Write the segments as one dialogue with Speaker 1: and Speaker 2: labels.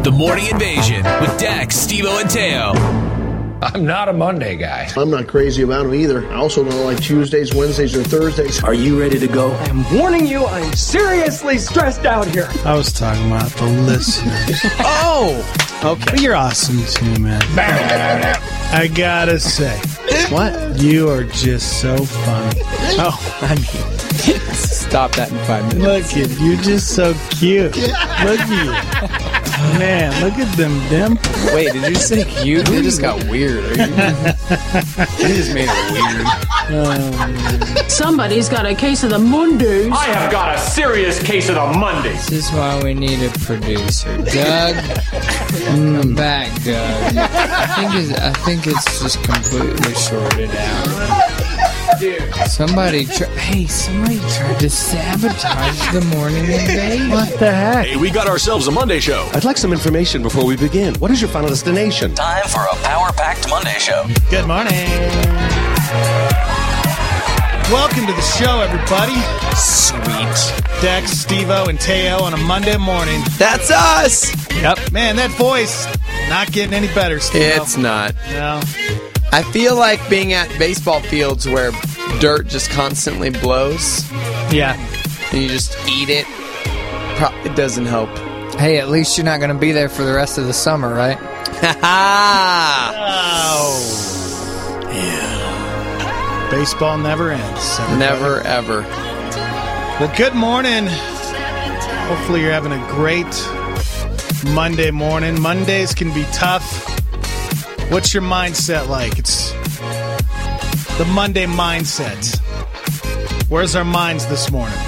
Speaker 1: The Morning Invasion with Dex, Steve-O, and Teo.
Speaker 2: I'm not a Monday guy.
Speaker 3: I'm not crazy about them either. I also don't like Tuesdays, Wednesdays, or Thursdays.
Speaker 4: Are you ready to go?
Speaker 5: I'm warning you, I'm seriously stressed out here.
Speaker 6: I was talking about the listeners.
Speaker 4: Oh! Okay.
Speaker 6: But you're awesome too, man. I gotta say.
Speaker 4: What?
Speaker 6: You are just so funny.
Speaker 4: Oh, I mean, stop that in 5 minutes.
Speaker 6: Look at you, just so cute. Look at you. Man, look at them dimples.
Speaker 4: Wait, did you say cute? They just got weird. You just made it weird.
Speaker 7: Somebody's got a case of the Mondays.
Speaker 2: I have got a serious case of the Mondays.
Speaker 8: This is why we need a producer. Doug, I'm back, Doug. I think it's just completely sorted out. Dude. Somebody tried to sabotage the Morning Invasion.
Speaker 6: What the heck?
Speaker 9: Hey, we got ourselves a Monday show.
Speaker 10: I'd like some information before we begin. What is your final destination?
Speaker 1: Time for a power-packed Monday show.
Speaker 6: Good morning. Welcome to the show, everybody.
Speaker 4: Sweet.
Speaker 6: Dex, Steve-O, and Teo on a Monday morning.
Speaker 4: That's us!
Speaker 6: Yep. Man, that voice, not getting any better, Steve-O.
Speaker 4: It's not.
Speaker 6: No.
Speaker 4: I feel like being at baseball fields where dirt just constantly blows.
Speaker 8: Yeah.
Speaker 4: And you just eat it. It doesn't help.
Speaker 8: Hey, at least you're not going to be there for the rest of the summer, right?
Speaker 6: Oh. Yeah. Baseball never ends. Everybody.
Speaker 4: Never, ever.
Speaker 6: Well, good morning. Hopefully you're having a great Monday morning. Mondays can be tough. What's your mindset like? It's the Monday mindset. Where's our minds this morning?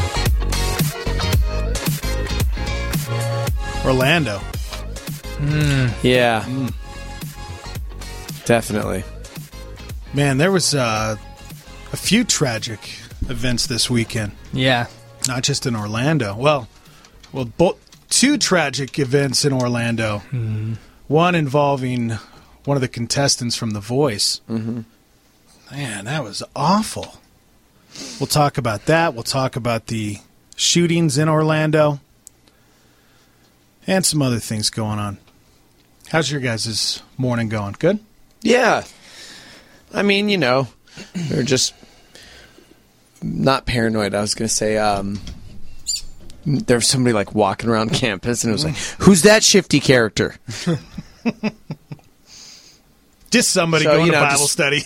Speaker 6: Orlando.
Speaker 4: Yeah. Definitely.
Speaker 6: Man, there was a few tragic events this weekend.
Speaker 8: Yeah.
Speaker 6: Not just in Orlando. Well, two tragic events in Orlando. Mm-hmm. One involving one of the contestants from The Voice. Mm-hmm. Man, that was awful. We'll talk about that. We'll talk about the shootings in Orlando. And some other things going on. How's your guys' morning going? Good?
Speaker 4: Yeah. I mean, you know, they're just not paranoid. I was going to say there was somebody like walking around campus and it was like, who's that shifty character?
Speaker 6: Just somebody going to Bible study.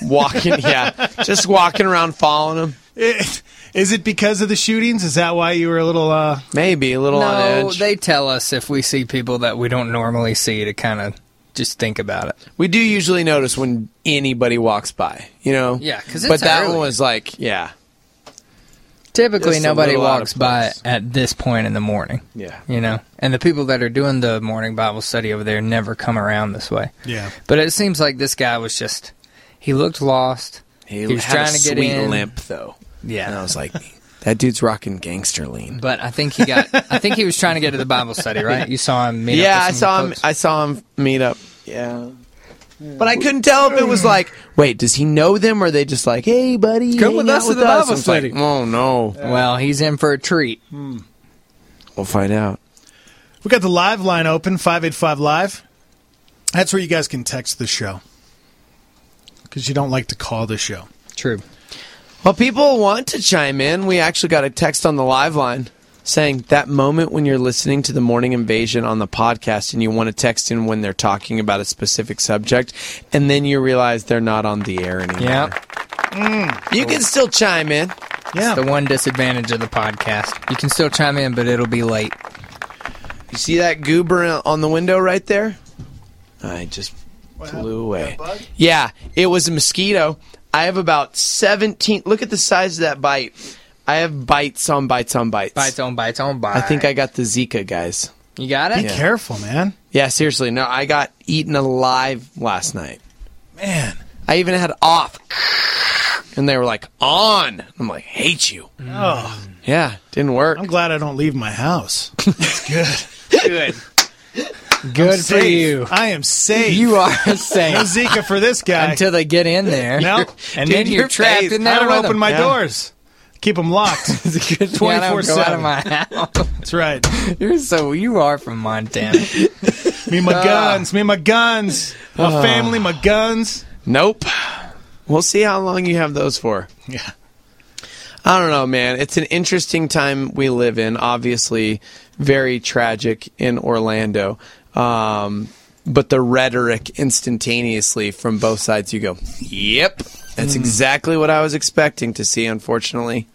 Speaker 4: Just walking around following them.
Speaker 6: Is it because of the shootings? Is that why you were a little...
Speaker 4: Maybe, a little on edge.
Speaker 8: No, they tell us if we see people that we don't normally see to kind of just think about it.
Speaker 4: We do usually notice when anybody walks by, you know?
Speaker 8: Yeah, because it's
Speaker 4: But that
Speaker 8: early.
Speaker 4: one was like, yeah.
Speaker 8: Typically,
Speaker 4: Just
Speaker 8: nobody
Speaker 4: out of
Speaker 8: walks by
Speaker 4: place.
Speaker 8: at this point in the morning.
Speaker 4: Yeah.
Speaker 8: You know? And the people that are doing the morning Bible study over there never come around this way.
Speaker 6: Yeah.
Speaker 8: But it seems like this guy was just... He looked lost. He was
Speaker 4: had
Speaker 8: trying
Speaker 4: a
Speaker 8: to get
Speaker 4: sweet
Speaker 8: in.
Speaker 4: limp, though.
Speaker 8: Yeah.
Speaker 4: And I was like, that dude's rocking gangster lean.
Speaker 8: But I think he was trying to get to the Bible study, right? You saw him meet up
Speaker 4: Yeah,
Speaker 8: with some folks?
Speaker 4: I saw him meet up. Yeah. But I couldn't tell if it was like, wait, does he know them or are they just like, hey, buddy,
Speaker 8: Come with us to the Bible
Speaker 4: And it's
Speaker 8: study.
Speaker 4: like, oh, no.
Speaker 8: Well, he's in for a treat.
Speaker 4: We'll find out.
Speaker 6: We got the live line open, 585 Live. That's where you guys can text the show. Because you don't like to call the show.
Speaker 8: True.
Speaker 4: Well, people want to chime in. We actually got a text on the live line saying that moment when you're listening to the Morning Invasion on the podcast and you want to text in when they're talking about a specific subject, and then you realize they're not on the air anymore.
Speaker 8: Yeah.
Speaker 4: You can still chime in.
Speaker 6: Yeah.
Speaker 8: It's the one disadvantage of the podcast. You can still chime in, but it'll be late.
Speaker 4: You see that goober on the window right there? I just flew away. Yeah, it was a mosquito. I have about 17. Look at the size of that bite. I have bites on bites on bites.
Speaker 8: Bites on bites on bites.
Speaker 4: I think I got the Zika, guys.
Speaker 8: You got it?
Speaker 6: Be careful, man.
Speaker 4: Yeah, seriously. No, I got eaten alive last night.
Speaker 6: Man.
Speaker 4: I even had off. And they were like, on. I'm like, hate you.
Speaker 6: Oh.
Speaker 4: Yeah, didn't work.
Speaker 6: I'm glad I don't leave my house. It's good.
Speaker 8: Good. Good for you.
Speaker 6: I am safe.
Speaker 8: You are safe.
Speaker 6: No Zika for this guy.
Speaker 8: Until they get in there.
Speaker 6: No.
Speaker 8: And
Speaker 4: Dude,
Speaker 8: then you're
Speaker 4: your
Speaker 8: trapped
Speaker 4: face.
Speaker 8: in there
Speaker 6: I don't
Speaker 8: with
Speaker 6: open
Speaker 8: them.
Speaker 6: my doors. Keep them locked. 24/7.
Speaker 8: Go out of my house.
Speaker 6: That's right.
Speaker 8: You are from Montana.
Speaker 6: Me and my guns. My family, my guns.
Speaker 4: Nope. We'll see how long you have those for.
Speaker 6: Yeah.
Speaker 4: I don't know, man. It's an interesting time we live in. Obviously, very tragic in Orlando. But the rhetoric instantaneously from both sides, you go, yep. That's exactly what I was expecting to see, unfortunately.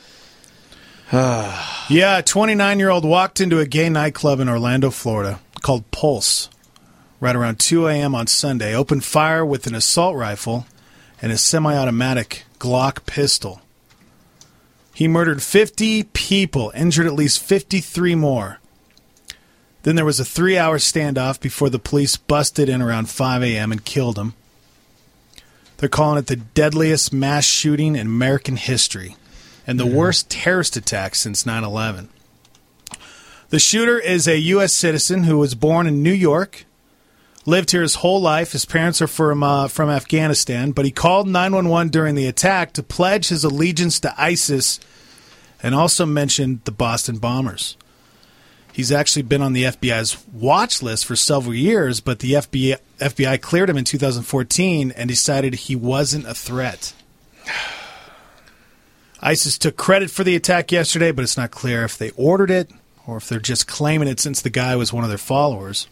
Speaker 6: Yeah, a 29-year-old walked into a gay nightclub in Orlando, Florida, called Pulse, right around 2 a.m. on Sunday, opened fire with an assault rifle and a semi-automatic Glock pistol. He murdered 50 people, injured at least 53 more. Then there was a 3-hour standoff before the police busted in around 5 a.m. and killed him. They're calling it the deadliest mass shooting in American history and the worst terrorist attack since 9/11. The shooter is a U.S. citizen who was born in New York, lived here his whole life. His parents are from Afghanistan, but he called 911 during the attack to pledge his allegiance to ISIS and also mentioned the Boston bombers. He's actually been on the FBI's watch list for several years, but the FBI cleared him in 2014 and decided he wasn't a threat. ISIS took credit for the attack yesterday, but it's not clear if they ordered it or if they're just claiming it since the guy was one of their followers.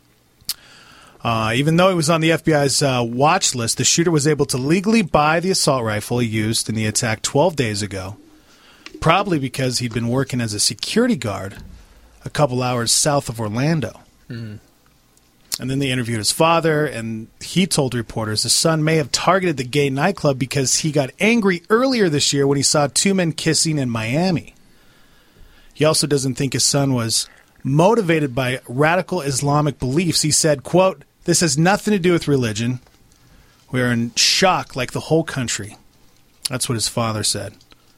Speaker 6: Even though he was on the FBI's watch list, the shooter was able to legally buy the assault rifle he used in the attack 12 days ago, probably because he'd been working as a security guard a couple hours south of Orlando. And then they interviewed his father, and he told reporters his son may have targeted the gay nightclub because he got angry earlier this year when he saw two men kissing in Miami. He also doesn't think his son was motivated by radical Islamic beliefs. He said, quote, "This has nothing to do with religion. We are in shock like the whole country." That's what his father said.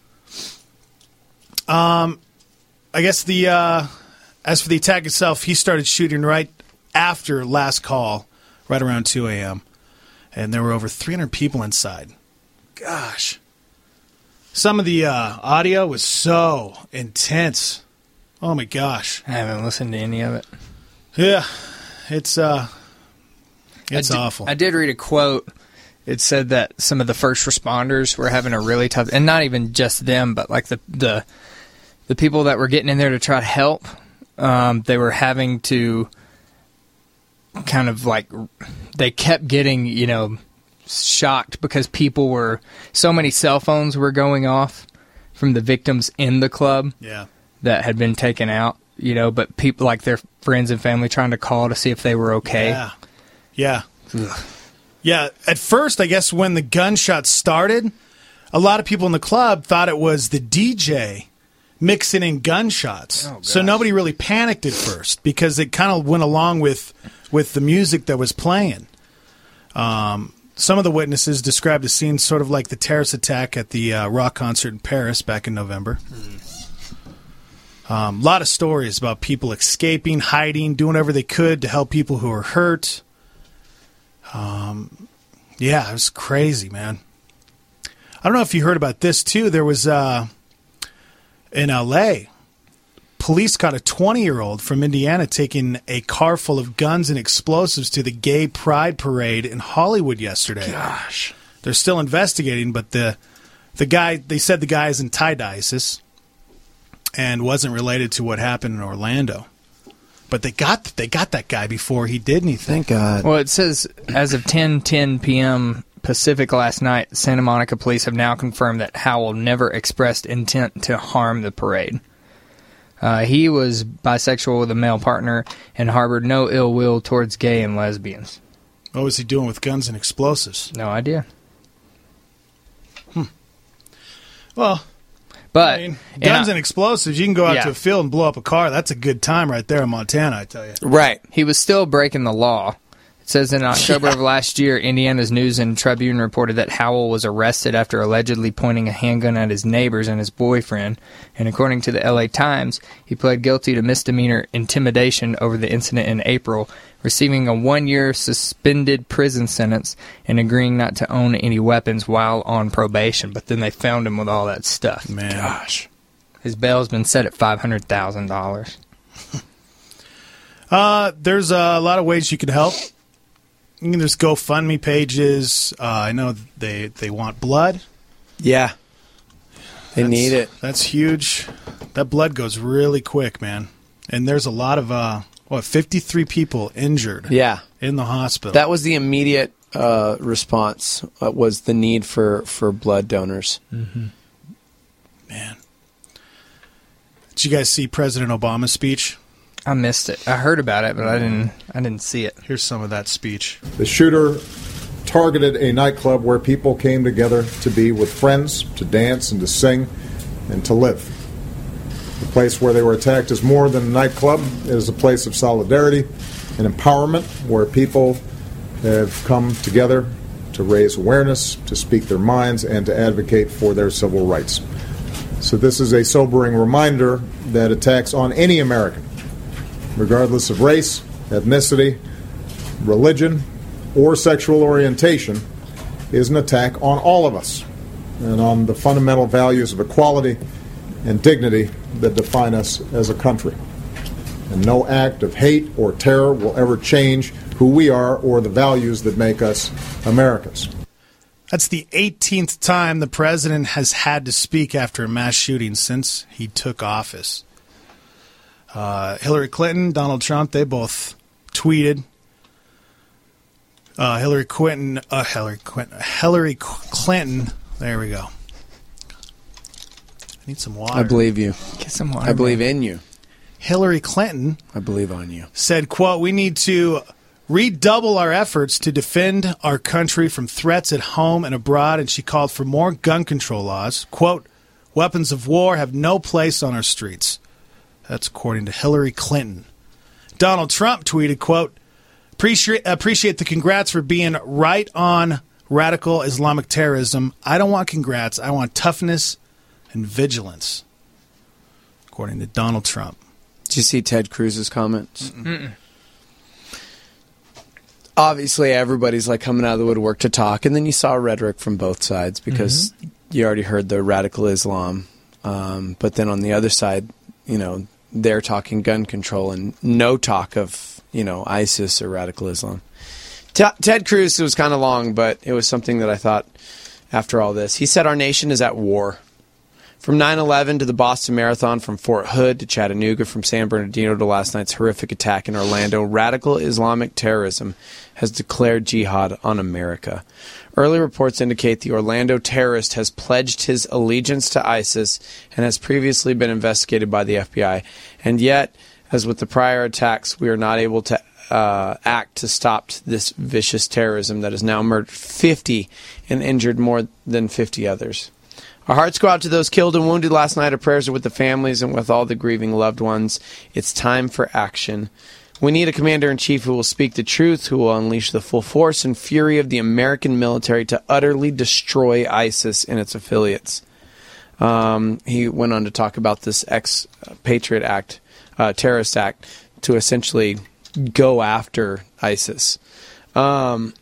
Speaker 6: I guess as for the attack itself, he started shooting right after last call, right around 2 a.m., and there were over 300 people inside. Gosh. Some of the audio was so intense. Oh, my gosh.
Speaker 11: I haven't listened to any of it.
Speaker 6: Yeah, it's awful.
Speaker 11: I did read a quote. It said that some of the first responders were having a really tough, and not even just them, but like the people that were getting in there to try to help, they were having to kind of like, they kept getting, shocked because so many cell phones were going off from the victims in the club that had been taken out, but people like their friends and family trying to call to see if they were okay.
Speaker 6: Yeah. Yeah, at first, I guess when the gunshots started, a lot of people in the club thought it was the DJ mixing in gunshots. So nobody really panicked at first because it kind of went along with the music that was playing. Some of the witnesses described the scene sort of like the terrorist attack at the rock concert in Paris back in November. A lot of stories about people escaping, hiding, doing whatever they could to help people who were hurt. Yeah, it was crazy, man. I don't know if you heard about this, too. There was, in L.A., police caught a 20-year-old from Indiana taking a car full of guns and explosives to the gay pride parade in Hollywood yesterday.
Speaker 11: Gosh.
Speaker 6: They're still investigating, but the guy, they said the guy is in ISIS and wasn't related to what happened in Orlando. But they got that guy before he did anything.
Speaker 4: Thank God.
Speaker 11: Well, it says as of 10:10 p.m. Pacific last night, Santa Monica police have now confirmed that Howell never expressed intent to harm the parade. He was bisexual with a male partner and harbored no ill will towards gay and lesbians.
Speaker 6: What was he doing with guns and explosives?
Speaker 11: No idea.
Speaker 6: Well,
Speaker 11: but
Speaker 6: guns and explosives, you can go out to a field and blow up a car. That's a good time right there in Montana, I tell you.
Speaker 4: Right.
Speaker 11: He was still breaking the law. It says in October of last year, Indiana's News and Tribune reported that Howell was arrested after allegedly pointing a handgun at his neighbors and his boyfriend. And according to the LA Times, he pled guilty to misdemeanor intimidation over the incident in April, receiving a 1-year suspended prison sentence and agreeing not to own any weapons while on probation. But then they found him with all that stuff.
Speaker 6: Man.
Speaker 11: Gosh. His bail's been set at $500,000.
Speaker 6: There's a lot of ways you can help. You can just GoFundMe pages. I know they want blood.
Speaker 4: Yeah. They need it.
Speaker 6: That's huge. That blood goes really quick, man. And there's a lot of, 53 people injured in the hospital.
Speaker 4: That was the immediate response, was the need for blood donors.
Speaker 6: Mm-hmm. Man. Did you guys see President Obama's speech?
Speaker 11: I missed it. I heard about it, but I didn't see it.
Speaker 6: Here's some of that speech.
Speaker 12: The shooter targeted a nightclub where people came together to be with friends, to dance and to sing and to live. The place where they were attacked is more than a nightclub. It is a place of solidarity and empowerment where people have come together to raise awareness, to speak their minds, and to advocate for their civil rights. So this is a sobering reminder that attacks on any American, regardless of race, ethnicity, religion, or sexual orientation, is an attack on all of us and on the fundamental values of equality and dignity that define us as a country. And no act of hate or terror will ever change who we are or the values that make us Americans.
Speaker 6: That's the 18th time the president has had to speak after a mass shooting since he took office. Hillary Clinton, Donald Trump, they both tweeted. Hillary Clinton. There we go. I need some water.
Speaker 4: I believe you.
Speaker 11: Get some water.
Speaker 4: I believe in you.
Speaker 6: Hillary Clinton,
Speaker 4: I believe on you,
Speaker 6: said, quote, "We need to redouble our efforts to defend our country from threats at home and abroad," and she called for more gun control laws. Quote, "Weapons of war have no place on our streets." That's according to Hillary Clinton. Donald Trump tweeted, quote, appreciate the congrats for being right on radical Islamic terrorism. I don't want congrats. I want toughness and vigilance, according to Donald Trump.
Speaker 4: Did you see Ted Cruz's comments? Obviously, everybody's like coming out of the woodwork to talk, and then you saw rhetoric from both sides because you already heard the radical Islam. But then on the other side, you know, they're talking gun control and no talk of, you know, ISIS or radical Islam. Ted Cruz, it was kind of long, but it was something that I thought after all this. He said our nation is at war. From 9/11 to the Boston Marathon, from Fort Hood to Chattanooga, from San Bernardino to last night's horrific attack in Orlando, radical Islamic terrorism has declared jihad on America. Early reports indicate the Orlando terrorist has pledged his allegiance to ISIS and has previously been investigated by the FBI. And yet, as with the prior attacks, we are not able to act to stop this vicious terrorism that has now murdered 50 and injured more than 50 others. Our hearts go out to those killed and wounded last night. Our prayers are with the families and with all the grieving loved ones. It's time for action. We need a commander-in-chief who will speak the truth, who will unleash the full force and fury of the American military to utterly destroy ISIS and its affiliates. He went on to talk about this ex-Patriot Act, terrorist act, to essentially go after ISIS. Then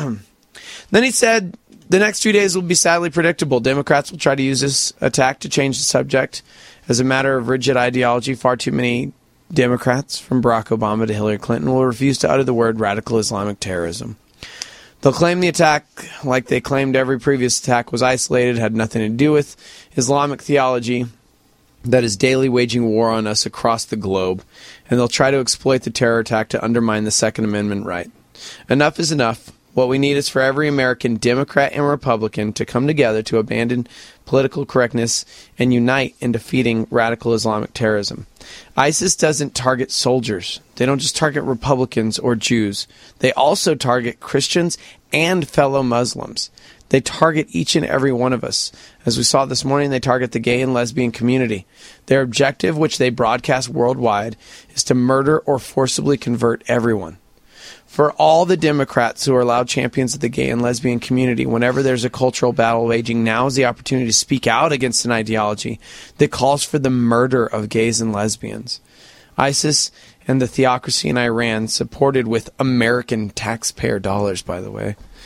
Speaker 4: he said the next 2 days will be sadly predictable. Democrats will try to use this attack to change the subject. As a matter of rigid ideology, far too many Democrats, from Barack Obama to Hillary Clinton, will refuse to utter the word radical Islamic terrorism. They'll claim the attack, like they claimed every previous attack, was isolated, had nothing to do with Islamic theology that is daily waging war on us across the globe, and they'll try to exploit the terror attack to undermine the Second Amendment right. Enough is enough. What we need is for every American, Democrat and Republican, to come together to abandon political correctness and unite in defeating radical Islamic terrorism. ISIS doesn't target soldiers. They don't just target Republicans or Jews. They also target Christians and fellow Muslims. They target each and every one of us. As we saw this morning, they target the gay and lesbian community. Their objective, which they broadcast worldwide, is to murder or forcibly convert everyone. For all the Democrats who are loud champions of the gay and lesbian community, whenever there's a cultural battle waging, now is the opportunity to speak out against an ideology that calls for the murder of gays and lesbians. ISIS and the theocracy in Iran, supported with American taxpayer dollars, by the way,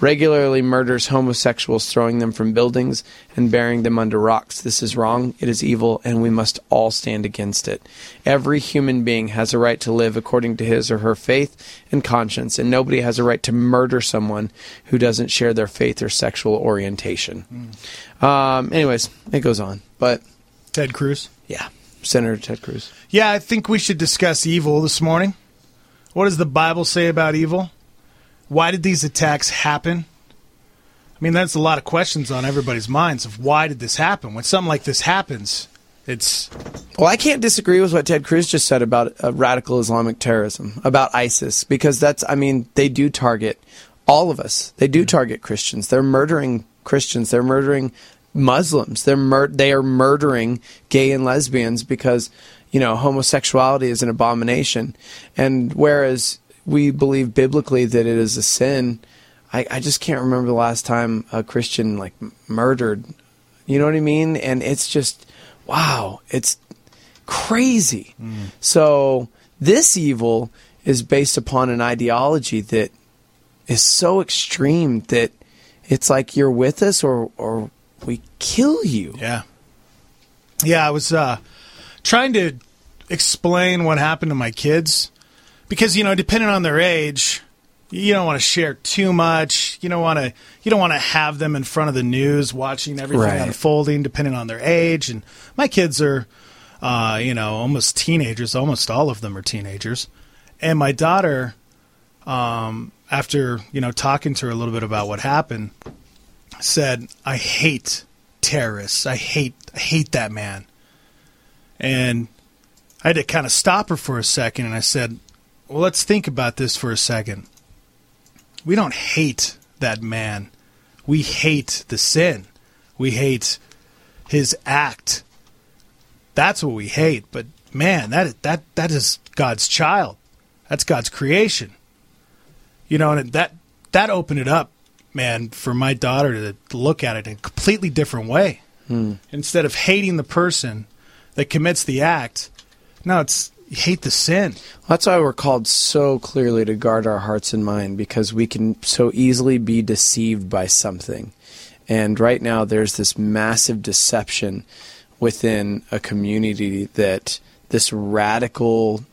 Speaker 4: regularly murders homosexuals, throwing them from buildings and burying them under rocks. This is wrong, it is evil, and we must all stand against it. Every human being has a right to live according to his or her faith and conscience, and nobody has a right to murder someone who doesn't share their faith or sexual orientation. Anyways, it goes on. But
Speaker 6: Ted Cruz?
Speaker 4: Yeah, Senator Ted Cruz.
Speaker 6: Yeah, I think we should discuss evil this morning. What does the Bible say about evil? Why did these attacks happen? I mean, that's a lot of questions on everybody's minds of why did this happen? When something like this happens, it's...
Speaker 4: Well, I can't disagree with what Ted Cruz just said about radical Islamic terrorism, about ISIS, because they do target all of us. They do target Christians. They're murdering Christians. They're murdering Muslims. They are murdering gay and lesbians because, homosexuality is an abomination. And whereas we believe biblically that it is a sin, I just can't remember the last time a Christian murdered. You know what I mean? And it's just, wow, it's crazy. So this evil is based upon an ideology that is so extreme that it's like you're with us or we kill you.
Speaker 6: Yeah. Yeah, I was trying to explain what happened to my kids. Because, depending on their age, you don't want to share too much. You don't want to have them in front of the news watching everything unfolding, depending on their age. And my kids are, almost teenagers. Almost all of them are teenagers. And my daughter, after, talking to her a little bit about what happened, said, I hate terrorists. I hate that man. And I had to kind of stop her for a second, and I said, well, let's think about this for a second. We don't hate that man. We hate the sin. We hate his act. That's what we hate. But man, that is God's child. That's God's creation. And that opened it up, man, for my daughter to look at it in a completely different way. Instead of hating the person that commits the act, no, it's you hate the sin.
Speaker 4: That's why we're called so clearly to guard our hearts and mind, because we can so easily be deceived by something. And right now there's this massive deception within a community that this radical,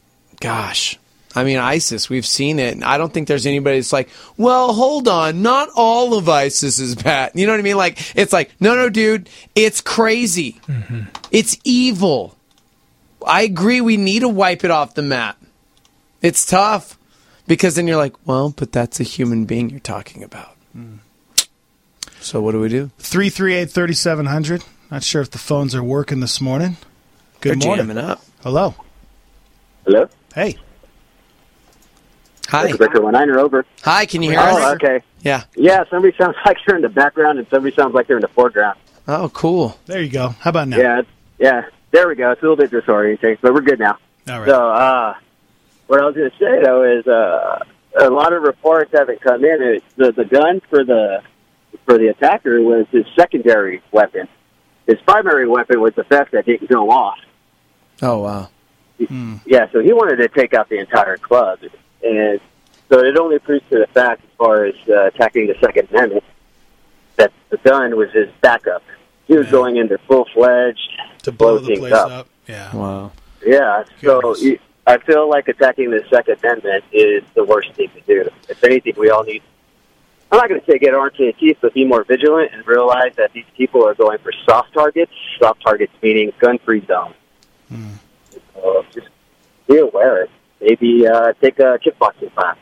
Speaker 4: ISIS, we've seen it. And I don't think there's anybody that's like, well, hold on, not all of ISIS is bad. You know what I mean? It's like, no, dude, it's crazy. Mm-hmm. It's evil. I agree we need to wipe it off the map. It's tough because then you're like, well, but that's a human being you're talking about. So what do we do?
Speaker 6: 338-3700. Not sure if the phones are working this morning. Good morning.
Speaker 4: Jamming up.
Speaker 6: Hello.
Speaker 13: Hello.
Speaker 6: Hey.
Speaker 4: Hi.
Speaker 13: Victor 19 over.
Speaker 4: Hi, can you hear us?
Speaker 13: Oh, okay.
Speaker 4: Yeah.
Speaker 13: Yeah, somebody sounds like they're in the background and somebody sounds like they're in the foreground.
Speaker 4: Oh, cool.
Speaker 6: There you go. How about now?
Speaker 13: Yeah. There we go. It's a little bit disorienting, but we're good now.
Speaker 6: All right.
Speaker 13: So, what I was going to say, though, is a lot of reports haven't come in. The gun for the attacker was his secondary weapon. His primary weapon was the vest that didn't go off.
Speaker 4: Oh, wow.
Speaker 13: Yeah, so he wanted to take out the entire club. And so it only proves to the fact, as far as attacking the Second Amendment, that the gun was his backup. He was going into full-fledged
Speaker 6: to blow the
Speaker 13: things
Speaker 6: place up. Yeah.
Speaker 4: Wow.
Speaker 13: Yeah, so I feel like attacking the Second Amendment is the worst thing to do. If anything, we all need, I'm not going to say get armed to the teeth, but be more vigilant and realize that these people are going for soft targets meaning gun-free zones. So just be aware. Maybe take a kickboxing class.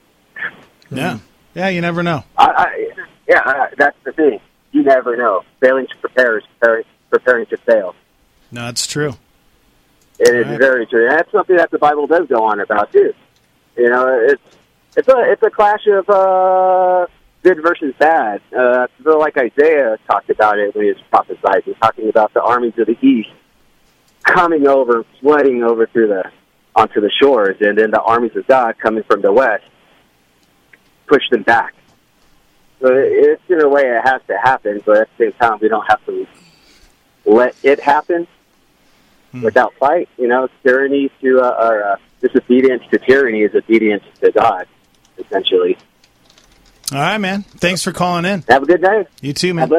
Speaker 6: Yeah, you never know.
Speaker 13: That's the thing. You never know. Failing to prepare is preparing to fail.
Speaker 6: No, it's true.
Speaker 13: It is very true. And that's something that the Bible does go on about too. It's a clash of good versus bad. Like Isaiah talked about it when he was prophesying, talking about the armies of the east coming over, flooding over onto the shores, and then the armies of God coming from the west push them back. So it's in a way it has to happen, but at the same time we don't have to let it happen without fight. Tyranny to disobedience to tyranny is obedience to God, essentially.
Speaker 6: All right, man. Thanks for calling in.
Speaker 13: Have a good day.
Speaker 6: You too, man.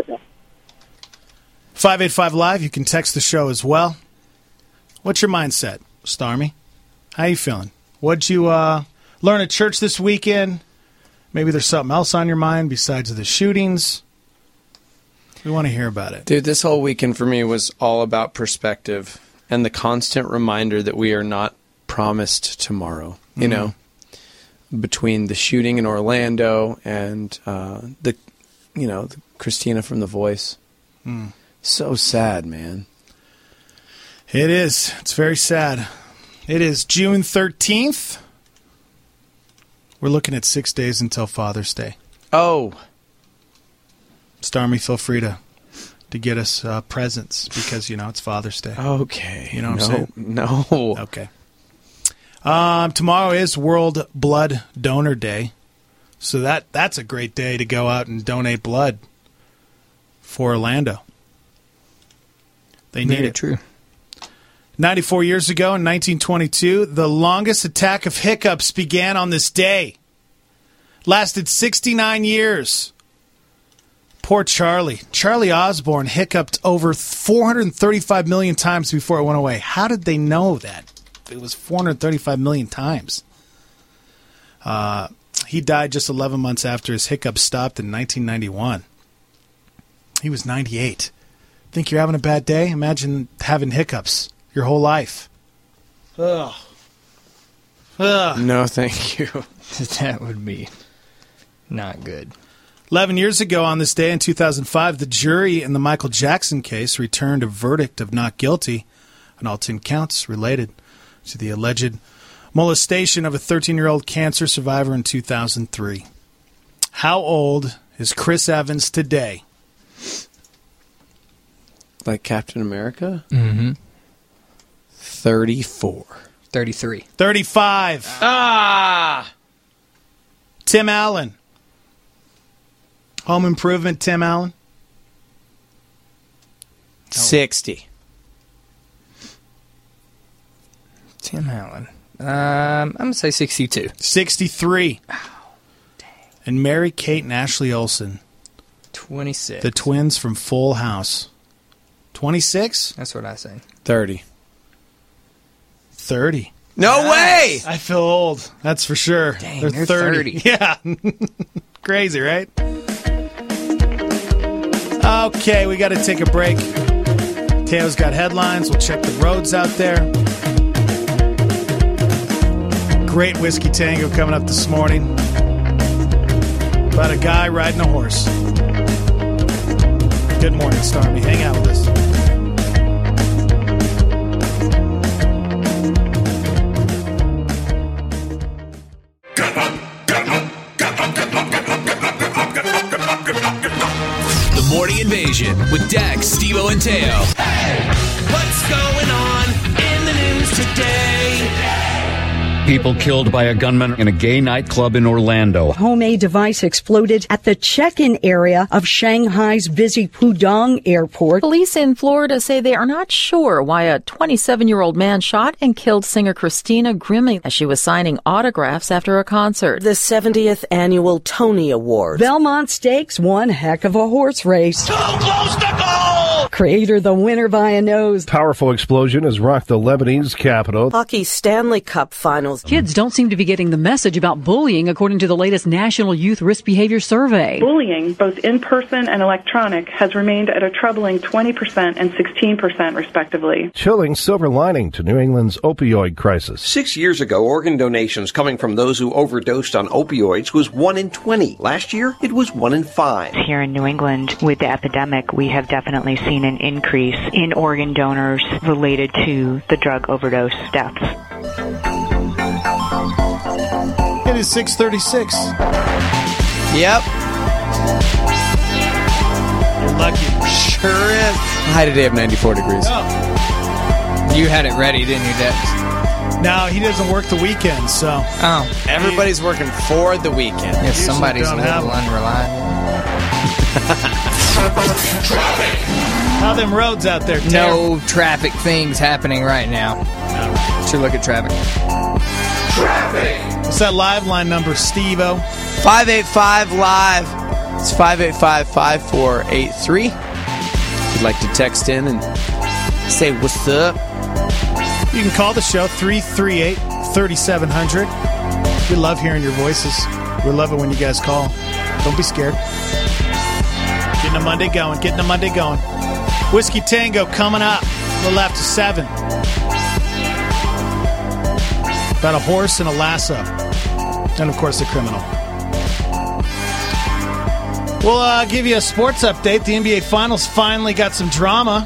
Speaker 6: 585 Live. You can text the show as well. What's your mindset, Starmy? How you feeling? What'd you learn at church this weekend? Maybe there's something else on your mind besides the shootings. We want to hear about it.
Speaker 4: Dude, this whole weekend for me was all about perspective and the constant reminder that we are not promised tomorrow. You know, between the shooting in Orlando and the Christina from The Voice. So sad, man.
Speaker 6: It is. It's very sad. It is June 13th. We're looking at 6 days until Father's Day.
Speaker 4: Oh.
Speaker 6: Starmy, feel free to get us presents because, it's Father's Day.
Speaker 4: Okay.
Speaker 6: You know what I'm saying?
Speaker 4: No.
Speaker 6: Okay. Tomorrow is World Blood Donor Day. So that's a great day to go out and donate blood for Orlando. They need it.
Speaker 11: True.
Speaker 6: 94 years ago in 1922, the longest attack of hiccups began on this day. Lasted 69 years. Poor Charlie. Charlie Osborne hiccuped over 435 million times before it went away. How did they know that? It was 435 million times. He died just 11 months after his hiccups stopped in 1991. He was 98. Think you're having a bad day? Imagine having hiccups your whole life. Ugh.
Speaker 4: No, thank you.
Speaker 11: That would be not good.
Speaker 6: 11 years ago on this day in 2005, the jury in the Michael Jackson case returned a verdict of not guilty on all 10 counts related to the alleged molestation of a 13-year-old cancer survivor in 2003. How old is Chris Evans today?
Speaker 4: Like Captain America?
Speaker 11: Mm-hmm.
Speaker 4: 34.
Speaker 11: 33.
Speaker 6: 35.
Speaker 4: Ah!
Speaker 6: Tim Allen. Home Improvement, Tim Allen.
Speaker 4: 60.
Speaker 11: Tim Allen. I'm going to say 62.
Speaker 6: 63.
Speaker 11: Oh, dang.
Speaker 6: And Mary Kate and Ashley Olsen.
Speaker 11: 26.
Speaker 6: The twins from Full House. 26?
Speaker 11: That's what I say.
Speaker 4: 30.
Speaker 6: 30.
Speaker 4: No way!
Speaker 6: I feel old. That's for sure.
Speaker 11: Dang,
Speaker 6: they're 30. Yeah. Crazy, right? Okay, we got to take a break. Teo's got headlines. We'll check the roads out there. Great Whiskey Tango coming up this morning. About a guy riding a horse. Good morning, Starmy. Hang out with us.
Speaker 1: The Morning Invasion with Dax, Steve-O, and Teo.
Speaker 14: Hey, what's going on in the news today?
Speaker 15: People killed by a gunman in a gay nightclub in Orlando.
Speaker 16: Homemade device exploded at the check-in area of Shanghai's busy Pudong airport.
Speaker 17: Police in Florida say they are not sure why a 27-year-old man shot and killed singer Christina Grimmie as she was signing autographs after a concert.
Speaker 18: The 70th annual Tony Awards.
Speaker 16: Belmont Stakes, one heck of a horse race.
Speaker 14: Too close to goal!
Speaker 16: Crater the winner by a nose.
Speaker 19: Powerful explosion has rocked the Lebanese capital.
Speaker 18: Hockey Stanley Cup finals.
Speaker 20: Kids don't seem to be getting the message about bullying, according to the latest National Youth Risk Behavior Survey.
Speaker 21: Bullying, both in-person and electronic, has remained at a troubling 20% and 16%, respectively.
Speaker 19: Chilling silver lining to New England's opioid crisis.
Speaker 22: 6 years ago, organ donations coming from those who overdosed on opioids was 1 in 20. Last year, it was 1 in 5.
Speaker 23: Here in New England, with the epidemic, we have definitely seen an increase in organ donors related to the drug overdose deaths.
Speaker 6: It is 6:36.
Speaker 4: Yep.
Speaker 6: You're lucky.
Speaker 4: Sure is. High today of 94 degrees.
Speaker 6: Oh.
Speaker 11: You had it ready, didn't you, Dex?
Speaker 6: No, he doesn't work the weekend, so.
Speaker 11: Oh.
Speaker 4: Everybody's working for the weekend.
Speaker 11: Yeah, somebody's a little unreliable.
Speaker 6: Traffic. How them roads out there, Terry?
Speaker 11: No traffic things happening right now. Should look at traffic.
Speaker 14: Traffic!
Speaker 6: What's that live line number, Steve-O?
Speaker 4: 585-LIVE. It's 585-5483. If you'd like to text in and say what's up.
Speaker 6: You can call the show, 338-3700. We love hearing your voices. We love it when you guys call. Don't be scared. Getting a Monday going. Whiskey Tango coming up a little after 7. About a horse and a lasso. And, of course, the criminal. We'll give you a sports update. The NBA Finals finally got some drama.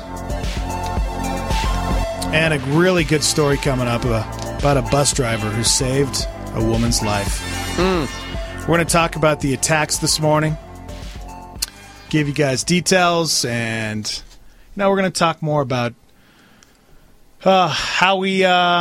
Speaker 6: And a really good story coming up about a bus driver who saved a woman's life. We're going to talk about the attacks this morning. Give you guys details. And now we're going to talk more about how we...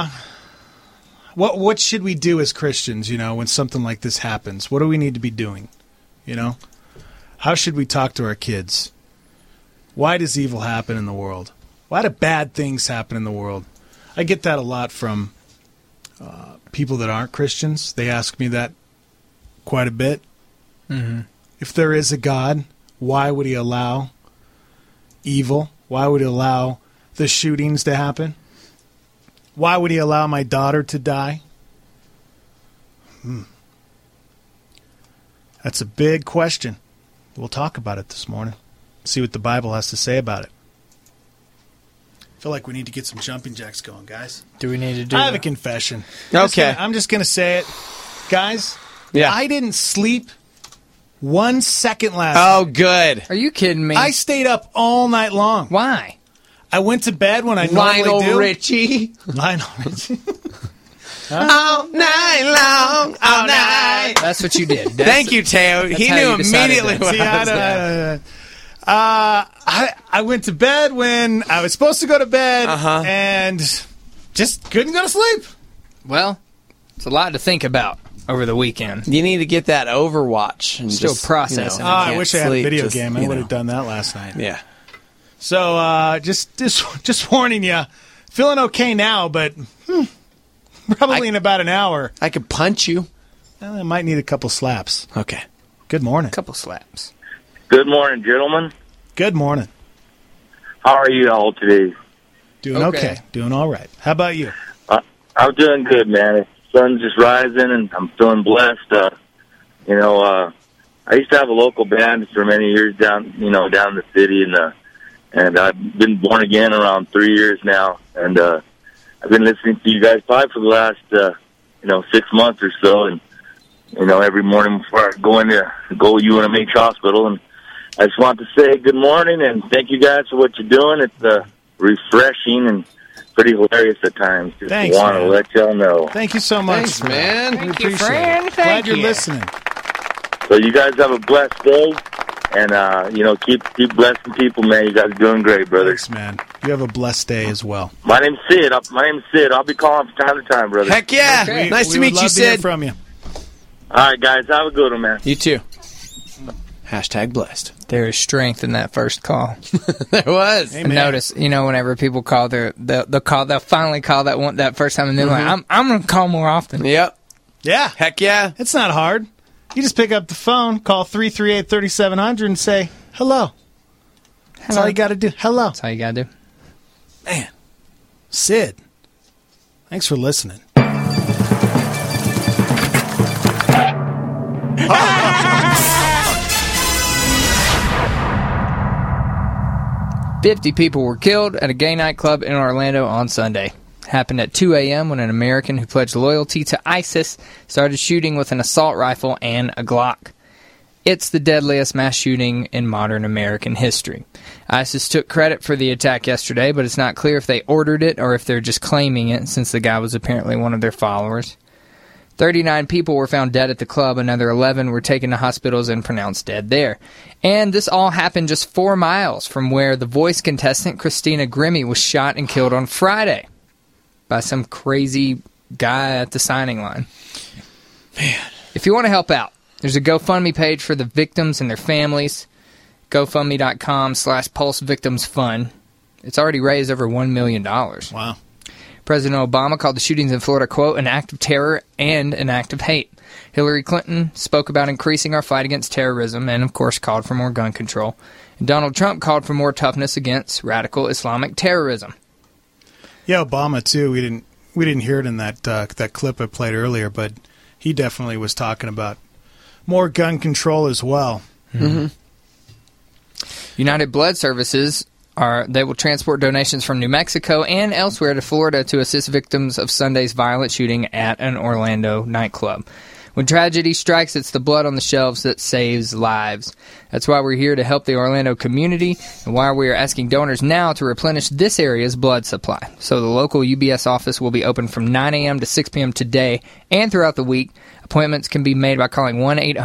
Speaker 6: What should we do as Christians, when something like this happens? What do we need to be doing, How should we talk to our kids? Why does evil happen in the world? Why do bad things happen in the world? I get that a lot from people that aren't Christians. They ask me that quite a bit. Mm-hmm. If there is a God, why would he allow evil? Why would he allow the shootings to happen? Why would he allow my daughter to die? That's a big question. We'll talk about it this morning. See what the Bible has to say about it. I feel like we need to get some jumping jacks going, guys.
Speaker 11: Do we need to do
Speaker 6: I have a confession.
Speaker 4: Okay.
Speaker 6: I'm just going to say it. Guys,
Speaker 4: Yeah.
Speaker 6: I didn't sleep 1 second last night.
Speaker 4: Oh, good.
Speaker 11: Are you kidding me?
Speaker 6: I stayed up all night long.
Speaker 11: Why?
Speaker 6: I went to bed when I normally do.
Speaker 4: Lionel Richie. All night long, all night.
Speaker 11: That's what you did.
Speaker 4: Thank you, Teo. He knew immediately what I was doing.
Speaker 6: I went to bed when I was supposed to go to bed and just couldn't go to sleep.
Speaker 11: Well, it's a lot to think about over the weekend.
Speaker 4: You need to get that Overwatch. And
Speaker 11: Still processing.
Speaker 6: I wish I had a video game. I would have done that last night.
Speaker 4: Yeah.
Speaker 6: So just warning you, feeling okay now, but probably in about an hour.
Speaker 4: I could punch you.
Speaker 6: Well, I might need a couple slaps.
Speaker 4: Okay.
Speaker 6: Good morning.
Speaker 11: Couple slaps.
Speaker 3: Good morning, gentlemen.
Speaker 6: Good morning.
Speaker 3: How are you all today?
Speaker 6: Doing okay. Doing all right. How about you?
Speaker 3: I'm doing good, man. The sun's just rising, and I'm feeling blessed. I used to have a local band for many years down in the city, and I've been born again around 3 years now, and I've been listening to you guys probably for the last 6 months or so, and every morning before I go UNMH Hospital, and I just want to say good morning and thank you guys for what you're doing. It's refreshing and pretty hilarious at times. Just
Speaker 6: Thanks,
Speaker 3: want to let y'all know.
Speaker 6: Thank you so much.
Speaker 4: Thanks, man.
Speaker 6: We appreciate it. Glad you're listening.
Speaker 3: So you guys have a blessed day, and keep blessing people, man. You guys are doing great, brother.
Speaker 6: Thanks, man. You have a blessed day as well.
Speaker 3: My name's Sid. I'll be calling from time to time, brother.
Speaker 4: Heck yeah.
Speaker 6: Okay.
Speaker 4: Nice to
Speaker 6: We
Speaker 4: meet
Speaker 6: would
Speaker 4: you,
Speaker 6: love to hear
Speaker 4: Sid.
Speaker 6: from you.
Speaker 3: All right, guys. Have a good one, man.
Speaker 4: You too. Hashtag blessed.
Speaker 11: There is strength in that first call.
Speaker 4: There was.
Speaker 6: Amen.
Speaker 11: Notice, whenever people call, they'll finally call that first time, and then like, I'm going to call more often.
Speaker 4: Yep.
Speaker 6: Yeah.
Speaker 4: Heck yeah.
Speaker 6: It's not hard. You just pick up the phone, call 338-3700, and say, hello. That's all you got to do. Hello.
Speaker 11: That's all you got to do.
Speaker 6: Man. Sid. Thanks for listening.
Speaker 11: 50 people were killed at a gay nightclub in Orlando on Sunday. Happened at 2 a.m. when an American who pledged loyalty to ISIS started shooting with an assault rifle and a Glock. It's the deadliest mass shooting in modern American history. ISIS took credit for the attack yesterday, but it's not clear if they ordered it or if they're just claiming it, since the guy was apparently one of their followers. 39 people were found dead at the club. Another 11 were taken to hospitals and pronounced dead there. And this all happened just 4 miles from where The Voice contestant Christina Grimmie was shot and killed on Friday by some crazy guy at the signing line.
Speaker 4: Man.
Speaker 11: If you want to help out, there's a GoFundMe page for the victims and their families. GoFundMe.com/PulseVictimsFund. It's already raised over $1 million.
Speaker 6: Wow.
Speaker 11: President Obama called the shootings in Florida, quote, an act of terror and an act of hate. Hillary Clinton spoke about increasing our fight against terrorism and, of course, called for more gun control. And Donald Trump called for more toughness against radical Islamic terrorism.
Speaker 6: Yeah, Obama, too. We didn't hear it in that clip I played earlier, but he definitely was talking about more gun control as well.
Speaker 11: Mm-hmm. United Blood Services they will transport donations from New Mexico and elsewhere to Florida to assist victims of Sunday's violent shooting at an Orlando nightclub. When tragedy strikes, it's the blood on the shelves that saves lives. That's why we're here to help the Orlando community and why we are asking donors now to replenish this area's blood supply. So the local UBS office will be open from 9 a.m. to 6 p.m. today and throughout the week. Appointments can be made by calling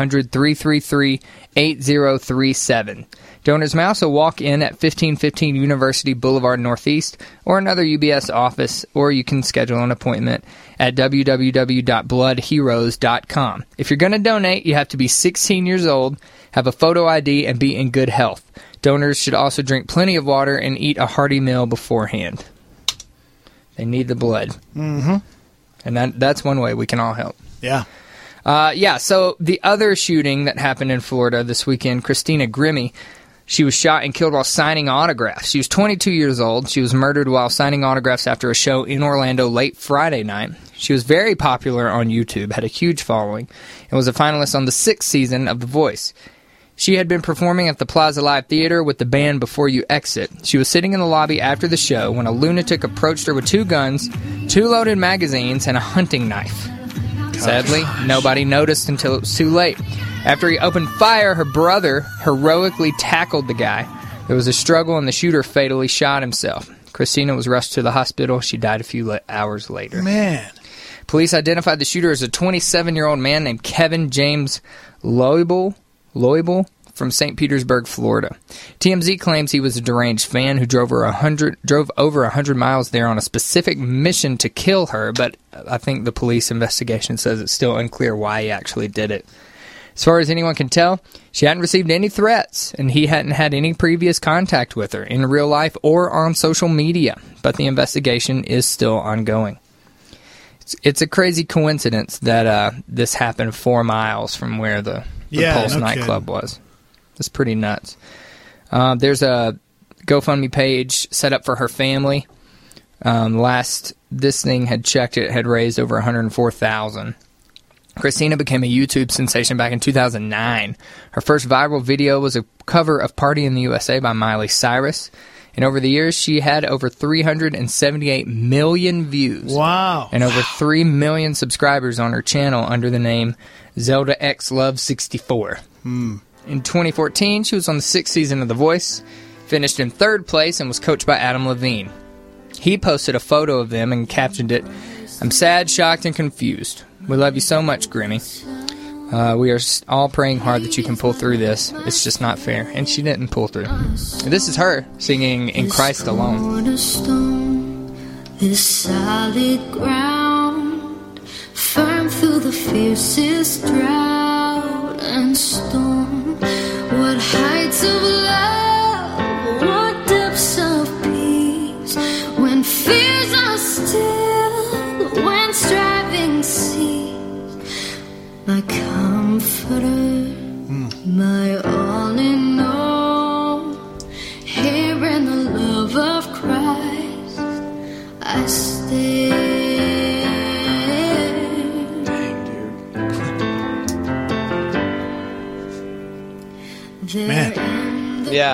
Speaker 11: 1-800-333-8037. Donors may also walk in at 1515 University Boulevard Northeast or another UBS office, or you can schedule an appointment at www.bloodheroes.com. If you're going to donate, you have to be 16 years old, have a photo ID, and be in good health. Donors should also drink plenty of water and eat a hearty meal beforehand. They need the blood.
Speaker 6: Mm-hmm.
Speaker 11: And that's one way we can all help.
Speaker 6: Yeah.
Speaker 11: So the other shooting that happened in Florida this weekend, Christina Grimmie, she was shot and killed while signing autographs. She was 22 years old. She was murdered while signing autographs after a show in Orlando late Friday night. She was very popular on YouTube, had a huge following, and was a finalist on the 6th season of The Voice. She had been performing at the Plaza Live Theater with the band Before You Exit. She was sitting in the lobby after the show when a lunatic approached her with 2 guns, 2 loaded magazines, and a hunting knife. Sadly, nobody noticed until it was too late. After he opened fire, her brother heroically tackled the guy. There was a struggle, and the shooter fatally shot himself. Christina was rushed to the hospital. She died a few hours later.
Speaker 6: Man.
Speaker 11: Police identified the shooter as a 27-year-old man named Kevin James Loibel from St. Petersburg, Florida. TMZ claims he was a deranged fan who drove over 100 miles there on a specific mission to kill her, but I think the police investigation says it's still unclear why he actually did it. As far as anyone can tell, she hadn't received any threats, and he hadn't had any previous contact with her in real life or on social media, but the investigation is still ongoing. It's a crazy coincidence that this happened 4 miles from where the Pulse nightclub was. It's pretty nuts. There's a GoFundMe page set up for her family. This thing had checked, it had raised over $104,000. Christina became a YouTube sensation back in 2009. Her first viral video was a cover of Party in the USA by Miley Cyrus. And over the years, she had over 378 million views.
Speaker 6: Wow.
Speaker 11: And over 3 million subscribers on her channel under the name Zelda X Love 64. In 2014, she was on the 6th season of The Voice, finished in 3rd place, and was coached by Adam Levine. He posted a photo of them and captioned it, "I'm sad, shocked, and confused. We love you so much, Grimmie. We are all praying hard that you can pull through this. It's just not fair." And she didn't pull through. And this is her singing In Christ Alone.
Speaker 2: This solid ground, firm through the fiercest drought and storm. What heights of love, what depths of peace, when fears are still, when striving cease. My comforter, my all in all, here in the love of Christ, I stay.
Speaker 6: Dang, dude. Man.
Speaker 4: Yeah.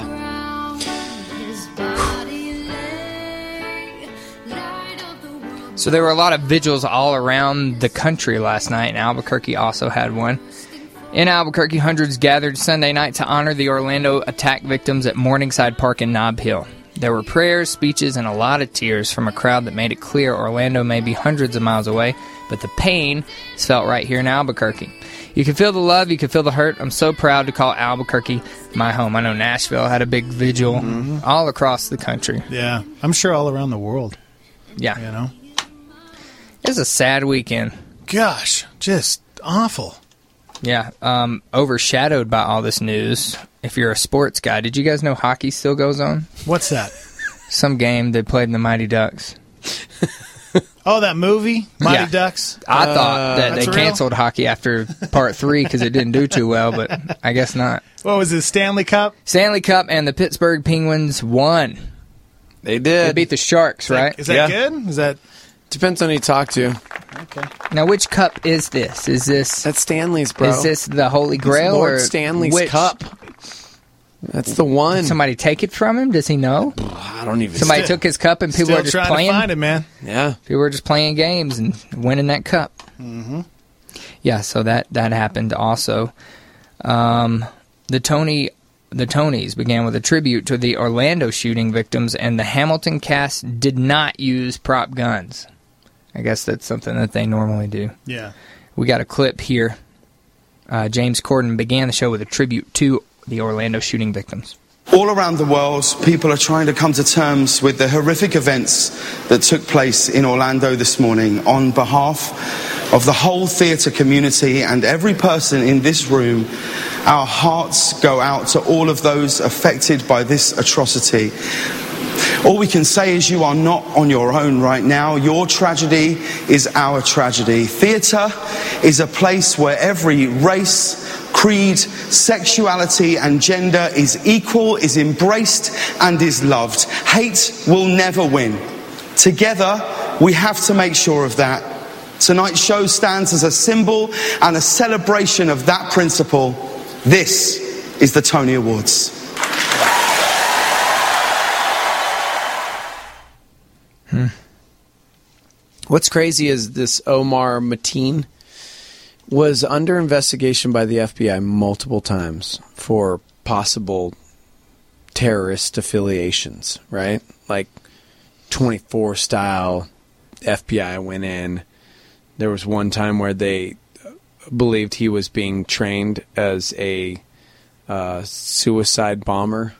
Speaker 11: So there were a lot of vigils all around the country last night, and Albuquerque also had one. In Albuquerque, hundreds gathered Sunday night to honor the Orlando attack victims at Morningside Park in Nob Hill. There were prayers, speeches, and a lot of tears from a crowd that made it clear Orlando may be hundreds of miles away, but the pain is felt right here in Albuquerque. You can feel the love, you can feel the hurt. I'm so proud to call Albuquerque my home. I know Nashville had a big vigil all across the country.
Speaker 6: Yeah, I'm sure all around the world.
Speaker 11: Yeah.
Speaker 6: You know?
Speaker 11: It was a sad weekend.
Speaker 6: Gosh, just awful.
Speaker 11: Yeah, overshadowed by all this news. If you're a sports guy, did you guys know hockey still goes on?
Speaker 6: What's that?
Speaker 11: Some game they played in the Mighty Ducks.
Speaker 6: Oh, that movie, Mighty
Speaker 11: Yeah.
Speaker 6: Ducks.
Speaker 11: I thought that they
Speaker 6: that's real?
Speaker 11: canceled hockey after part 3 because it didn't do too well, but I guess not.
Speaker 6: What was it, Stanley Cup?
Speaker 11: Stanley Cup and the Pittsburgh Penguins won.
Speaker 4: They did.
Speaker 11: They beat the Sharks, right?
Speaker 6: Is that good? Is that
Speaker 4: depends on who you talk to?
Speaker 6: Okay.
Speaker 11: Now, which cup is this? Is this
Speaker 4: That's Stanley's, bro?
Speaker 11: Is this the Holy Grail
Speaker 4: It's Lord
Speaker 11: or
Speaker 4: Stanley's
Speaker 11: which?
Speaker 4: cup? That's the one.
Speaker 11: Did somebody take it from him? Does he know?
Speaker 4: I don't even.
Speaker 11: Somebody took his cup and people
Speaker 6: Still
Speaker 11: were just
Speaker 6: trying
Speaker 11: playing.
Speaker 6: to find it, man.
Speaker 4: Yeah.
Speaker 11: People were just playing games and winning that cup.
Speaker 6: Mm-hmm.
Speaker 11: Yeah, so that happened also. The Tonys began with a tribute to the Orlando shooting victims, and the Hamilton cast did not use prop guns. I guess that's something that they normally do.
Speaker 6: Yeah.
Speaker 11: We got a clip here. James Corden began the show with a tribute to the Orlando shooting victims.
Speaker 5: All around the world, people are trying to come to terms with the horrific events that took place in Orlando this morning. On behalf of the whole theatre community and every person in this room, our hearts go out to all of those affected by this atrocity. All we can say is you are not on your own right now. Your tragedy is our tragedy. Theatre is a place where every race, creed, sexuality and gender is equal, is embraced and is loved. Hate will never win. Together, we have to make sure of that. Tonight's show stands as a symbol and a celebration of that principle. This is the Tony Awards.
Speaker 4: What's crazy is this Omar Mateen was under investigation by the FBI multiple times for possible terrorist affiliations, right? Like 24 style FBI went in. There was one time where they believed he was being trained as a suicide bomber.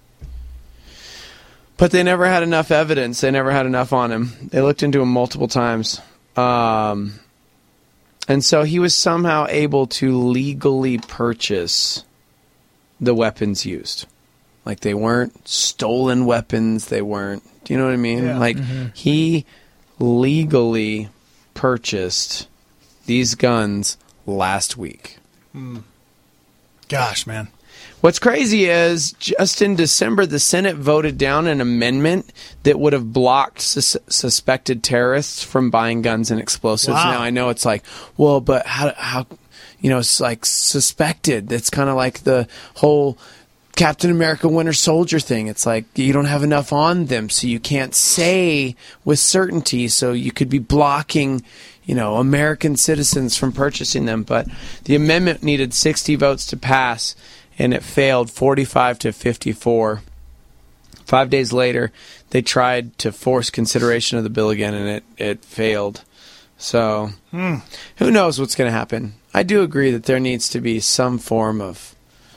Speaker 4: But they never had enough evidence. They never had enough on him. They looked into him multiple times. And so he was somehow able to legally purchase the weapons used. Like, they weren't stolen weapons. They weren't, do you know what I mean?
Speaker 6: Yeah.
Speaker 4: Like, he legally purchased these guns last week.
Speaker 6: Gosh, man.
Speaker 4: What's crazy is, just in December, the Senate voted down an amendment that would have blocked suspected terrorists from buying guns and explosives.
Speaker 6: Wow.
Speaker 4: Now, I know it's like, well, but how it's like suspected. It's kind of like the whole Captain America Winter Soldier thing. It's like you don't have enough on them, so you can't say with certainty, so you could be blocking, American citizens from purchasing them. But the amendment needed 60 votes to pass, and it failed 45-54. 5 days later, they tried to force consideration of the bill again, and it failed. So, who knows what's going to happen? I do agree that there needs to be some form of,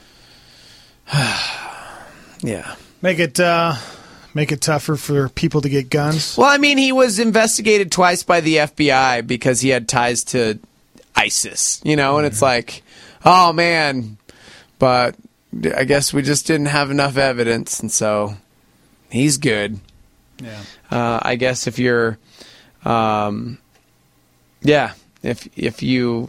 Speaker 4: yeah.
Speaker 6: Make it tougher for people to get guns.
Speaker 4: Well, I mean, he was investigated twice by the FBI because he had ties to ISIS, and it's like, oh man. But I guess we just didn't have enough evidence, and so he's good.
Speaker 6: Yeah.
Speaker 4: I guess if you're, if you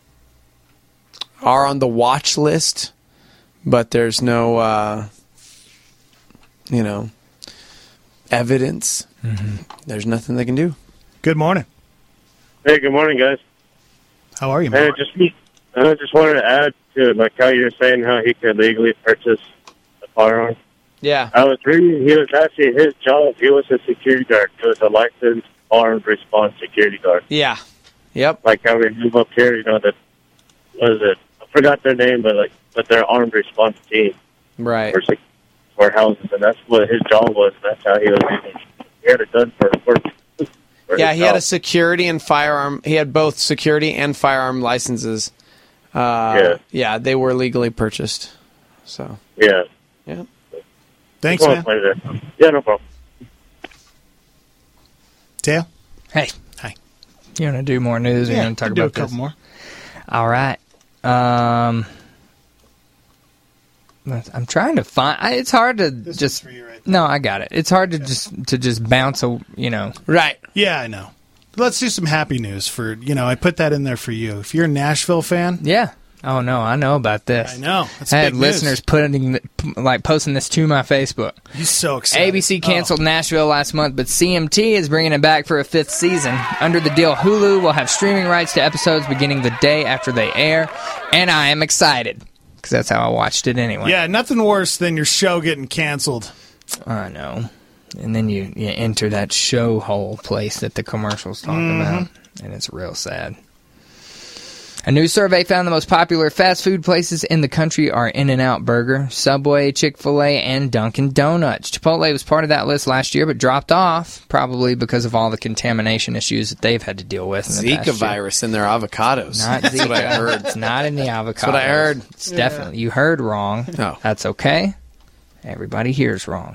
Speaker 4: are on the watch list, but there's no, evidence, there's nothing they can do.
Speaker 6: Good morning.
Speaker 7: Hey, good morning, guys.
Speaker 6: How are you,
Speaker 7: man? I just wanted to add to how you were saying how he could legally purchase a firearm.
Speaker 4: Yeah.
Speaker 7: I was reading, he was actually, his job, he was a security guard. He was a licensed armed response security guard.
Speaker 4: Yeah. Yep.
Speaker 7: Like how we move up here, what is it? I forgot their name, but their armed response team.
Speaker 4: Right.
Speaker 7: For houses, and that's what his job was. That's how he was using. He had a gun for
Speaker 4: yeah, he had a security and firearm. He had both security and firearm licenses. Yeah, they were legally purchased. So
Speaker 7: yeah.
Speaker 6: Thanks, man.
Speaker 7: Yeah, no problem.
Speaker 6: Tail?
Speaker 11: Hey.
Speaker 6: Hi.
Speaker 11: You want to do more news? Or you want to talk about
Speaker 6: a couple more.
Speaker 11: All right. I'm trying to find. It's hard to just. No, I got it. It's hard to just bounce.
Speaker 4: Right.
Speaker 6: Yeah, I know. Let's do some happy news for I put that in there for you. If you're a Nashville fan,
Speaker 11: yeah. Oh no, I know about this.
Speaker 6: I know. That's
Speaker 11: I had
Speaker 6: big
Speaker 11: listeners posting this to my Facebook.
Speaker 6: He's so excited.
Speaker 11: ABC canceled Nashville last month, but CMT is bringing it back for a 5th season. Under the deal, Hulu will have streaming rights to episodes beginning the day after they air, and I am excited because that's how I watched it anyway.
Speaker 6: Yeah, nothing worse than your show getting canceled.
Speaker 11: I know. And then you enter that show hole place that the commercials talk about, and it's real sad. A new survey found the most popular fast food places in the country are In-N-Out Burger, Subway, Chick-fil-A, and Dunkin' Donuts. Chipotle was part of that list last year, but dropped off, probably because of all the contamination issues that they've had to deal with.
Speaker 4: Zika virus in their avocados.
Speaker 11: Not
Speaker 4: That's
Speaker 11: Zika.
Speaker 4: what I heard.
Speaker 11: It's not in the avocados.
Speaker 4: That's what I heard.
Speaker 11: It's definitely. You heard wrong.
Speaker 4: Oh.
Speaker 11: That's okay. Everybody hears wrong.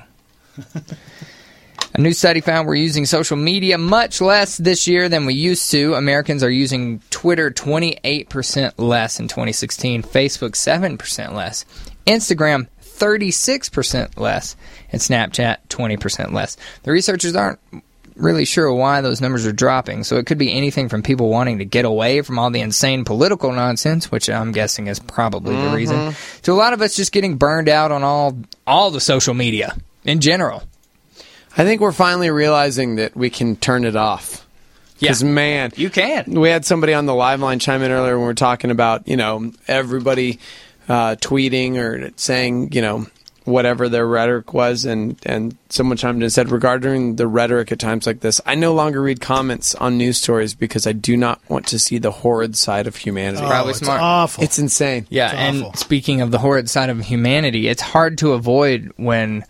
Speaker 11: A new study found we're using social media much less this year than we used to. Americans are using Twitter 28% less in 2016, Facebook 7% less, Instagram 36% less, and Snapchat 20% less. The researchers aren't really sure why those numbers are dropping, so it could be anything from people wanting to get away from all the insane political nonsense, which I'm guessing is probably the reason, to a lot of us just getting burned out on all the social media in general.
Speaker 4: I think we're finally realizing that we can turn it off. Because, man,
Speaker 11: you can.
Speaker 4: We had somebody on the live line chime in earlier when we were talking about, everybody tweeting or saying, whatever their rhetoric was. And someone chimed in and said, regarding the rhetoric at times like this, I no longer read comments on news stories because I do not want to see the horrid side of humanity.
Speaker 11: Probably smart.
Speaker 6: Awful.
Speaker 4: It's insane.
Speaker 11: Yeah, and speaking of the horrid side of humanity, it's hard to avoid when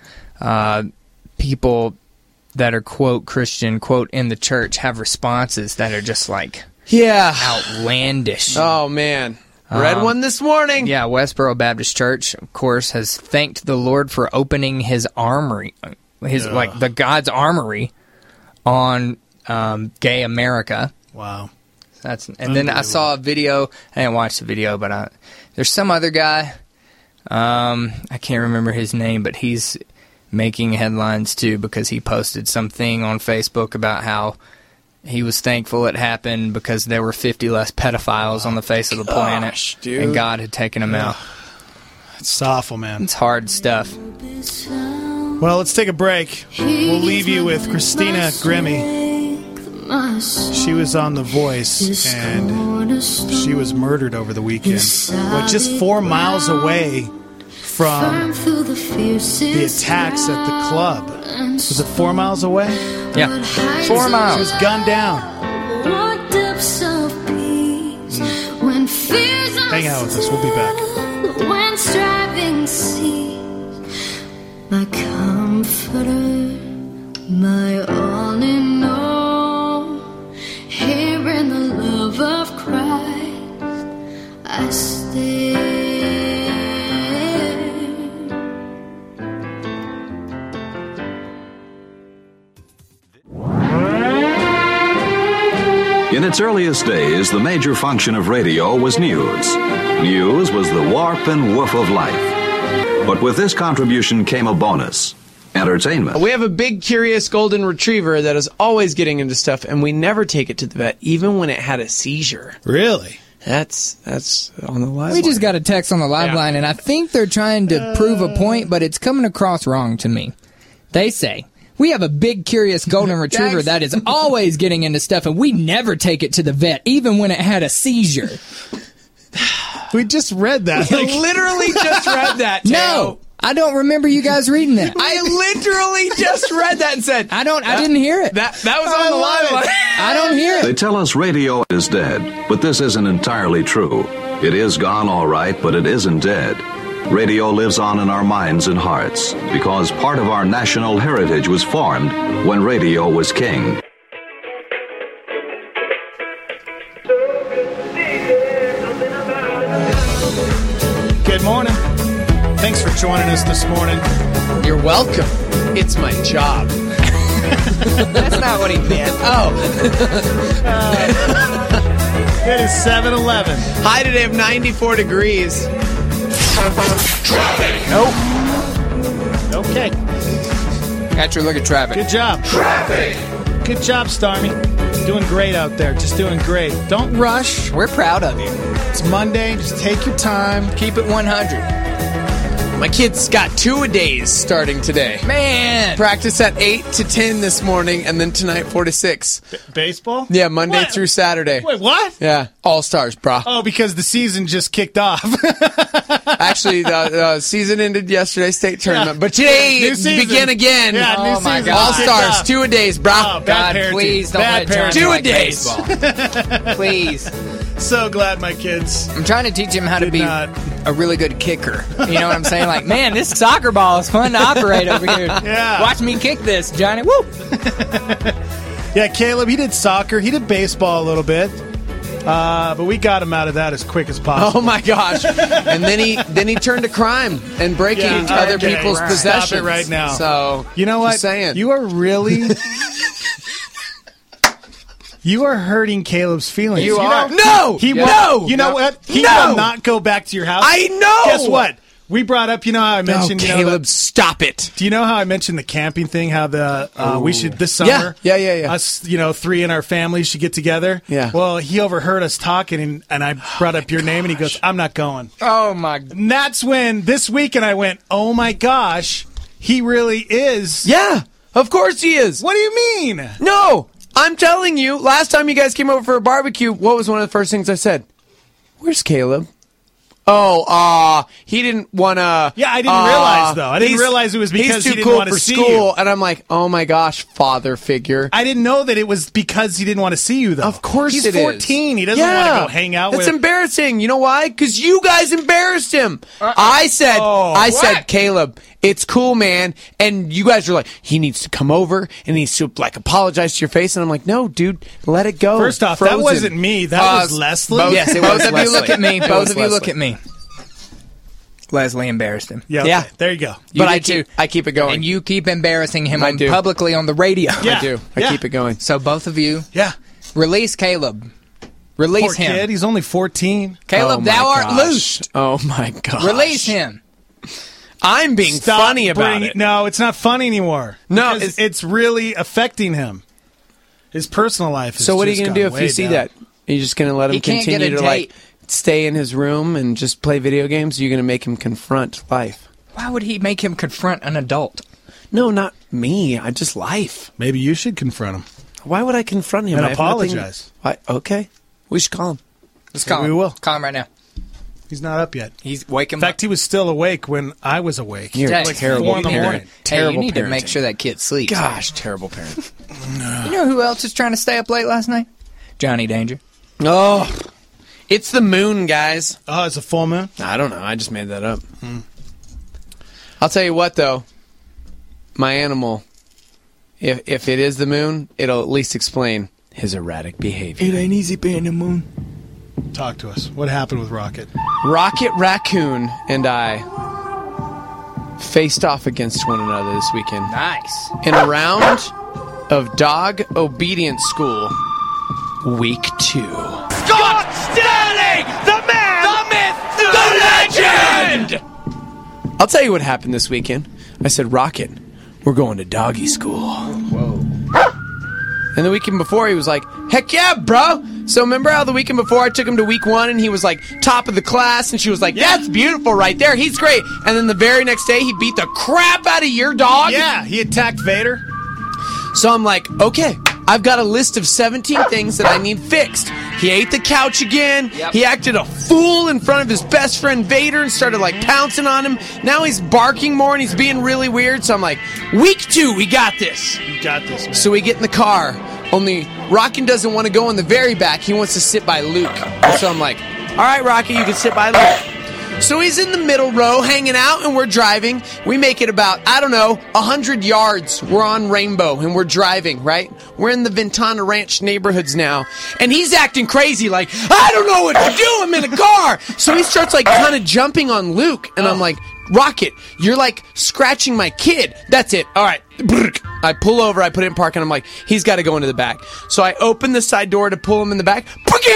Speaker 11: people that are, quote, Christian, quote, in the church have responses that are just like outlandish.
Speaker 4: Oh, man. Read one this morning.
Speaker 11: Yeah, Westboro Baptist Church, of course, has thanked the Lord for opening his armory, the God's armory on gay America.
Speaker 6: Wow.
Speaker 11: Then I saw a video. I didn't watch the video, but there's some other guy. I can't remember his name, but he's making headlines too because he posted something on Facebook about how he was thankful it happened because there were 50 less pedophiles on the face of the planet,
Speaker 4: dude.
Speaker 11: and God had taken them out.
Speaker 6: It's awful, man.
Speaker 11: It's hard stuff.
Speaker 6: Well, let's take a break. We'll leave you with Christina Grimmie. She was on The Voice, and she was murdered over the weekend. Just 4 miles away from the attacks at the club. Was it 4 miles away?
Speaker 11: Yeah, 4 miles.
Speaker 6: She was gunned down. Hang out with us. We'll be back.
Speaker 2: When striving cease, my comforter, my all in all, here in the love of Christ, I stay.
Speaker 8: In its earliest days, the major function of radio was news. News was the warp and woof of life. But with this contribution came a bonus: entertainment.
Speaker 4: We have a big, curious golden retriever that is always getting into stuff, and we never take it to the vet, even when it had a seizure.
Speaker 6: Really?
Speaker 4: That's on the live line.
Speaker 11: We just got a text on the live line, and I think they're trying to prove a point, but it's coming across wrong to me. They say, we have a big, curious golden retriever that is always getting into stuff, and we never take it to the vet, even when it had a seizure.
Speaker 6: We just read that.
Speaker 4: We literally just read that, Teo.
Speaker 11: No, I don't remember you guys reading that.
Speaker 4: I literally just read that and said,
Speaker 11: I didn't hear it.
Speaker 4: That was on the live line.
Speaker 11: I don't hear it.
Speaker 8: They tell us radio is dead, but this isn't entirely true. It is gone, all right, but it isn't dead. Radio lives on in our minds and hearts because part of our national heritage was formed when radio was king.
Speaker 6: Good morning. Thanks for joining us this morning.
Speaker 4: You're welcome. It's my job.
Speaker 11: That's not what he meant.
Speaker 4: Oh.
Speaker 6: It is 7-11.
Speaker 4: High today of 94 degrees.
Speaker 14: Traffic.
Speaker 6: Nope. Okay.
Speaker 11: Got your look at traffic.
Speaker 6: Good job.
Speaker 14: Traffic.
Speaker 6: Good job, Stormy. Doing great out there. Just doing great. Don't rush.
Speaker 11: We're proud of you.
Speaker 6: It's Monday. Just take your time.
Speaker 11: Keep it 100.
Speaker 4: My kids got 2-a-days starting today.
Speaker 11: Man.
Speaker 4: Practice at 8 to 10 this morning, and then tonight 4 to 6.
Speaker 6: Baseball?
Speaker 4: Yeah, Monday
Speaker 6: What?
Speaker 4: through Saturday.
Speaker 6: Wait, what?
Speaker 4: Yeah, All-Stars, brah.
Speaker 6: Oh, because the season just kicked off.
Speaker 4: Actually, the season ended yesterday, state tournament.
Speaker 6: Yeah.
Speaker 4: But today
Speaker 6: New
Speaker 4: it
Speaker 6: season.
Speaker 4: began again.
Speaker 6: Yeah, new
Speaker 11: Oh, my
Speaker 6: season.
Speaker 11: God.
Speaker 4: All-Stars, 2-a-days, brah.
Speaker 6: Oh, bad
Speaker 11: God,
Speaker 6: parenting.
Speaker 11: please don't
Speaker 6: Bad
Speaker 11: let John
Speaker 6: parenting.
Speaker 11: like
Speaker 4: 2-a-days.
Speaker 11: baseball. Please.
Speaker 6: So glad my kids.
Speaker 11: I'm trying to teach him how to
Speaker 6: Did
Speaker 11: be
Speaker 6: not.
Speaker 11: a really good kicker. You know what I'm saying? Like, man, this soccer ball is fun to operate over here.
Speaker 6: Yeah.
Speaker 11: Watch me kick this, Johnny. Woo!
Speaker 6: Yeah, Caleb, he did soccer. He did baseball a little bit. But we got him out of that as quick as possible.
Speaker 4: Oh my gosh! And then he turned to crime and breaking
Speaker 6: Yeah,
Speaker 4: other
Speaker 6: okay,
Speaker 4: people's
Speaker 6: stop
Speaker 4: possessions.
Speaker 6: it right now.
Speaker 4: So
Speaker 6: You know what?
Speaker 4: just saying.
Speaker 6: You are really... You are hurting Caleb's feelings.
Speaker 11: You are.
Speaker 4: No!
Speaker 6: He
Speaker 4: Yeah.
Speaker 6: won't.
Speaker 4: No!
Speaker 6: You know
Speaker 4: No.
Speaker 6: what? He
Speaker 4: No!
Speaker 6: will not go back to your house.
Speaker 4: I know!
Speaker 6: Guess what? We brought up, you know how I mentioned...
Speaker 4: Oh,
Speaker 6: you know,
Speaker 4: Caleb, stop it!
Speaker 6: do you know how I mentioned the camping thing? How the we should this summer?
Speaker 4: Yeah.
Speaker 6: Us, 3 in our family should get together.
Speaker 4: Yeah.
Speaker 6: Well, he overheard us talking, and I brought up your name, and he goes, "I'm not going."
Speaker 11: Oh, my.
Speaker 6: And that's when this weekend I went, "Oh my gosh, he really is."
Speaker 4: Yeah, of course he is.
Speaker 6: What do you mean?
Speaker 4: No, I'm telling you. Last time you guys came over for a barbecue, what was one of the first things I said? Where's Caleb? Oh, he didn't want to.
Speaker 6: Yeah, I didn't realize, though. I didn't realize it was because
Speaker 4: he's
Speaker 6: he
Speaker 4: too
Speaker 6: didn't
Speaker 4: cool
Speaker 6: want to
Speaker 4: for
Speaker 6: see
Speaker 4: school.
Speaker 6: you.
Speaker 4: And I'm like, oh my gosh, father figure.
Speaker 6: I didn't know that it was because he didn't want to see you, though.
Speaker 4: Of course
Speaker 6: he's
Speaker 4: it is.
Speaker 6: 14. He doesn't want to go hang out
Speaker 4: That's
Speaker 6: with.
Speaker 4: embarrassing. You know why? Because you guys embarrassed him. I said, Caleb, it's cool, man. And you guys are like, he needs to come over and he needs to like apologize to your face. And I'm like, no, dude, let it go.
Speaker 6: First off, that wasn't me. That was Leslie.
Speaker 11: Yes, it was. Both of you
Speaker 4: Leslie.
Speaker 11: look at me.
Speaker 4: It
Speaker 11: Both
Speaker 4: was
Speaker 11: of you look
Speaker 4: Leslie.
Speaker 11: at me. Leslie embarrassed him.
Speaker 6: Yeah, okay.
Speaker 4: Yeah.
Speaker 6: There you go.
Speaker 11: You
Speaker 4: But
Speaker 11: did
Speaker 4: I keep it going.
Speaker 11: And you keep embarrassing him
Speaker 4: I do.
Speaker 11: publicly on the radio.
Speaker 6: Yeah.
Speaker 4: I do. I
Speaker 6: Yeah.
Speaker 4: keep it going.
Speaker 11: So both of you,
Speaker 6: Yeah.
Speaker 11: release Caleb. Release
Speaker 6: Poor
Speaker 11: him.
Speaker 6: kid. He's only 14.
Speaker 11: Caleb,
Speaker 4: Oh my
Speaker 11: thou art
Speaker 4: gosh.
Speaker 11: loosed.
Speaker 4: Oh my gosh.
Speaker 11: Release him.
Speaker 4: I'm being
Speaker 6: Stop
Speaker 4: funny about
Speaker 6: bringing-
Speaker 4: it.
Speaker 6: No, it's not funny anymore.
Speaker 4: No,
Speaker 6: Because it's really affecting him. His personal life. Has
Speaker 4: So what are you
Speaker 6: just
Speaker 4: going to do
Speaker 6: gone
Speaker 4: if you
Speaker 6: way
Speaker 4: see
Speaker 6: down.
Speaker 4: that? Are you just going to let him
Speaker 11: He can't
Speaker 4: continue
Speaker 11: get a
Speaker 4: to like
Speaker 11: date.
Speaker 4: stay in his room and just play video games? Or are you going to make him confront life?
Speaker 11: Why would he make him confront an adult?
Speaker 4: No, not me. I just life.
Speaker 6: Maybe you should confront him.
Speaker 4: Why would I confront him?
Speaker 6: And
Speaker 4: I have nothing-
Speaker 6: apologize.
Speaker 4: Why? Okay, we should call him.
Speaker 11: Let's call him.
Speaker 6: We will.
Speaker 11: Call him right now.
Speaker 6: He's not up yet.
Speaker 11: He's wake him
Speaker 6: In fact, he was still awake when I was awake.
Speaker 4: You're
Speaker 11: Dang.
Speaker 6: like
Speaker 4: terrible
Speaker 6: 4 in the
Speaker 4: parent.
Speaker 6: morning.
Speaker 11: Hey, you need to
Speaker 4: parenting.
Speaker 11: make sure that kid sleeps.
Speaker 4: Gosh, terrible parent.
Speaker 11: You know who else is trying to stay up late last night? Johnny Danger.
Speaker 4: Oh, it's the moon, guys.
Speaker 6: Oh, it's a full moon?
Speaker 4: I don't know. I just made that up. I'll tell you what, though. My animal, if it is the moon, it'll at least explain his erratic behavior.
Speaker 11: ain't easy being the moon.
Speaker 6: Talk to us. What happened with Rocket?
Speaker 4: Rocket Raccoon and I faced off against one another this weekend
Speaker 11: Nice.
Speaker 4: in a round of Dog Obedience School, Week 2.
Speaker 14: Scott Stanley, the man, the myth, the legend.
Speaker 4: I'll tell you what happened this weekend. I said, Rocket, we're going to doggy school. Whoa. And the weekend before, he was like, heck yeah, bro. So remember how the weekend before I took him to week 1 and he was like top of the class and she was like, that's beautiful right there. He's great. And then the very next day, he beat the crap out of your dog.
Speaker 6: Yeah, he attacked Vader.
Speaker 4: So I'm like, okay, I've got a list of 17 things that I need fixed. He ate the couch again.
Speaker 11: Yep.
Speaker 4: He acted a fool in front of his best friend Vader and started like pouncing on him. Now he's barking more and he's being really weird. So I'm like, week 2, we got this.
Speaker 6: You got this, man.
Speaker 4: So we get in the car. Only Rockin' doesn't want to go in the very back. He wants to sit by Luke. So I'm like, all right, Rocky, you can sit by Luke. So he's in the middle row hanging out and we're driving. We make it about, 100 yards. We're on Rainbow and we're driving, right? We're in the Ventana Ranch neighborhoods now. And he's acting crazy like, I don't know what to do. I'm in a car. So he starts like kind of jumping on Luke. And I'm like, Rocket, you're like scratching my kid. That's it. All right. I pull over, I put it in park, and I'm like, he's got to go into the back. So I open the side door to pull him in the back.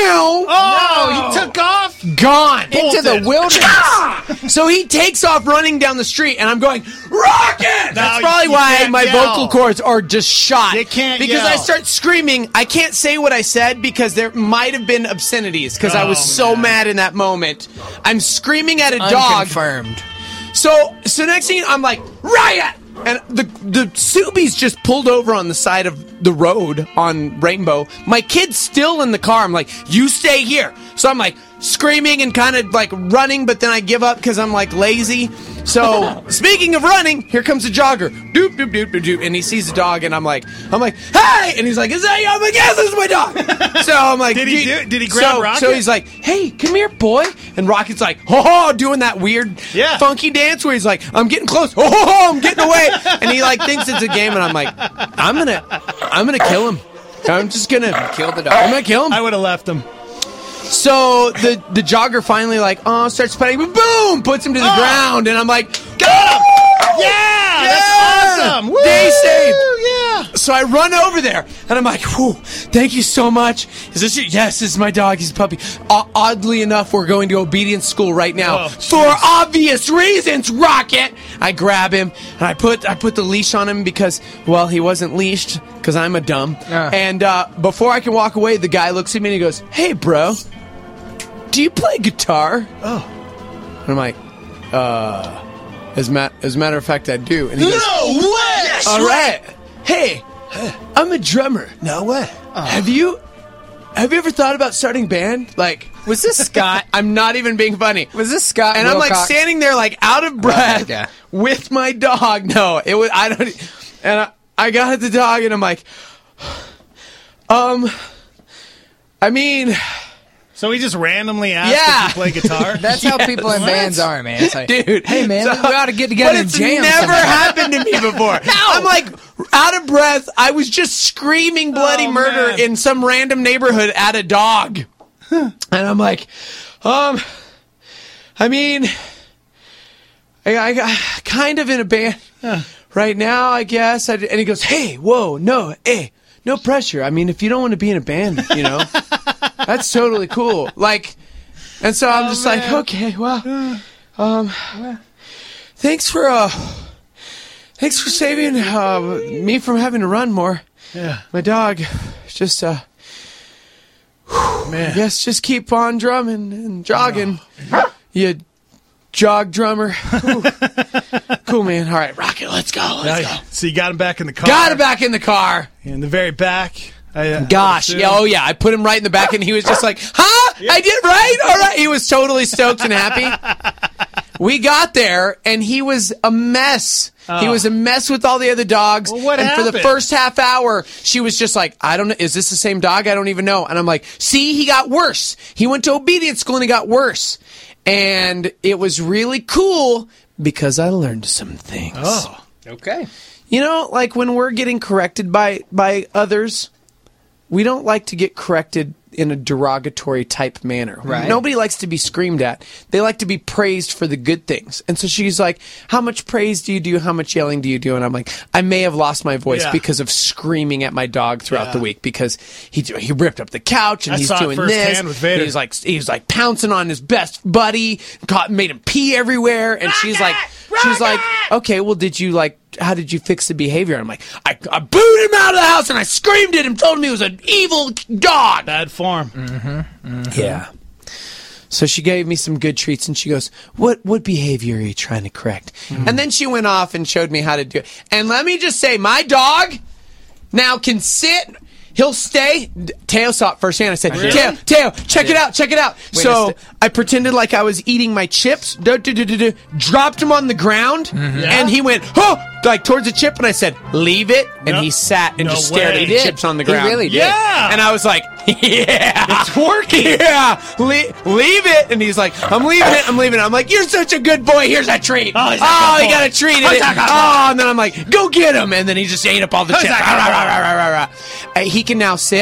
Speaker 6: Oh, he took off?
Speaker 4: Gone.
Speaker 11: Into the wilderness.
Speaker 4: So he takes off running down the street, and I'm going, Rocket! That's probably why my vocal cords are just shot.
Speaker 6: You can't
Speaker 4: Because
Speaker 6: yell.
Speaker 4: I start screaming. I can't say what I said because there might have been obscenities because I was so mad in that moment. I'm screaming at a dog.
Speaker 11: Unconfirmed.
Speaker 4: So next thing I'm like, riot! And the Subies just pulled over on the side of the road on Rainbow. My kid's still in the car. I'm like, you stay here. So I'm like screaming and kind of like running, but then I give up because I'm like lazy. So speaking of running, here comes a jogger. Doop, doop, doop, doop, doop. And he sees a dog, and I'm like, hey! And he's like, is that you? I'm like, yes, this is my dog. So I'm like,
Speaker 6: Did he grab Rocket?
Speaker 4: So he's like, hey, come here, boy. And Rocket's like, ho, doing that weird funky dance where he's like, I'm getting close. Ho, I'm getting away. And he like thinks it's a game, and I'm like, I'm gonna kill him. I'm just gonna kill the dog. I'm gonna kill him.
Speaker 6: I would have left him.
Speaker 4: So the jogger finally like, starts petting, but boom, puts him to the ground, and I'm like, got him!
Speaker 6: Yeah, that's awesome. Woo!
Speaker 4: Day saved.
Speaker 6: Yeah.
Speaker 4: So I run over there, and I'm like, whew, thank you so much. Is this your? Yes, this is my dog. He's a puppy. Oddly enough, we're going to obedience school right now for obvious reasons, Rocket. I grab him, and I put the leash on him because, well, he wasn't leashed because I'm a dumb. And before I can walk away, the guy looks at me and he goes, hey, bro, do you play guitar? And I'm like, as a matter of fact, I do. And he goes,
Speaker 14: No way!
Speaker 4: All right. Hey, I'm a drummer.
Speaker 14: No way.
Speaker 4: Have you ever thought about starting a band? Like,
Speaker 11: was this Scott?
Speaker 4: I'm not even being funny.
Speaker 11: Was this Scott?
Speaker 4: And I'm like
Speaker 11: Wilcox?
Speaker 4: standing there like out of breath with my dog. No, it was I don't. And I got at the dog and I'm like, I mean.
Speaker 6: So he just randomly asked if you play guitar?
Speaker 11: That's how people in bands are, man. It's like,
Speaker 4: dude,
Speaker 11: hey, man,
Speaker 4: so,
Speaker 11: we ought to get together
Speaker 4: but
Speaker 11: and
Speaker 4: it's
Speaker 11: jam.
Speaker 4: never
Speaker 11: sometime.
Speaker 4: happened to me before.
Speaker 11: No.
Speaker 4: I'm like out of breath. I was just screaming bloody murder in some random neighborhood at a dog. And I'm like, I mean, I got kind of in a band right now, I guess. And he goes, hey, whoa, no, hey, no pressure. I mean, if you don't want to be in a band, you know, that's totally cool. Like, and so I'm just like, okay, well, thanks for saving me from having to run more.
Speaker 6: Yeah.
Speaker 4: My dog just, man. I guess just keep on drumming and jogging. You jog drummer. Cool, man. All right, Rocket, let's go. Let's go.
Speaker 6: So you got him back in the car.
Speaker 4: Got him back in the car.
Speaker 6: In the very back.
Speaker 4: Gosh, yeah, I put him right in the back, and he was just like, huh? Yeah. I did right? All right. He was totally stoked and happy. We got there, and he was a mess. He was a mess with all the other dogs.
Speaker 6: Well, what
Speaker 4: and
Speaker 6: happened?
Speaker 4: for the first half hour, she was just like, I don't know. Is this the same dog? I don't even know. And I'm like, see, he got worse. He went to obedience school, and he got worse. And it was really cool because I learned some things.
Speaker 11: Oh, okay.
Speaker 4: You know, like when we're getting corrected by others, we don't like to get corrected in a derogatory type manner.
Speaker 11: Right.
Speaker 4: Nobody likes to be screamed at. They like to be praised for the good things. And so she's like, how much praise do you do? How much yelling do you do? And I'm like, I may have lost my voice because of screaming at my dog throughout the week because he ripped up the couch and
Speaker 6: I
Speaker 4: he's
Speaker 6: saw it
Speaker 4: doing
Speaker 6: firsthand
Speaker 4: this.
Speaker 6: with Vader.
Speaker 4: He was like pouncing on his best buddy, made him pee everywhere. And she's like, okay, well, how did you fix the behavior? I'm like, I booed him out of the house and I screamed at him, told him he was an evil dog.
Speaker 6: Bad form.
Speaker 4: Yeah. So she gave me some good treats and she goes, what behavior are you trying to correct? And then she went off and showed me how to do it. And let me just say, my dog now can sit. He'll stay. Teo saw it firsthand. I said,
Speaker 6: Really?
Speaker 4: Teo, check it out.
Speaker 11: Wait,
Speaker 4: So I pretended like I was eating my chips, dropped him on the ground, and he went, like towards the chip, and I said, leave it. And he sat and just stared at the chips on the ground.
Speaker 11: He really did.
Speaker 4: Yeah. And I was like, yeah.
Speaker 6: It's working.
Speaker 4: Yeah. Leave it. And he's like, I'm leaving it. I'm like, you're such a good boy. Here's a treat.
Speaker 6: Oh,
Speaker 4: he got a treat. And then I'm like, go get him. And then he just ate up all the chips. He can now sit,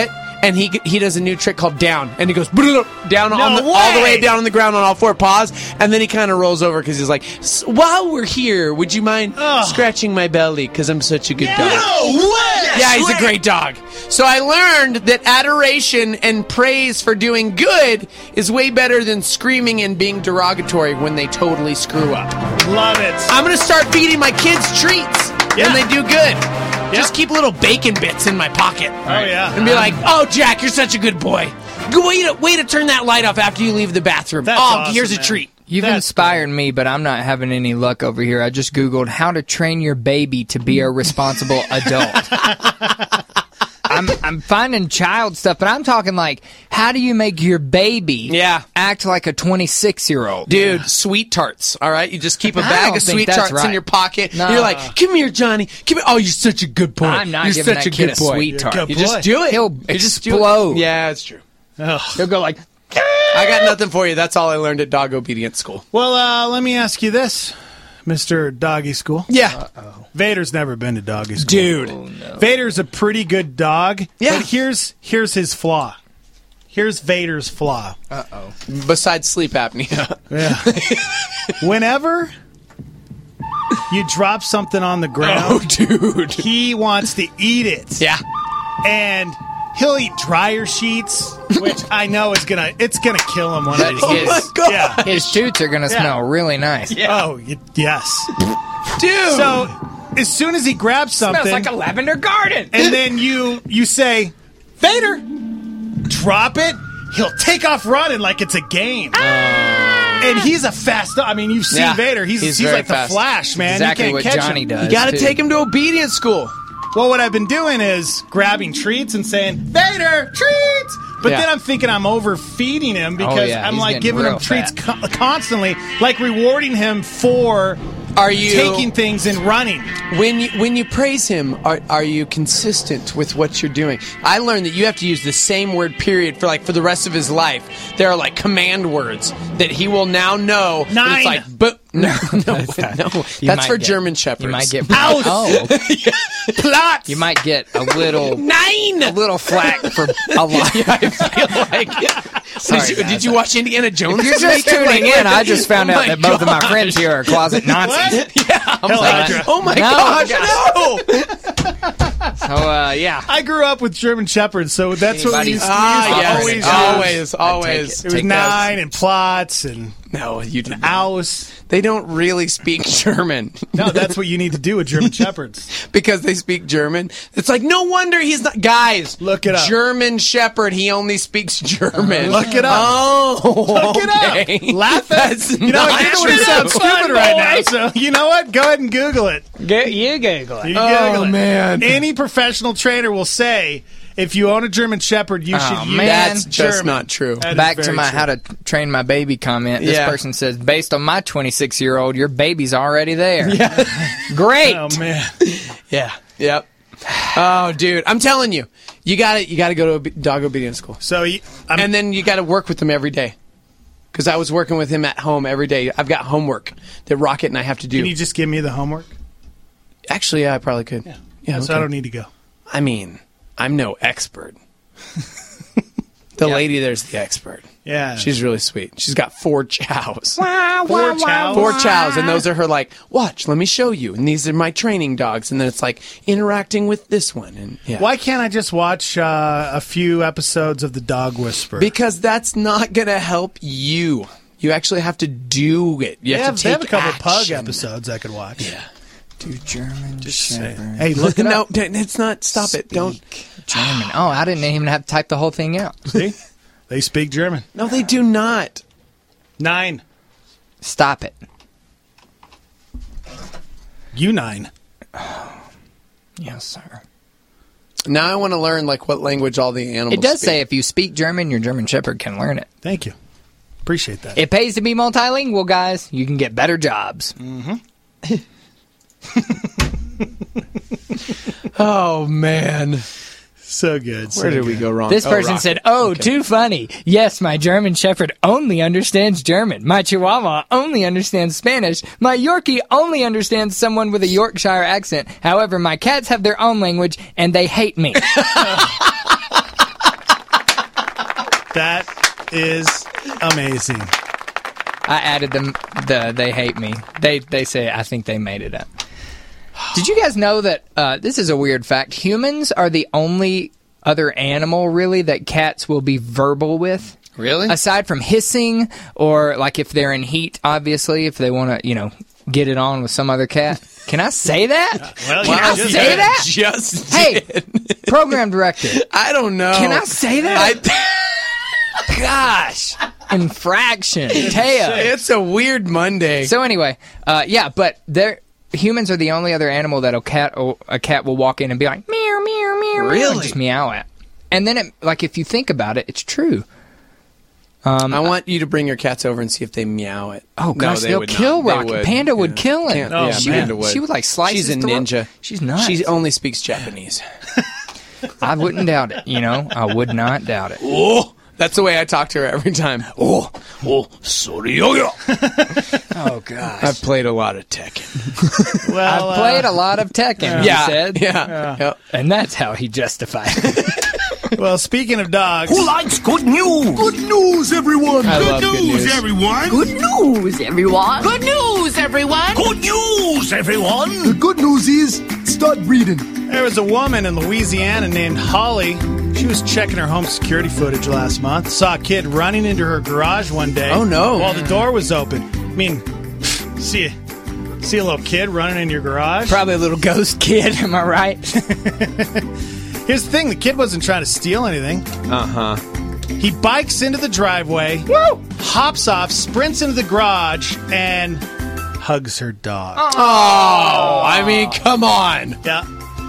Speaker 4: and he does a new trick called down, and he goes down
Speaker 6: No
Speaker 4: all the
Speaker 6: way!
Speaker 4: way down on the ground on all four paws, and then he kind of rolls over because he's like, while we're here, would you mind scratching my belly because I'm such a good dog?
Speaker 6: No way!
Speaker 4: Yeah, he's a great dog. So I learned that adoration and praise for doing good is way better than screaming and being derogatory when they totally screw up.
Speaker 6: Love it.
Speaker 4: I'm going to start feeding my kids treats when they do good. Just keep little bacon bits in my pocket.
Speaker 6: Oh, yeah.
Speaker 4: And be like, oh, Jack, you're such a good boy. Way to turn that light off after you leave the bathroom.
Speaker 6: That's awesome,
Speaker 4: here's a
Speaker 6: man.
Speaker 4: treat.
Speaker 11: You've inspired me, but I'm not having any luck over here. I just Googled how to train your baby to be a responsible adult. I'm finding child stuff, but I'm talking like, how do you make your baby act like a 26-year-old?
Speaker 4: Dude, Sweet Tarts, all right? You just keep a
Speaker 11: I
Speaker 4: bag
Speaker 11: don't
Speaker 4: of
Speaker 11: think
Speaker 4: Sweet
Speaker 11: that's
Speaker 4: Tarts in
Speaker 11: right.
Speaker 4: your pocket.
Speaker 11: No.
Speaker 4: You're like, come here, Johnny. Come here. Oh, you're such a good boy.
Speaker 11: I'm not
Speaker 4: you're
Speaker 11: giving
Speaker 4: such
Speaker 11: that
Speaker 4: a
Speaker 11: kid
Speaker 4: good
Speaker 11: a
Speaker 4: boy.
Speaker 11: Sweet Tart.
Speaker 4: You just do it.
Speaker 11: He'll
Speaker 4: You just do it.
Speaker 11: explode.
Speaker 4: Yeah, it's true.
Speaker 11: He'll go like...
Speaker 4: I got nothing for you. That's all I learned at dog obedience school.
Speaker 6: Well, let me ask you this, Mr. Doggy School.
Speaker 4: Yeah.
Speaker 6: Vader's never been to doggy school.
Speaker 4: Dude.
Speaker 6: Oh, no. Vader's a pretty good dog.
Speaker 4: Yeah.
Speaker 6: But here's his flaw. Here's Vader's flaw.
Speaker 11: Uh-oh.
Speaker 4: Besides sleep apnea.
Speaker 6: Yeah. Whenever you drop something on the ground,
Speaker 4: dude,
Speaker 6: he wants to eat it.
Speaker 4: Yeah.
Speaker 6: And he'll eat dryer sheets, which I know is gonna kill him one of these days.
Speaker 11: my God.
Speaker 6: Yeah.
Speaker 11: His toots are going to smell really nice.
Speaker 6: Yeah. Oh, yes.
Speaker 4: Dude.
Speaker 6: So, as soon as he grabs something...
Speaker 11: Smells like a lavender garden.
Speaker 6: And then you say, Vader, drop it. He'll take off running like it's a game. And he's a fast dog. I mean, you've seen Vader. He's
Speaker 4: very
Speaker 6: like
Speaker 4: fast.
Speaker 6: the Flash, man.
Speaker 11: Exactly
Speaker 6: you can't
Speaker 11: what
Speaker 6: catch
Speaker 11: Johnny
Speaker 6: him.
Speaker 11: does.
Speaker 4: You got to
Speaker 11: too.
Speaker 4: take him to obedience school.
Speaker 6: Well, what I've been doing is grabbing treats and saying, Vader, treats! But then I'm thinking I'm overfeeding him because I'm
Speaker 11: he's
Speaker 6: like
Speaker 11: getting
Speaker 6: giving him
Speaker 11: real
Speaker 6: treats
Speaker 11: fat.
Speaker 6: constantly, like rewarding him for taking things and running.
Speaker 4: When you praise him, are you consistent with what you're doing? I learned that you have to use the same word period for the rest of his life. There are like command words that he will now know.
Speaker 6: Nine.
Speaker 4: It's like, but no. That's for German Shepherds.
Speaker 11: You might get
Speaker 4: Plot.
Speaker 11: You might get a little
Speaker 4: 9.
Speaker 11: a little flack for a lot.
Speaker 4: I feel like it. Did you watch Indiana Jones?
Speaker 11: If you're just tuning in, I just found out that both of my friends here are closet Nazis.
Speaker 4: Yeah, I'm
Speaker 6: Electra.
Speaker 4: like, oh my
Speaker 11: No,
Speaker 4: gosh, no!
Speaker 11: So, yeah.
Speaker 6: I grew up with German Shepherds, so that's what we used to
Speaker 4: Yes, always.
Speaker 6: It was 9 and plots and
Speaker 4: No, you didn't.
Speaker 6: Aus.
Speaker 4: They don't really speak German.
Speaker 6: No, that's what you need to do with German Shepherds.
Speaker 4: Because they speak German. It's like, no wonder he's not... Guys,
Speaker 6: look it up.
Speaker 4: German Shepherd, he only speaks German.
Speaker 6: Look it up.
Speaker 4: Oh,
Speaker 6: look it up. Laugh at it. You know, I didn't want to sound stupid right now, so you know what? Go ahead and Google it.
Speaker 11: You Google it.
Speaker 6: You Google it.
Speaker 4: Man.
Speaker 6: Any professional trainer will say, if you own a German Shepherd, you should use
Speaker 4: That's just
Speaker 6: German.
Speaker 4: not true.
Speaker 11: Back to my how to train my baby comment. This person says, based on my 26-year-old, your baby's already there. Yeah. Great.
Speaker 6: Oh, man.
Speaker 4: Yeah. Yep. Oh, dude. I'm telling you. You got to go to dog obedience school.
Speaker 6: So,
Speaker 4: and then you got to work with them every day. Because I was working with him at home every day. I've got homework that Rocket and I have to do.
Speaker 6: Can you just give me the homework?
Speaker 4: Actually, yeah, I probably could. Yeah,
Speaker 6: So I don't need to go.
Speaker 4: I mean, I'm no expert. The lady there's the expert.
Speaker 6: Yeah.
Speaker 4: She's really sweet. She's got 4 chows.
Speaker 6: Four chows?
Speaker 4: 4 chows, and those are her, like, watch, let me show you. And these are my training dogs. And then it's like interacting with this one. And yeah.
Speaker 6: Why can't I just watch a few episodes of The Dog Whisperer?
Speaker 4: Because that's not going to help you. You actually have to do it. You have to
Speaker 6: they
Speaker 4: take
Speaker 6: have a couple Pug
Speaker 4: action.
Speaker 6: episodes I could watch.
Speaker 4: Yeah.
Speaker 11: Do German
Speaker 6: Just
Speaker 11: Shepherd.
Speaker 6: saying. Hey, look it
Speaker 4: No,
Speaker 6: up.
Speaker 4: it's not. Stop it. Don't.
Speaker 11: German. Oh, I didn't even have to type the whole thing out.
Speaker 6: See? They speak German.
Speaker 4: No, they do not.
Speaker 6: 9.
Speaker 11: Stop it.
Speaker 6: You 9.
Speaker 11: Yes, sir.
Speaker 4: Now I want to learn like what language all the animals
Speaker 11: It does
Speaker 4: speak.
Speaker 11: say if you speak German, your German Shepherd can learn it.
Speaker 6: Thank you. Appreciate that.
Speaker 11: It pays to be multilingual, guys. You can get better jobs.
Speaker 4: Oh, man.
Speaker 6: So good.
Speaker 4: Where did we go wrong?
Speaker 11: This person
Speaker 4: Rocket.
Speaker 11: said, too funny. Yes, my German Shepherd only understands German. My Chihuahua only understands Spanish. My Yorkie only understands someone with a Yorkshire accent. However, my cats have their own language, and they hate me.
Speaker 6: That is amazing.
Speaker 11: I added them. They hate me. They say I think they made it up. Did you guys know that this is a weird fact? Humans are the only other animal really that cats will be verbal with.
Speaker 4: Really?
Speaker 11: Aside from hissing, or like if they're in heat, obviously, if they want to, get it on with some other cat. Can I say that?
Speaker 6: Well,
Speaker 11: Can I say that?
Speaker 4: Just
Speaker 11: Hey, program director.
Speaker 4: I don't know.
Speaker 11: Can I say that? Gosh. Infraction. Taya.
Speaker 4: It's a weird Monday.
Speaker 11: So anyway, but humans are the only other animal that a cat will walk in and be like, meow, meow, meow,
Speaker 4: Really?
Speaker 11: meow, just meow at. And then, if you think about it, it's true.
Speaker 4: I want you to bring your cats over and see if they meow it.
Speaker 11: Oh, gosh,
Speaker 4: they
Speaker 11: they'll
Speaker 4: would
Speaker 11: kill
Speaker 4: not.
Speaker 11: Rocky. Panda would kill him.
Speaker 4: Panda would.
Speaker 11: She would, slice
Speaker 4: She's a
Speaker 11: his throat.
Speaker 4: ninja.
Speaker 11: She's nuts.
Speaker 4: She only speaks Japanese.
Speaker 11: I wouldn't doubt it, I would not doubt it.
Speaker 4: Oh, that's the way I talk to her every time. Oh, sorry.
Speaker 11: Oh, gosh.
Speaker 4: I've played a lot of Tekken.
Speaker 11: I've played a lot of Tekken, he said.
Speaker 4: Yeah.
Speaker 11: And that's how he justified it.
Speaker 6: Well, speaking of dogs...
Speaker 14: Who likes good news? Good news, everyone.
Speaker 4: I love good news.
Speaker 14: Everyone.
Speaker 2: Good news, everyone.
Speaker 14: Good news, everyone. Good news, everyone.
Speaker 9: The good news is, start breathing.
Speaker 6: There was a woman in Louisiana named Holly. She was checking her home security footage last month. Saw a kid running into her garage one day.
Speaker 4: Oh, no.
Speaker 6: While the door was open. I mean, see a little kid running in your garage?
Speaker 11: Probably a little ghost kid, am I right?
Speaker 6: Here's the thing. The kid wasn't trying to steal anything.
Speaker 4: Uh-huh.
Speaker 6: He bikes into the driveway, hops off, sprints into the garage, and hugs her dog.
Speaker 4: Oh, I mean, come on.
Speaker 6: Yeah.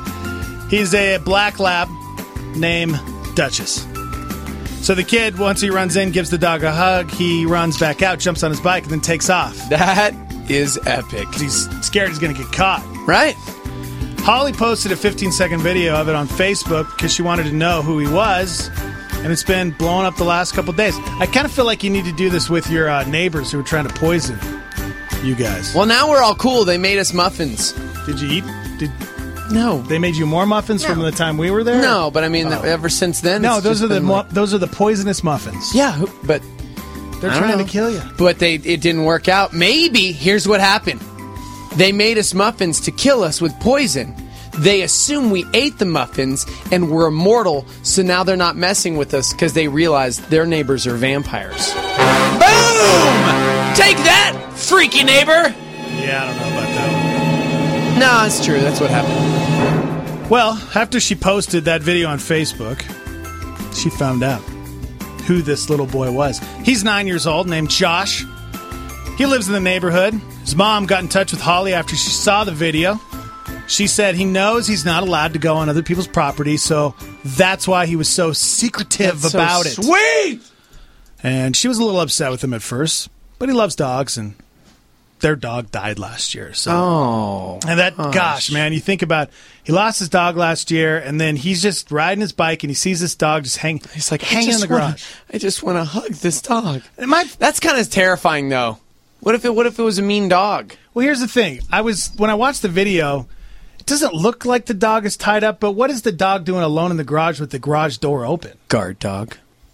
Speaker 6: He's a black lab named Duchess. So the kid, once he runs in, gives the dog a hug. He runs back out, jumps on his bike, and then takes off.
Speaker 4: That is epic.
Speaker 6: He's scared he's going to get caught.
Speaker 4: Right?
Speaker 6: Holly posted a 15-second video of it on Facebook because she wanted to know who he was, and it's been blowing up the last couple days. I kind of feel like you need to do this with your neighbors who are trying to poison you guys.
Speaker 4: Well, now we're all cool. They made us muffins.
Speaker 6: Did you eat?
Speaker 4: No.
Speaker 6: They made you more muffins from the time we were there?
Speaker 4: No, but I mean, ever since then.
Speaker 6: No,
Speaker 4: it's
Speaker 6: those
Speaker 4: just
Speaker 6: are
Speaker 4: been
Speaker 6: those are the poisonous muffins.
Speaker 4: Yeah, but
Speaker 6: they're
Speaker 4: I don't
Speaker 6: trying
Speaker 4: know.
Speaker 6: to kill you.
Speaker 4: But it didn't work out. Maybe here's what happened. They made us muffins to kill us with poison. They assume we ate the muffins and we're immortal, so now they're not messing with us because they realize their neighbors are vampires. Boom! Take that, freaky neighbor!
Speaker 6: Yeah, I don't know about that one.
Speaker 4: No, it's true. That's what happened.
Speaker 6: Well, after she posted that video on Facebook, she found out who this little boy was. He's 9 years old, named Josh. He lives in the neighborhood. His mom got in touch with Holly after she saw the video. She said he knows he's not allowed to go on other people's property, so that's why he was so secretive about it.
Speaker 4: Sweet!
Speaker 6: And she was a little upset with him at first, but he loves dogs, and their dog died last year. So.
Speaker 4: Oh.
Speaker 6: And that, gosh, man, you think about, he lost his dog last year, and then he's just riding his bike, and he sees this dog just hanging in the garage.
Speaker 4: I just want to hug this dog. That's kind of terrifying, though. What if it was a mean dog?
Speaker 6: Well, here's the thing. When I watched the video, it doesn't look like the dog is tied up, but what is the dog doing alone in the garage with the garage door open?
Speaker 4: Guard dog.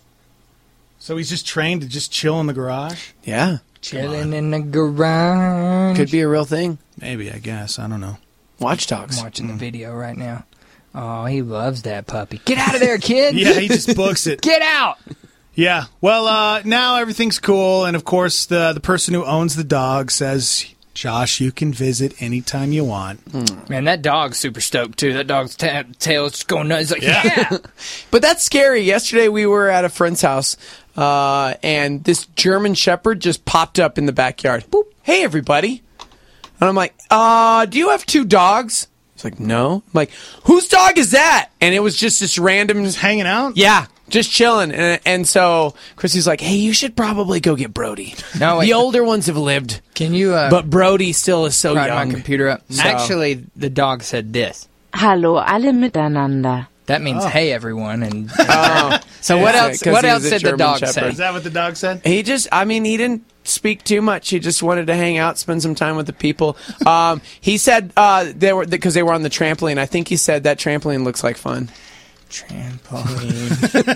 Speaker 6: So he's just trained to just chill in the garage?
Speaker 4: Yeah.
Speaker 11: Chilling in the garage.
Speaker 4: Could be a real thing.
Speaker 6: Maybe, I guess. I don't know.
Speaker 4: Watchdogs.
Speaker 11: I'm watching the video right now. Oh, he loves that puppy. Get out of there, kid.
Speaker 6: Yeah, he just books it.
Speaker 11: Get out.
Speaker 6: Yeah. Well, now everything's cool, and of course, the person who owns the dog says, Josh, you can visit anytime you want.
Speaker 11: Man, that dog's super stoked, too. That dog's tail is just going nuts. He's like, yeah.
Speaker 4: But that's scary. Yesterday, we were at a friend's house, and this German Shepherd just popped up in the backyard. Boop. Hey, everybody. And I'm like, do you have two dogs? He's like, no. I'm like, whose dog is that? And it was just this random...
Speaker 6: Just hanging out?
Speaker 4: Yeah. Just chilling. And so Chrissy's like, hey, you should probably go get Brody.
Speaker 11: No, wait.
Speaker 4: The older ones have lived.
Speaker 11: Can you...
Speaker 4: but Brody still is so young.
Speaker 11: my computer up.
Speaker 4: So.
Speaker 11: Actually, the dog said this.
Speaker 23: Hallo alle miteinander.
Speaker 11: That means, hey, everyone. And
Speaker 4: so
Speaker 11: what else did the dog say?
Speaker 6: Is that what the dog said?
Speaker 4: He didn't speak too much. He just wanted to hang out, spend some time with the people. He said because they were on the trampoline. I think he said that trampoline looks like fun.
Speaker 11: Trampoline.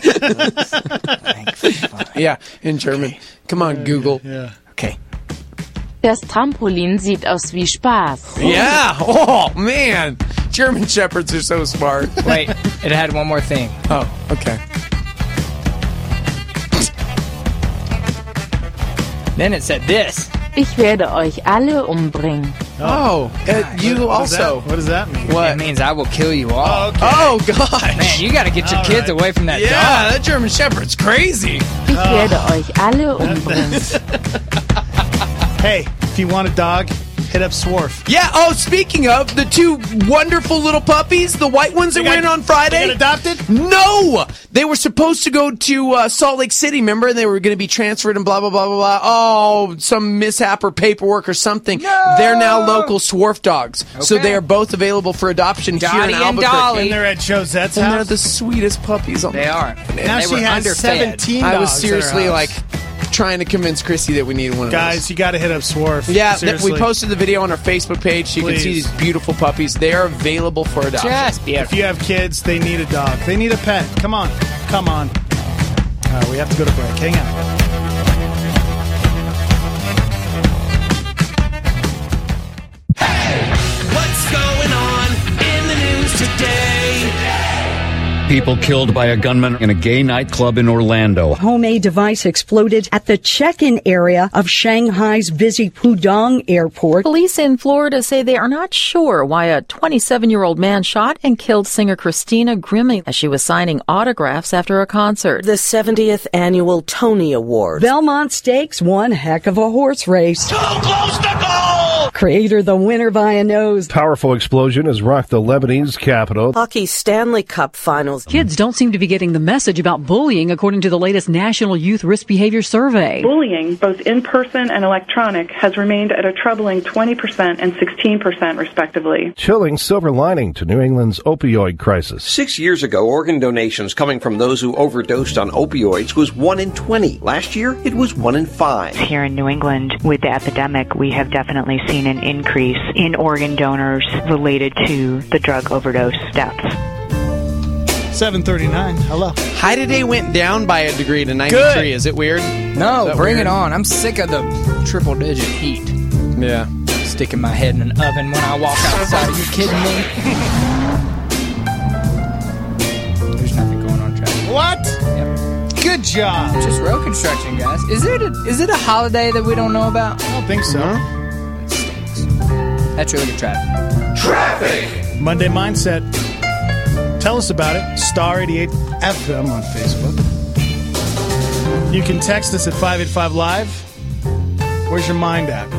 Speaker 4: Yeah, in German. Come on, Google.
Speaker 6: Yeah.
Speaker 11: Okay.
Speaker 10: Das Trampolin sieht aus wie Spaß.
Speaker 4: Yeah. Oh, man. German Shepherds are so smart.
Speaker 11: Wait, it had one more thing.
Speaker 4: Oh, okay.
Speaker 11: Then it said this.
Speaker 10: Ich werde euch alle umbringen.
Speaker 4: Oh, you also.
Speaker 6: What does that mean?
Speaker 4: What?
Speaker 11: It means I will kill you all.
Speaker 6: Okay.
Speaker 4: Oh, gosh.
Speaker 11: Man, you got to get your kids away from that
Speaker 4: Yeah,
Speaker 11: dog.
Speaker 4: that German Shepherd's crazy.
Speaker 10: Ich werde euch alle umbringen.
Speaker 6: Hey, if you want a dog, hit up Swarf.
Speaker 4: Yeah, oh, speaking of, the two wonderful little puppies, the white ones that went on Friday.
Speaker 6: They got adopted?
Speaker 4: No! They were supposed to go to Salt Lake City, remember? They were going to be transferred and blah, blah, blah, blah, blah. Oh, some mishap or paperwork or something.
Speaker 11: No!
Speaker 4: They're now local Swarf dogs.
Speaker 11: Okay.
Speaker 4: So they are both available for adoption here in
Speaker 11: Dottie and
Speaker 4: Albuquerque.
Speaker 11: Dolly.
Speaker 6: And they're at Josette's
Speaker 4: And they're
Speaker 6: house.
Speaker 4: the sweetest puppies. On
Speaker 11: They are.
Speaker 6: Now
Speaker 11: They
Speaker 6: she
Speaker 11: were
Speaker 6: has
Speaker 11: underfed.
Speaker 6: 17
Speaker 4: I
Speaker 6: dogs
Speaker 4: was
Speaker 6: at her
Speaker 4: seriously
Speaker 6: house.
Speaker 4: like trying to convince Chrissy that we need one of
Speaker 6: Guys,
Speaker 4: those.
Speaker 6: you got to hit up Swarf.
Speaker 4: Yeah,
Speaker 6: Seriously.
Speaker 4: we posted the video on our Facebook page. You can see
Speaker 6: Please.
Speaker 4: these beautiful puppies. They are available for adoption.
Speaker 11: Just
Speaker 6: If you have kids, they need a dog. They need a pet. Come on. Come on. We have to go to break. Hang on.
Speaker 14: What's going on in the news today?
Speaker 15: People killed by a gunman in a gay nightclub in Orlando.
Speaker 16: Homemade device exploded at the check-in area of Shanghai's busy Pudong airport.
Speaker 17: Police in Florida say they are not sure why a 27-year-old man shot and killed singer Christina Grimmie as she was signing autographs after a concert.
Speaker 18: The 70th annual Tony Awards.
Speaker 16: Belmont Stakes, one heck of a horse race.
Speaker 14: Too close to goal!
Speaker 16: Creator the winner by a nose.
Speaker 19: Powerful explosion has rocked the Lebanese capital.
Speaker 18: Hockey Stanley Cup Finals.
Speaker 20: Kids don't seem to be getting the message about bullying, according to the latest National Youth Risk Behavior Survey.
Speaker 21: Bullying, both in person and electronic, has remained at a troubling 20% and 16% respectively.
Speaker 19: Chilling silver lining to New England's opioid crisis.
Speaker 22: 6 years ago, organ donations coming from those who overdosed on opioids was 1 in 20. Last year, it was 1 in 5.
Speaker 23: Here in New England, with the epidemic, we have definitely seen an increase in organ donors related to the drug overdose deaths.
Speaker 6: 7:39. Hello.
Speaker 4: High today went down by a degree to 93.
Speaker 11: Good.
Speaker 4: Is it weird?
Speaker 11: No,
Speaker 4: Is that
Speaker 11: bring
Speaker 4: weird?
Speaker 11: it on. I'm sick of the triple-digit heat.
Speaker 4: Yeah.
Speaker 11: Sticking my head in an oven when I walk outside. Are you kidding me? There's nothing going on, Travis.
Speaker 6: What?
Speaker 11: Yep.
Speaker 6: Good job.
Speaker 11: Just road construction, guys. Is it a holiday that we don't know about?
Speaker 6: I don't think so.
Speaker 11: It stinks. That's really good traffic.
Speaker 14: Traffic!
Speaker 6: Monday Mindset. Tell us about it. Star 88 FM on Facebook. You can text us at 585 Live. Where's your mind at?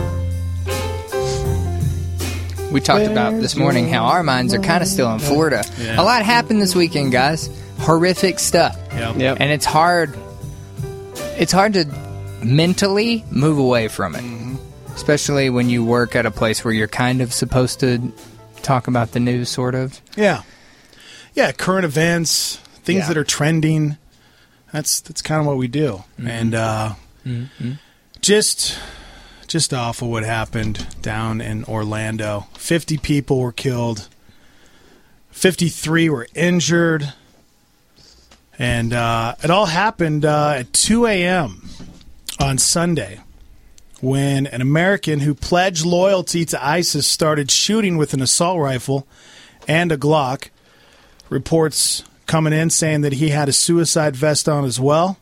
Speaker 11: We talked about this morning how our minds are kind of still in Florida.
Speaker 6: Yeah.
Speaker 11: A lot happened this weekend, guys. Horrific stuff.
Speaker 6: Yep.
Speaker 11: And it's hard to mentally move away from it. Especially when you work at a place where you're kind of supposed to talk about the news, sort of.
Speaker 6: Yeah. Yeah, current events, things that are trending. That's kind of what we do. And just awful what happened down in Orlando. 50 people were killed. 53 were injured. And it all happened at 2 a.m. on Sunday when an American who pledged loyalty to ISIS started shooting with an assault rifle and a Glock. Reports coming in saying that he had a suicide vest on as well.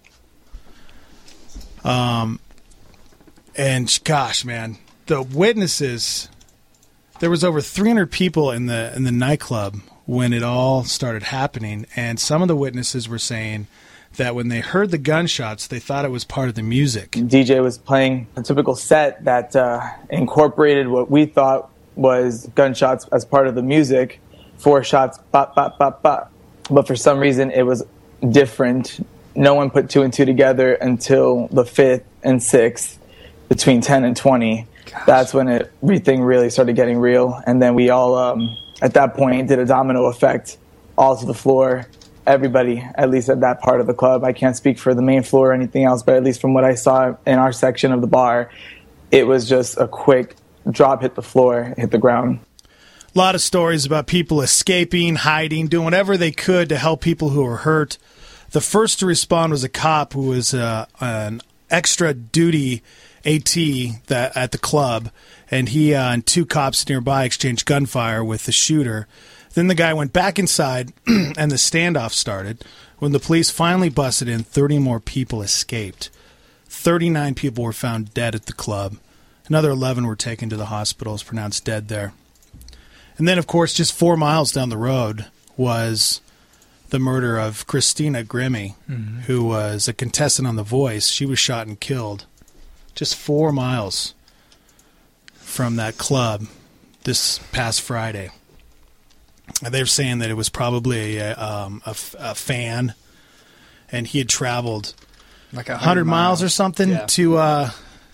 Speaker 6: And gosh, man, the witnesses, there was over 300 people in the nightclub when it all started happening, and some of the witnesses were saying that when they heard the gunshots, they thought it was part of the music.
Speaker 12: DJ was playing a typical set that incorporated what we thought was gunshots as part of the music. 4 shots, bop, bop, bop, bop. But for some reason, it was different. No one put 2 and 2 together until the 5th and 6th, between 10 and 20. Gosh. That's when everything really started getting real. And then we all, at that point, did a domino effect, all to the floor. Everybody, at least at that part of the club. I can't speak for the main floor or anything else, but at least from what I saw in our section of the bar, it was just a quick drop, hit the floor, hit the ground.
Speaker 6: A lot of stories about people escaping, hiding, doing whatever they could to help people who were hurt. The first to respond was a cop who was an extra duty AT at the club, and he and two cops nearby exchanged gunfire with the shooter. Then the guy went back inside, and the standoff started. When the police finally busted in, 30 more people escaped. 39 people were found dead at the club. Another 11 were taken to the hospitals, pronounced dead there. And then, of course, just 4 miles down the road was the murder of Christina Grimmie, who was a contestant on The Voice. She was shot and killed just 4 miles from that club this past Friday. And they're saying that it was probably a fan, and he had traveled
Speaker 11: like
Speaker 6: 100 miles or something to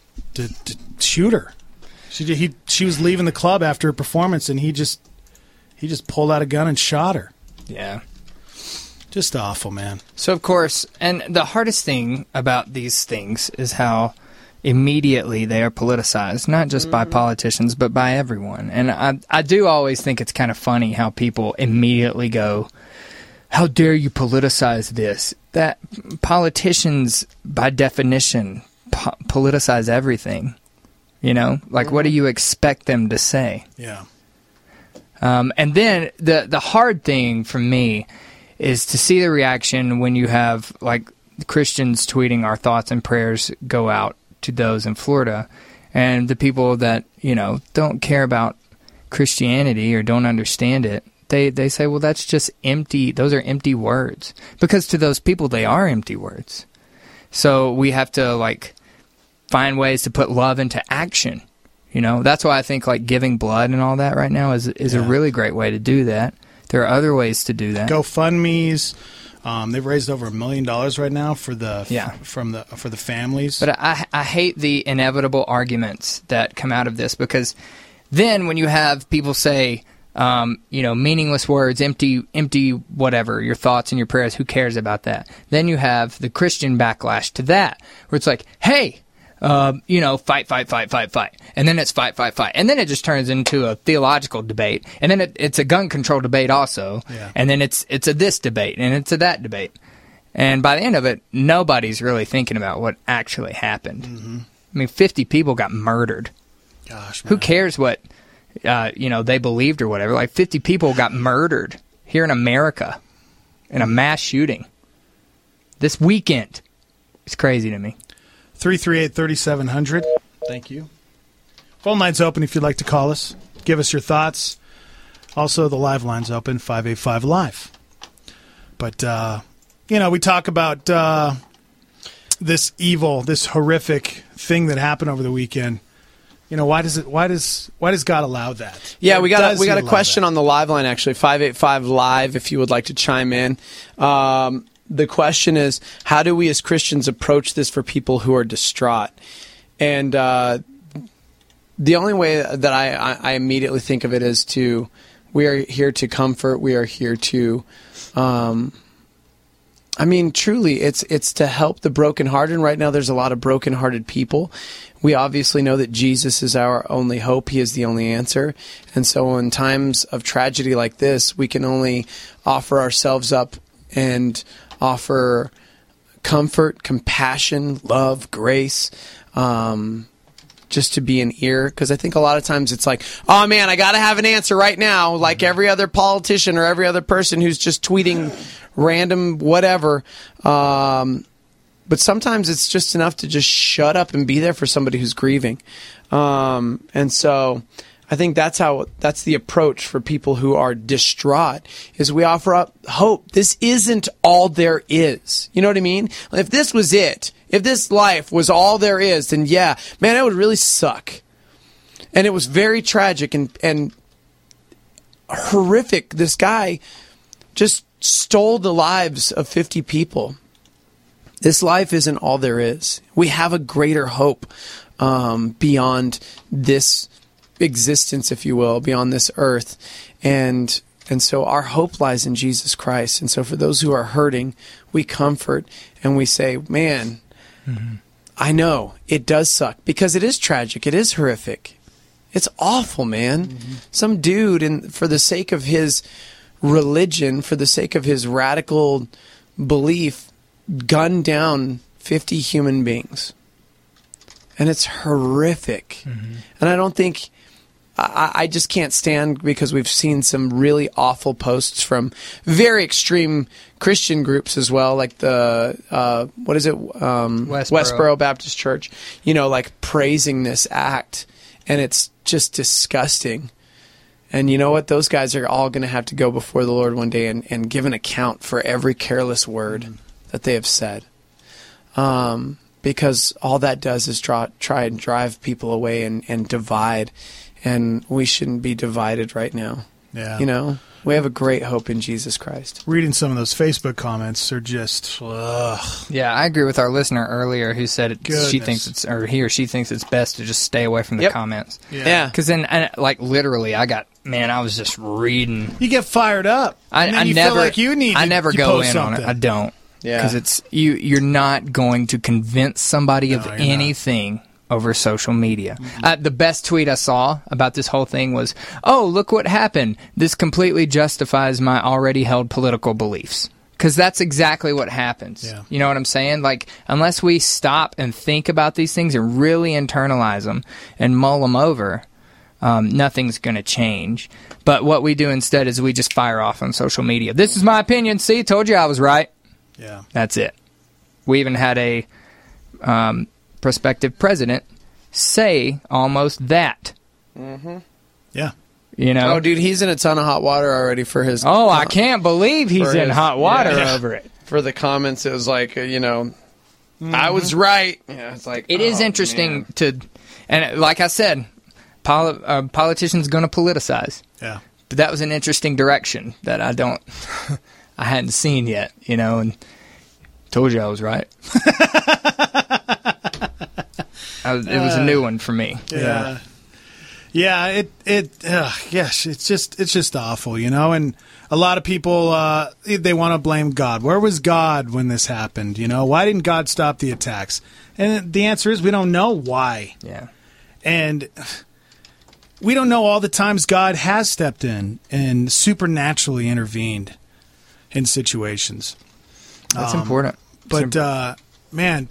Speaker 6: shoot her. She was leaving the club after a performance, and he just pulled out a gun and shot her.
Speaker 11: Yeah.
Speaker 6: Just awful, man.
Speaker 11: So, of course, and the hardest thing about these things is how immediately they are politicized, not just by politicians, but by everyone. And I do always think it's kind of funny how people immediately go, how dare you politicize this? That politicians, by definition, politicize everything. You know? Like, what do you expect them to say?
Speaker 6: Yeah.
Speaker 11: And then the hard thing for me is to see the reaction when you have, like, Christians tweeting our thoughts and prayers go out to those in Florida, and the people that, you know, don't care about Christianity or don't understand it, they say, well, that's just empty. Those are empty words. Because to those people, they are empty words. So we have to, like, find ways to put love into action. You know, that's why I think, like, giving blood and all that right now is a really great way to do that. There are other ways to do that.
Speaker 6: GoFundMe's. They've raised over $1 million right now for the for the families.
Speaker 11: But I hate the inevitable arguments that come out of this, because then when you have people say, meaningless words, empty whatever, your thoughts and your prayers, who cares about that? Then you have the Christian backlash to that, where it's like, hey, fight. And then it's fight. And then it just turns into a theological debate. And then it's a gun control debate also. Yeah. And then it's a this debate, and it's a that debate. And by the end of it, nobody's really thinking about what actually happened. Mm-hmm. I mean, 50 people got murdered.
Speaker 6: Gosh, man.
Speaker 11: Who cares what, they believed or whatever? Like, 50 people got murdered here in America in a mass shooting this weekend. It's crazy to me.
Speaker 6: 338-3700. Thank you. Phone line's open if you'd like to call us. Give us your thoughts. Also, the live line's open, 585-LIVE. But, we talk about this evil, this horrific thing that happened over the weekend. You know, why does God allow that?
Speaker 4: Yeah, we got a question on the live line, actually, 585-LIVE, if you would like to chime in. The question is, how do we as Christians approach this for people who are distraught? And the only way that I immediately think of it is we are here to comfort. We are here to, truly, it's to help the brokenhearted. And right now there's a lot of brokenhearted people. We obviously know that Jesus is our only hope. He is the only answer. And so in times of tragedy like this, we can only offer ourselves up and offer comfort, compassion, love, grace, just to be an ear. Because I think a lot of times it's like, oh man, I got to have an answer right now, like every other politician or every other person who's just tweeting random whatever. But sometimes it's just enough to just shut up and be there for somebody who's grieving. And so I think that's the approach for people who are distraught, is we offer up hope. This isn't all there is. You know what I mean? If this was it, if this life was all there is, then yeah, man, it would really suck. And it was very tragic and horrific. This guy just stole the lives of 50 people. This life isn't all there is. We have a greater hope beyond this existence, if you will, beyond this earth. And so our hope lies in Jesus Christ. And so for those who are hurting, we comfort and we say, man, I know it does suck, because it is tragic. It is horrific. It's awful, man. Some dude, for the sake of his religion, for the sake of his radical belief, gunned down 50 human beings. And it's horrific. And I don't think... I just can't stand, because we've seen some really awful posts from very extreme Christian groups as well, like the, what is it? Westboro Baptist Church, like praising this act. And it's just disgusting. And you know what? Those guys are all going to have to go before the Lord one day and give an account for every careless word that they have said. Because all that does is try and drive people away and divide. And we shouldn't be divided right now.
Speaker 6: Yeah.
Speaker 4: We have a great hope in Jesus Christ.
Speaker 6: Reading some of those Facebook comments are just, ugh.
Speaker 11: Yeah, I agree with our listener earlier who said
Speaker 6: Goodness.
Speaker 11: he or she thinks it's best to just stay away from the comments.
Speaker 4: Yeah.
Speaker 11: Because then, literally, I was just reading.
Speaker 6: You get fired up. And then you feel like you need to
Speaker 11: I never go in
Speaker 6: something.
Speaker 11: on it. I don't.
Speaker 4: Yeah.
Speaker 11: Because you're not going to convince somebody of anything over social media. The best tweet I saw about this whole thing was, "Oh, look what happened. This completely justifies my already held political beliefs." Because that's exactly what happens.
Speaker 6: Yeah.
Speaker 11: You know what I'm saying? Like, unless we stop and think about these things and really internalize them and mull them over, nothing's going to change. But what we do instead is we just fire off on social media. This is my opinion. See, told you I was right.
Speaker 6: Yeah.
Speaker 11: That's it. We even had a prospective president say almost that.
Speaker 6: Yeah.
Speaker 4: Oh, dude, he's in a ton of hot water already for his...
Speaker 11: Oh, I can't believe he's in hot water over it.
Speaker 4: For the comments, it was like, I was right. Yeah, it's like...
Speaker 11: It is interesting to... And like I said, politicians going to politicize.
Speaker 6: Yeah.
Speaker 11: But that was an interesting direction that I hadn't seen yet, and told you I was right. It was a new one for me.
Speaker 6: Yeah. Yeah, yes, it's just awful, and a lot of people, they want to blame God. Where was God when this happened, Why didn't God stop the attacks? And the answer is we don't know why.
Speaker 11: Yeah.
Speaker 6: And we don't know all the times God has stepped in and supernaturally intervened in situations.
Speaker 11: That's important.
Speaker 6: But, man,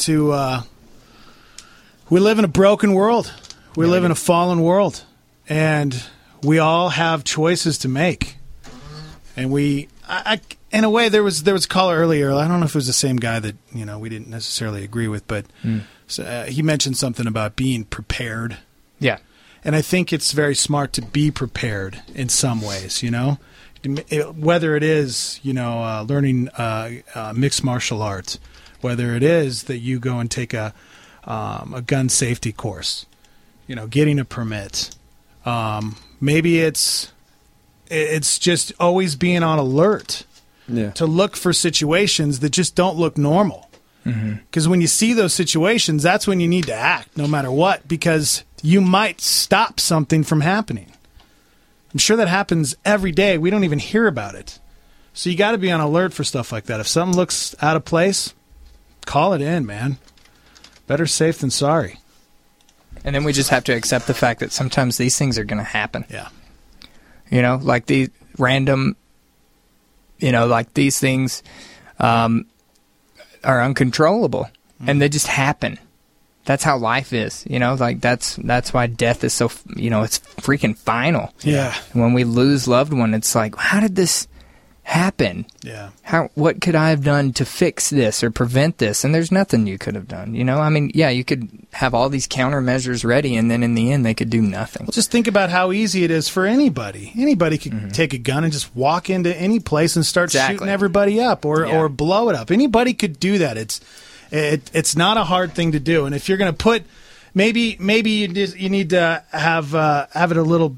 Speaker 6: we live in a broken world. We live in a fallen world. And we all have choices to make. And in a way, there was a caller earlier. I don't know if it was the same guy that we didn't necessarily agree with, but he mentioned something about being prepared.
Speaker 11: Yeah,
Speaker 6: and I think it's very smart to be prepared in some ways. Whether it is learning mixed martial arts, whether it is that you go and take a gun safety course, getting a permit. Maybe it's just always being on alert to look for situations that just don't look normal. Because when you see those situations, that's when you need to act, no matter what, because you might stop something from happening. I'm sure that happens every day. We don't even hear about it. So you got to be on alert for stuff like that. If something looks out of place, call it in, man. Better safe than sorry.
Speaker 11: And then we just have to accept the fact that sometimes these things are going to happen.
Speaker 6: Yeah.
Speaker 11: Like the random, like these things are uncontrollable. And they just happen. That's how life is, like that's why death is so, it's freaking final.
Speaker 6: Yeah.
Speaker 11: And when we lose loved one, it's like, how did this happen?
Speaker 6: Yeah.
Speaker 11: What could I have done to fix this or prevent this? And there's nothing you could have done, you could have all these countermeasures ready and then in the end they could do nothing.
Speaker 6: Well, just think about how easy it is for anybody. Anybody could take a gun and just walk into any place and start shooting everybody up or blow it up. Anybody could do that. It's not a hard thing to do. And if you're going to put, maybe you need to have it a little,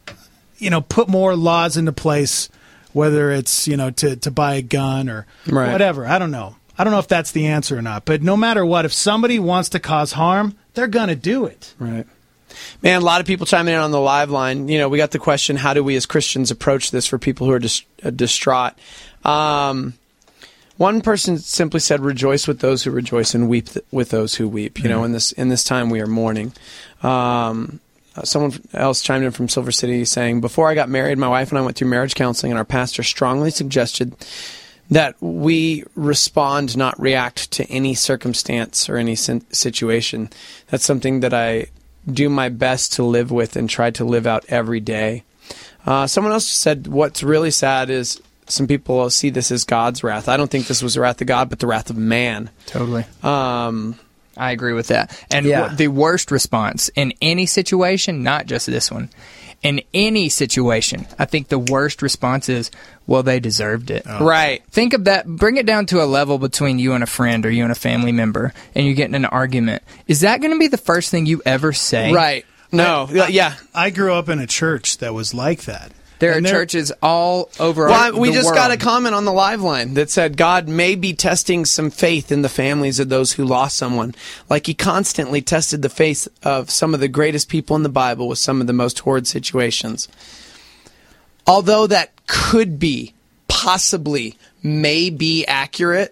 Speaker 6: put more laws into place, whether it's, to buy a gun or whatever. I don't know. I don't know if that's the answer or not. But no matter what, if somebody wants to cause harm, they're going to do it.
Speaker 4: Right. Man, a lot of people chiming in on the live line. We got the question, how do we as Christians approach this for people who are distraught? One person simply said, rejoice with those who rejoice and weep with those who weep. In this time we are mourning. Someone else chimed in from Silver City saying, before I got married, my wife and I went through marriage counseling, and our pastor strongly suggested that we respond, not react to any circumstance or any situation. That's something that I do my best to live with and try to live out every day. Someone else said what's really sad is some people see this as God's wrath. I don't think this was the wrath of God, but the wrath of man.
Speaker 11: Totally. I agree with that. And the worst response in any situation, not just this one, in any situation, I think the worst response is, well, they deserved it.
Speaker 4: Oh. Right.
Speaker 11: Think of that. Bring it down to a level between you and a friend or you and a family member, and you get in an argument. Is that going to be the first thing you ever say?
Speaker 4: Right. No.
Speaker 6: I grew up in a church that was like that.
Speaker 11: There are churches all over the world.
Speaker 4: We just got a comment on the live line that said God may be testing some faith in the families of those who lost someone, like he constantly tested the faith of some of the greatest people in the Bible with some of the most horrid situations. Although that could be, possibly, may be accurate,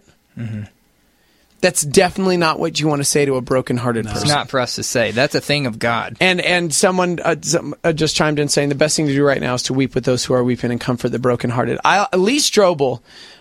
Speaker 4: that's definitely not what you want to say to a brokenhearted person.
Speaker 11: It's not for us to say. That's a thing of God.
Speaker 4: And someone just chimed in saying the best thing to do right now is to weep with those who are weeping and comfort the brokenhearted. Lee Strobel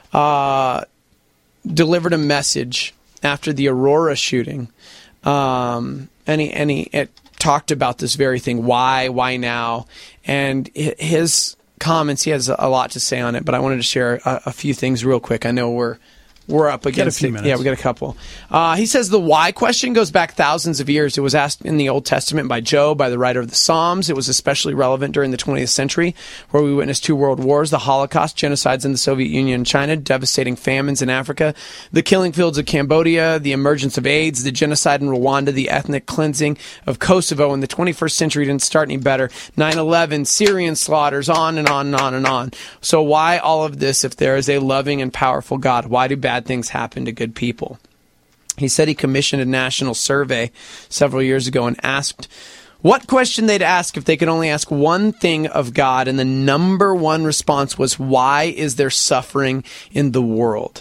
Speaker 4: delivered a message after the Aurora shooting, and he talked about this very thing. Why now? And his comments, he has a lot to say on it, but I wanted to share a few things real quick. I know we're up against it. Yeah, we got a couple. He says the why question goes back thousands of years. It was asked in the Old Testament by Job, by the writer of the Psalms. It was especially relevant during the 20th century, where we witnessed 2 world wars, the Holocaust, genocides in the Soviet Union and China, devastating famines in Africa, the killing fields of Cambodia, the emergence of AIDS, the genocide in Rwanda, the ethnic cleansing of Kosovo. In the 21st century didn't start any better. 9/11, Syrian slaughters, on and on and on and on. So why all of this if there is a loving and powerful God? Why do bad things happen to good people? He said he commissioned a national survey several years ago and asked what question they'd ask if they could only ask one thing of God, and the number one response was, why is there suffering in the world?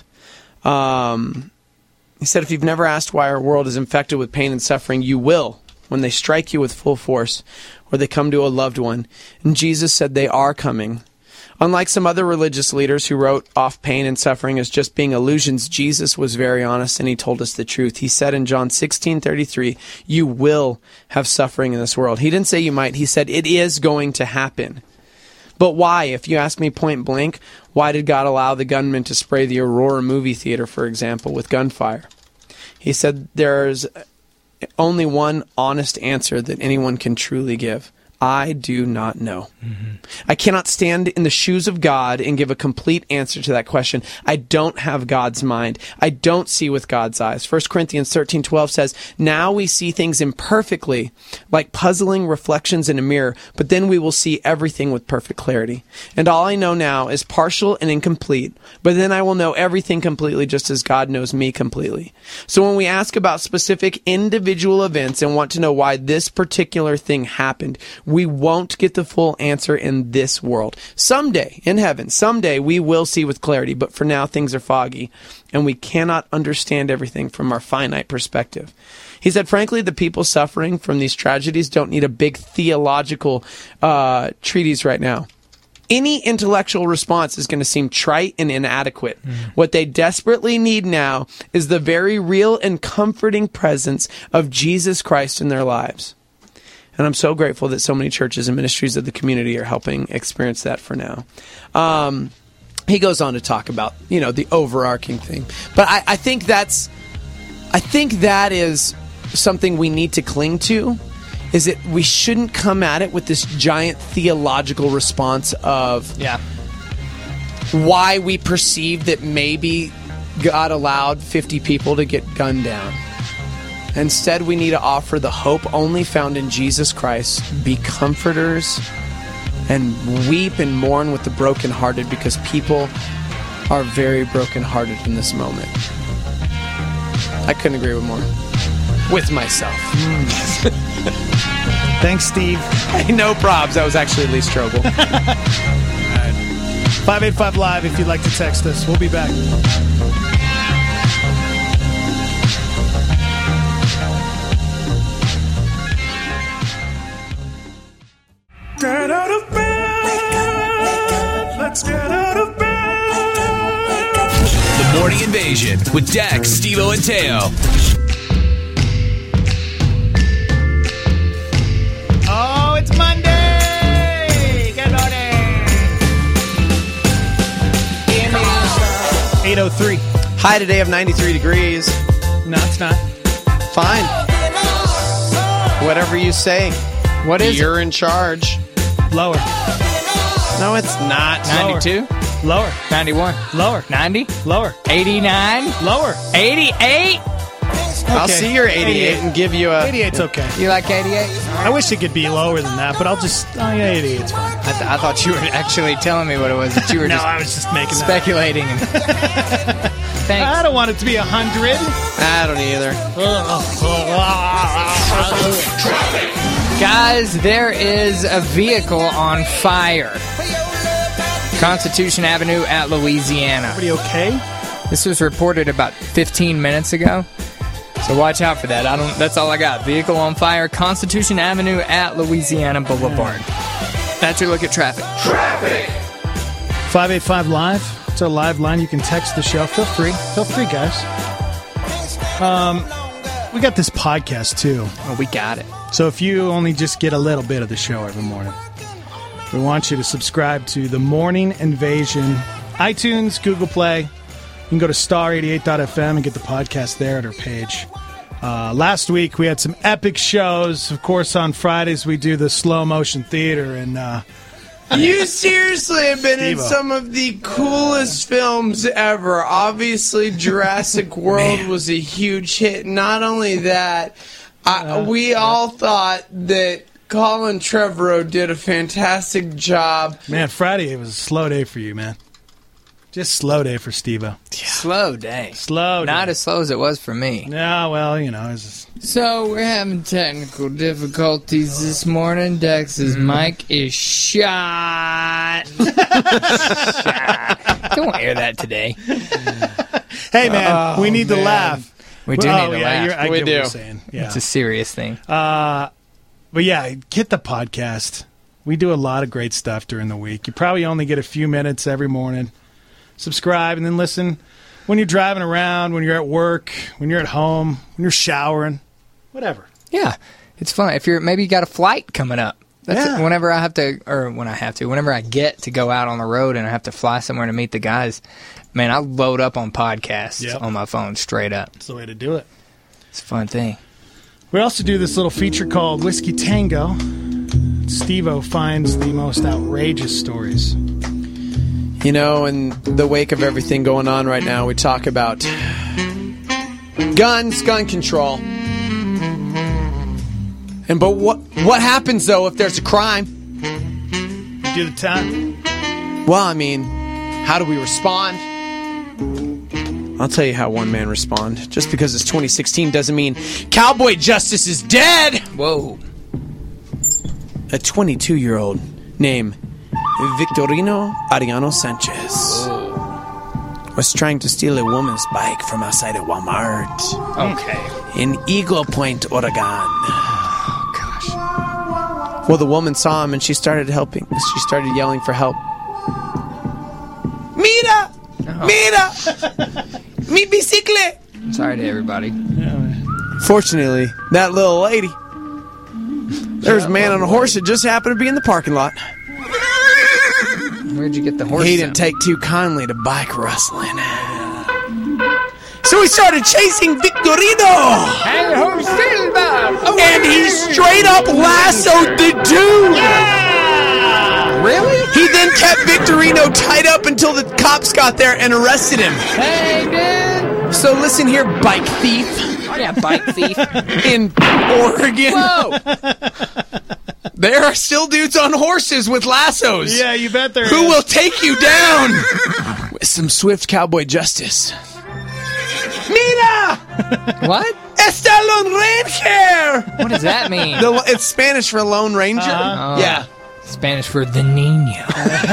Speaker 4: He said if you've never asked why our world is infected with pain and suffering, you will when they strike you with full force or they come to a loved one. And Jesus said they are coming. Unlike some other religious leaders who wrote off pain and suffering as just being illusions, Jesus was very honest and he told us the truth. He said in John 16:33, you will have suffering in this world. He didn't say you might. He said it is going to happen. But why? If you ask me point blank, why did God allow the gunman to spray the Aurora movie theater, for example, with gunfire? He said there's only one honest answer that anyone can truly give. I do not know. I cannot stand in the shoes of God and give a complete answer to that question. I don't have God's mind. I don't see with God's eyes. 1 Corinthians 13:12 says, now we see things imperfectly, like puzzling reflections in a mirror, but then we will see everything with perfect clarity. And all I know now is partial and incomplete, but then I will know everything completely just as God knows me completely. So when we ask about specific individual events and want to know why this particular thing happened, we won't get the full answer in this world. Someday, in heaven, someday we will see with clarity, but for now things are foggy, and we cannot understand everything from our finite perspective. He said, frankly, the people suffering from these tragedies don't need a big theological treatise right now. Any intellectual response is going to seem trite and inadequate. What they desperately need now is the very real and comforting presence of Jesus Christ in their lives. And I'm so grateful that so many churches and ministries of the community are helping experience that for now. He goes on to talk about, the overarching thing. But I think that is something we need to cling to, is that we shouldn't come at it with this giant theological response of why we perceive that maybe God allowed 50 people to get gunned down. Instead, we need to offer the hope only found in Jesus Christ. Be comforters and weep and mourn with the brokenhearted, because people are very brokenhearted in this moment. I couldn't agree with more. With myself.
Speaker 6: Thanks, Steve.
Speaker 4: Hey, no probs. That was actually Lee Strobel.
Speaker 6: 585 Live if you'd like to text us. We'll be back. get out of bed. Let's get out of bed.
Speaker 1: The Morning Invasion with Dex, Steve-O, and Teo.
Speaker 6: Oh, it's Monday. Good morning. 8:03.
Speaker 4: High today of 93 degrees.
Speaker 6: No, it's not.
Speaker 4: Fine. Whatever you say.
Speaker 11: What is
Speaker 4: You're in charge.
Speaker 6: Lower.
Speaker 4: No, it's not.
Speaker 11: 92?
Speaker 6: Lower.
Speaker 11: 91?
Speaker 6: Lower.
Speaker 11: 90?
Speaker 6: Lower.
Speaker 11: 89?
Speaker 6: Lower.
Speaker 11: 88?
Speaker 4: I'll see your 88 and give you a...
Speaker 6: 88's okay.
Speaker 11: You like 88?
Speaker 6: I wish it could be lower than that, but I'll just... Oh, yeah, 88's fine.
Speaker 11: I thought you were actually telling me what it was. That you were
Speaker 6: No,
Speaker 11: just
Speaker 6: I was just making
Speaker 11: speculating. Thanks.
Speaker 6: I don't want it to be 100.
Speaker 4: I don't either.
Speaker 11: Guys, there is a vehicle on fire. Constitution Avenue at Louisiana.
Speaker 6: Everybody okay?
Speaker 11: This was reported about 15 minutes ago. So watch out for that. That's all I got. Vehicle on fire, Constitution Avenue at Louisiana Boulevard. That's your look at traffic.
Speaker 6: 585 Live. It's our live line. You can text the show. Feel free. Feel free, guys. We got this podcast, too.
Speaker 11: Oh, we got it.
Speaker 6: So if you only just get a little bit of the show every morning, we want you to subscribe to The Morning Invasion. iTunes, Google Play. You can go to star88.fm and get the podcast there at our page. Last week, we had some epic shows. Of course, on Fridays, we do the slow motion theater. And
Speaker 4: you seriously have been in
Speaker 6: Steve-O.
Speaker 4: some of the coolest films ever. Obviously, Jurassic World was a huge hit. Not only that, we all thought that Colin Trevorrow did a fantastic job.
Speaker 6: Man, Friday, it was a slow day for you, man. Just slow day for Steve-O.
Speaker 11: Slow day.
Speaker 6: Slow day.
Speaker 11: Not as slow as it was for me.
Speaker 6: Yeah, well, you know. It's
Speaker 11: So we're having technical difficulties this morning. Dex's mic is shot. Don't air that today.
Speaker 6: Hey, man, we need to laugh.
Speaker 11: We do need to laugh.
Speaker 6: I
Speaker 11: We
Speaker 6: get
Speaker 11: do.
Speaker 6: what you're saying. Yeah.
Speaker 11: It's a serious thing.
Speaker 6: But yeah, get the podcast. We do a lot of great stuff during the week. You probably only get a few minutes every morning. Subscribe and then listen when you're driving around, when you're at work, when you're at home, when you're showering, whatever.
Speaker 11: Yeah, it's fun. If maybe you got a flight coming up. That's whenever I get to go out on the road and I have to fly somewhere to meet the guys, man, I load up on podcasts on my phone straight up.
Speaker 6: That's the way to do it.
Speaker 11: It's a fun thing.
Speaker 6: We also do this little feature called Whiskey Tango. Steve-O finds the most outrageous stories.
Speaker 4: You know, in the wake of everything going on right now, we talk about guns, gun control. But what happens, though, if there's a crime?
Speaker 6: You do the time.
Speaker 4: Well, I mean, how do we respond? I'll tell you how one man respond. Just because it's 2016 doesn't mean cowboy justice is dead.
Speaker 11: Whoa.
Speaker 4: A 22-year-old named Victorino Ariano Sanchez was trying to steal a woman's bike from outside a Walmart.
Speaker 11: Okay.
Speaker 4: In Eagle Point, Oregon.
Speaker 11: Oh, gosh.
Speaker 4: Well, the woman saw him and she started helping. She started yelling for help. Mira! Mira! Mi bicicle!
Speaker 11: Sorry to everybody.
Speaker 4: Fortunately, that little lady, there was a man on a horse that just happened to be in the parking lot.
Speaker 11: Where'd you get the horse?
Speaker 4: He didn't take too kindly to bike rustling. So he started chasing Victorino. And he straight up lassoed the dude.
Speaker 11: Yeah! Really?
Speaker 4: He then kept Victorino tied up until the cops got there and arrested him.
Speaker 11: Hey, dude.
Speaker 4: So listen here, bike thief.
Speaker 11: Yeah, bike thief.
Speaker 4: In Oregon.
Speaker 11: Whoa.
Speaker 4: There are still dudes on horses with lassos.
Speaker 6: Yeah, you bet there
Speaker 4: Who
Speaker 6: is.
Speaker 4: will take you down with some swift cowboy justice. Mira!
Speaker 11: What?
Speaker 4: Está Lone Ranger!
Speaker 11: What does that mean?
Speaker 4: It's Spanish for Lone Ranger.
Speaker 11: Uh-huh.
Speaker 4: Yeah.
Speaker 11: Spanish for the Niño.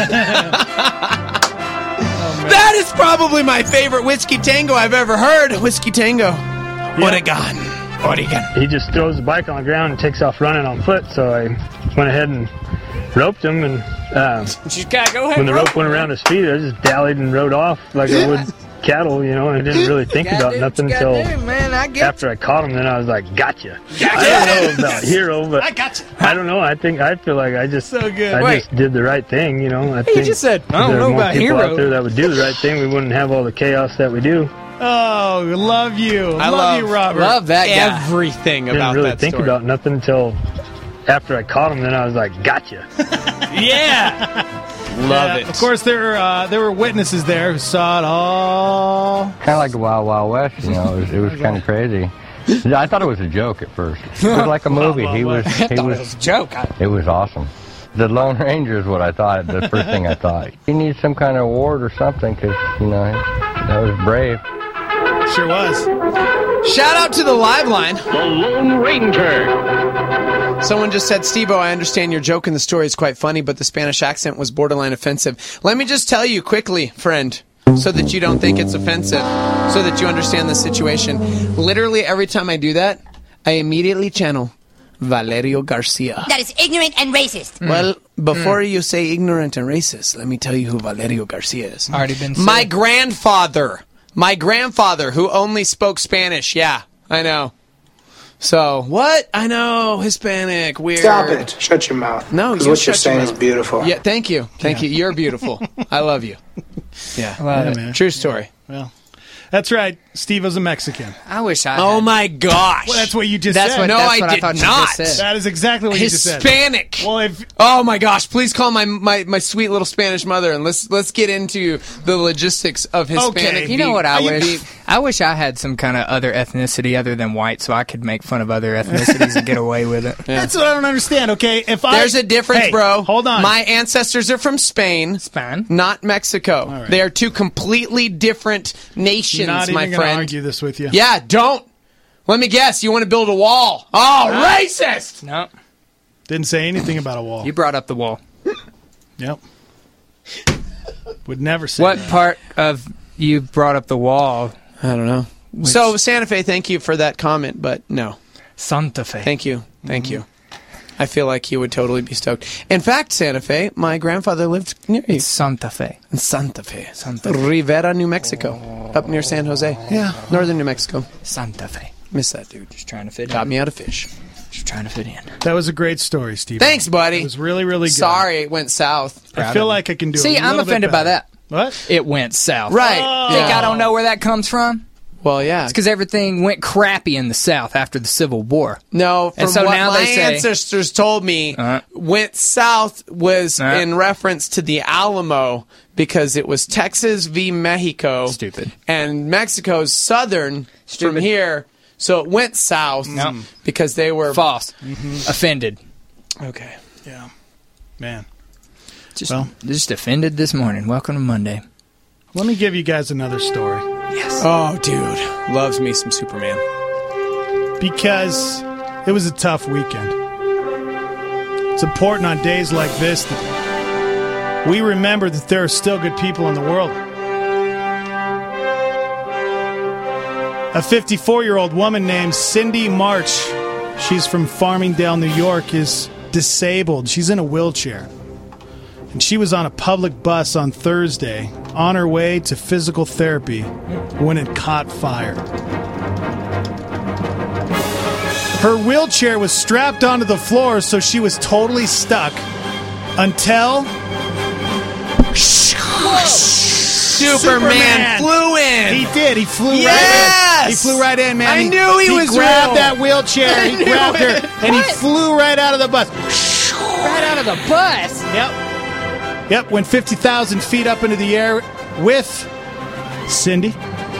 Speaker 4: That is probably my favorite Whiskey Tango I've ever heard. Whiskey Tango. Oregon.
Speaker 3: He just throws the bike on the ground and takes off running on foot, so I went ahead and roped him, and
Speaker 11: you gotta go ahead.
Speaker 3: when the rope went around his feet, I just dallied and rode off like I would cattle, and I didn't really think about nothing until after I caught him. Then I was like, "Gotcha!" I don't know about hero, but
Speaker 6: I gotcha.
Speaker 3: I don't know. I feel like I just
Speaker 6: so good.
Speaker 3: I just did the right thing. I think
Speaker 11: just said, "I
Speaker 3: if
Speaker 11: don't
Speaker 3: there
Speaker 11: know
Speaker 3: were more
Speaker 11: about
Speaker 3: people
Speaker 11: hero."
Speaker 3: out there that would do the right thing, we wouldn't have all the chaos that we do.
Speaker 6: Oh, love you.
Speaker 4: I
Speaker 6: love you, Robert.
Speaker 4: Love that
Speaker 3: guy.
Speaker 4: everything
Speaker 3: I
Speaker 4: about
Speaker 3: didn't really
Speaker 4: that
Speaker 3: think
Speaker 4: story.
Speaker 3: about nothing until after I caught him. Then I was like, "Gotcha!"
Speaker 6: Yeah.
Speaker 4: Love it.
Speaker 6: Of course, there were witnesses there who saw it all.
Speaker 5: Kind of like the Wild Wild West, It was kind of crazy. I thought it was a joke at first. It was like a movie. He was
Speaker 11: it was a joke.
Speaker 5: It was awesome. The Lone Ranger is what I thought. The first thing I thought. He needs some kind of award or something because that was brave.
Speaker 6: Sure was.
Speaker 4: Shout out to the live line.
Speaker 14: The Lone Ranger.
Speaker 4: Someone just said, Steve-O, I understand your joke in the story is quite funny, but the Spanish accent was borderline offensive. Let me just tell you quickly, friend, so that you don't think it's offensive, so that you understand the situation. Literally every time I do that, I immediately channel Valerio Garcia.
Speaker 13: That is ignorant and racist.
Speaker 4: Well, before you say ignorant and racist, let me tell you who Valerio Garcia is.
Speaker 11: Already been said.
Speaker 4: My grandfather, who only spoke Spanish. Yeah, I know. So, what? I know, Hispanic, weird.
Speaker 24: Stop it. Shut your mouth.
Speaker 4: No,
Speaker 24: because
Speaker 4: you
Speaker 24: what you're
Speaker 4: shut your
Speaker 24: saying is
Speaker 4: mouth.
Speaker 24: beautiful.
Speaker 4: Yeah, thank you. Thank you. You're beautiful. I love you. Yeah.
Speaker 6: Love it, man.
Speaker 4: True story.
Speaker 6: Well, that's right. Steve was a Mexican.
Speaker 11: I wish I
Speaker 4: Oh
Speaker 11: had.
Speaker 4: my gosh.
Speaker 6: Well, that's what you just
Speaker 11: That's
Speaker 6: said.
Speaker 11: what-
Speaker 4: No,
Speaker 11: that's
Speaker 4: I
Speaker 11: what
Speaker 4: did
Speaker 11: thought you
Speaker 4: not.
Speaker 11: just said.
Speaker 6: That is exactly what you just said.
Speaker 4: Hispanic.
Speaker 6: Well, if
Speaker 4: Oh my gosh! Please call my sweet little Spanish mother and let's get into the logistics of Hispanic.
Speaker 11: You know what I
Speaker 6: Are you-
Speaker 11: wish? I wish I had some kind of other ethnicity other than white, so I could make fun of other ethnicities and get away with it.
Speaker 6: That's what I don't understand. Okay,
Speaker 4: There's a difference,
Speaker 6: Hey,
Speaker 4: bro.
Speaker 6: Hold on.
Speaker 4: My ancestors are from Spain, not Mexico.
Speaker 6: right.
Speaker 4: They are two completely different nations,
Speaker 6: Not even
Speaker 4: my
Speaker 6: gonna
Speaker 4: friend.
Speaker 6: argue this with you.
Speaker 4: Yeah, don't. Let me guess. You want to build a wall? Oh, racist!
Speaker 11: No,
Speaker 6: Didn't say anything about a wall.
Speaker 11: you brought up the wall.
Speaker 6: Yep. Would never say
Speaker 11: What
Speaker 6: that.
Speaker 11: part of you brought up the wall?
Speaker 4: I don't know. So Santa Fe, thank you for that comment, but no.
Speaker 11: Santa Fe.
Speaker 4: Thank you. Thank you. I feel like he would totally be stoked. In fact, Santa Fe, my grandfather lived near you.
Speaker 11: It's Santa Fe.
Speaker 4: In Santa Fe.
Speaker 11: Santa Fe.
Speaker 4: Rivera, New Mexico. Up near San Jose.
Speaker 6: Yeah.
Speaker 4: Northern New Mexico.
Speaker 11: Santa Fe.
Speaker 4: Miss that, dude.
Speaker 11: Just trying to fit
Speaker 4: Got
Speaker 11: in.
Speaker 4: me out of fish.
Speaker 11: Just trying to fit in.
Speaker 6: That was a great story, Steve.
Speaker 4: Thanks, buddy.
Speaker 6: It was really, really good.
Speaker 4: Sorry it went south.
Speaker 6: I feel like I can do
Speaker 11: See,
Speaker 6: a
Speaker 11: I'm
Speaker 6: little bit
Speaker 11: offended by
Speaker 6: better.
Speaker 11: that.
Speaker 6: What?
Speaker 11: It went south.
Speaker 4: Right.
Speaker 11: Think I don't know where that comes from?
Speaker 4: Well, yeah.
Speaker 11: It's because everything went crappy in the South after the Civil War.
Speaker 4: No, from
Speaker 11: And so
Speaker 4: what
Speaker 11: now
Speaker 4: my
Speaker 11: they say-
Speaker 4: ancestors told me, went south was in reference to the Alamo because it was Texas v. Mexico.
Speaker 11: Stupid.
Speaker 4: And Mexico's southern from here, so it went south because they were...
Speaker 11: False. Offended.
Speaker 4: Okay.
Speaker 6: Yeah. Man.
Speaker 11: Just offended this morning. Welcome to Monday.
Speaker 6: Let me give you guys another story.
Speaker 11: Yes.
Speaker 4: Oh, dude. Loves me some Superman.
Speaker 6: Because it was a tough weekend. It's important on days like this that we remember that there are still good people in the world. A 54-year-old woman named Cindy March, she's from Farmingdale, New York, is disabled. She's in a wheelchair. And she was on a public bus on Thursday on her way to physical therapy when it caught fire. Her wheelchair was strapped onto the floor, so she was totally stuck until
Speaker 4: Superman flew in.
Speaker 6: He did. He flew right in.
Speaker 4: Yes!
Speaker 6: He flew right in, man.
Speaker 4: I knew he was
Speaker 6: grabbed
Speaker 4: real.
Speaker 6: that wheelchair.
Speaker 4: I
Speaker 6: He
Speaker 4: knew
Speaker 6: grabbed her,
Speaker 4: it.
Speaker 6: and he
Speaker 11: What?
Speaker 6: flew right out of the bus.
Speaker 11: Right out of the bus.
Speaker 6: Yep, went 50,000 feet up into the air with Cindy.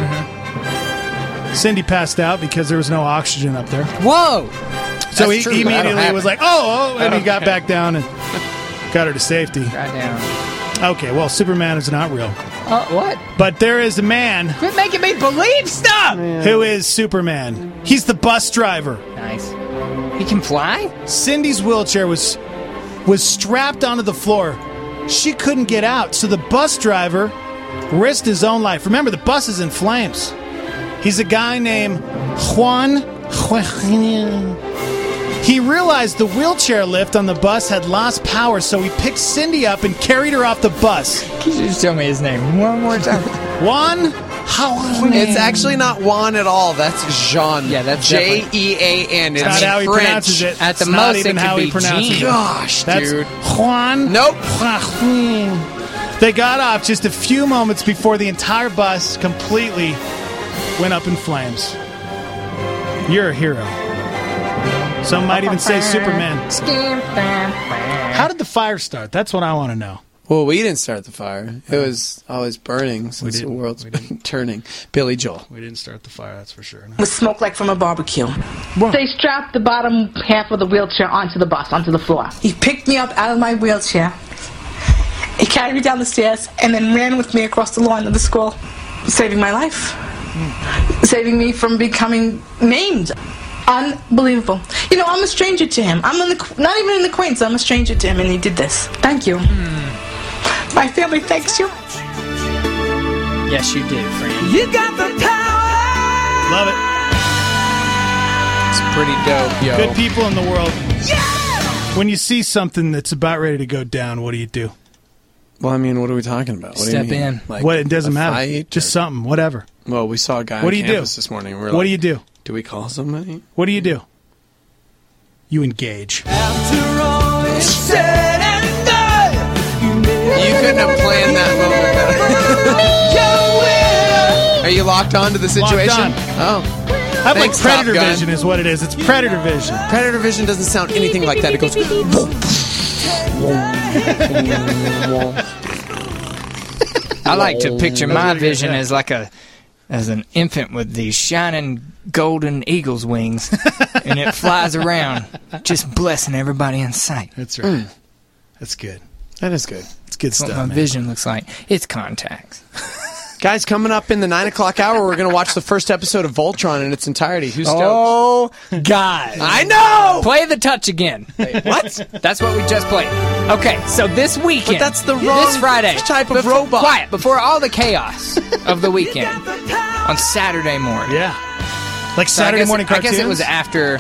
Speaker 6: Cindy passed out because there was no oxygen up there.
Speaker 11: Whoa!
Speaker 6: So
Speaker 11: That's
Speaker 6: he
Speaker 11: true. That'll
Speaker 6: immediately
Speaker 11: happen.
Speaker 6: was like, oh, and he got back down and got her to safety.
Speaker 11: Right down.
Speaker 6: Okay, well, Superman is not real.
Speaker 11: What?
Speaker 6: But there is a man
Speaker 11: Quit making me believe stuff!
Speaker 6: who is Superman. He's the bus driver.
Speaker 11: Nice. He can fly?
Speaker 6: Cindy's wheelchair was strapped onto the floor. She couldn't get out, so the bus driver risked his own life. Remember, the bus is in flames. He's a guy named Juan He realized the wheelchair lift on the bus had lost power, so he picked Cindy up and carried her off the bus.
Speaker 11: Can you just tell me his name one more time?
Speaker 6: Juan?
Speaker 4: It's actually not Juan at all. That's Jean.
Speaker 11: Yeah, that's
Speaker 4: Jean. It's
Speaker 6: not how he
Speaker 4: French.
Speaker 6: pronounces it.
Speaker 11: At the
Speaker 6: It's not
Speaker 11: most,
Speaker 6: even
Speaker 11: it could
Speaker 6: how
Speaker 11: be
Speaker 6: he pronounces
Speaker 11: Jean.
Speaker 6: it.
Speaker 4: Gosh,
Speaker 6: That's
Speaker 4: dude.
Speaker 6: Juan.
Speaker 4: Nope.
Speaker 6: They got off just a few moments before the entire bus completely went up in flames. You're a hero. Some might even say Superman. How did the fire start? That's what I want to know.
Speaker 4: Well, we didn't start the fire. It was always burning since the world's been turning. Billy Joel.
Speaker 6: We didn't start the fire, that's for sure.
Speaker 7: With smoke like from a barbecue. They strapped the bottom half of the wheelchair onto the bus, onto the floor. He picked me up out of my wheelchair. He carried me down the stairs and then ran with me across the lawn of the school, saving my life. Saving me from becoming maimed. Unbelievable. You know, I'm a stranger to him. I'm not even in the Queens. I'm a stranger to him, and he did this. Thank you. My family thanks you.
Speaker 11: Yes, you did, friend.
Speaker 14: You got the power.
Speaker 6: Love it.
Speaker 4: It's pretty dope, yo.
Speaker 6: Good people in the world. When you see something that's about ready to go down, what do you do?
Speaker 4: Well, I mean, what are we talking about? What
Speaker 11: Step
Speaker 4: do you mean?
Speaker 11: in.
Speaker 4: Like
Speaker 6: What? It doesn't
Speaker 4: a
Speaker 6: matter.
Speaker 4: fight
Speaker 6: Just
Speaker 4: or-
Speaker 6: something, whatever.
Speaker 4: Well, we saw a guy
Speaker 6: What
Speaker 4: on
Speaker 6: do you do?
Speaker 4: campus this morning. We were
Speaker 6: What do
Speaker 4: like,
Speaker 6: you do?
Speaker 4: Do we call somebody?
Speaker 6: What do you do? You engage.
Speaker 14: After all is said and done,
Speaker 4: You couldn't have planned that moment better. Are you locked on to the situation?
Speaker 6: on.
Speaker 4: Oh.
Speaker 6: I have
Speaker 4: Thanks,
Speaker 6: like Predator
Speaker 4: Top Gun.
Speaker 6: vision is what it is. It's Predator vision.
Speaker 4: Predator vision doesn't sound anything like that. It goes.
Speaker 11: I like to picture my vision as like as an infant with these shining golden eagle's wings, and it flies around, just blessing everybody in sight.
Speaker 6: That's right. That's good.
Speaker 4: That is good.
Speaker 6: It's good
Speaker 11: That's what
Speaker 6: stuff,
Speaker 11: my
Speaker 6: man.
Speaker 11: vision looks like. It's contacts.
Speaker 4: Guys, coming up in the 9 o'clock hour, we're going to watch the first episode of Voltron in its entirety. Who's stoked?
Speaker 11: Oh, God.
Speaker 4: I know!
Speaker 11: Play the touch again.
Speaker 4: What?
Speaker 11: That's what we just played. Okay, so this weekend.
Speaker 4: But that's the wrong
Speaker 11: This Friday.
Speaker 4: type of robot.
Speaker 11: Quiet, before all the chaos of the weekend. On Saturday morning.
Speaker 6: Yeah. Like
Speaker 11: So
Speaker 6: Saturday morning
Speaker 11: I
Speaker 6: cartoons?
Speaker 11: guess it was after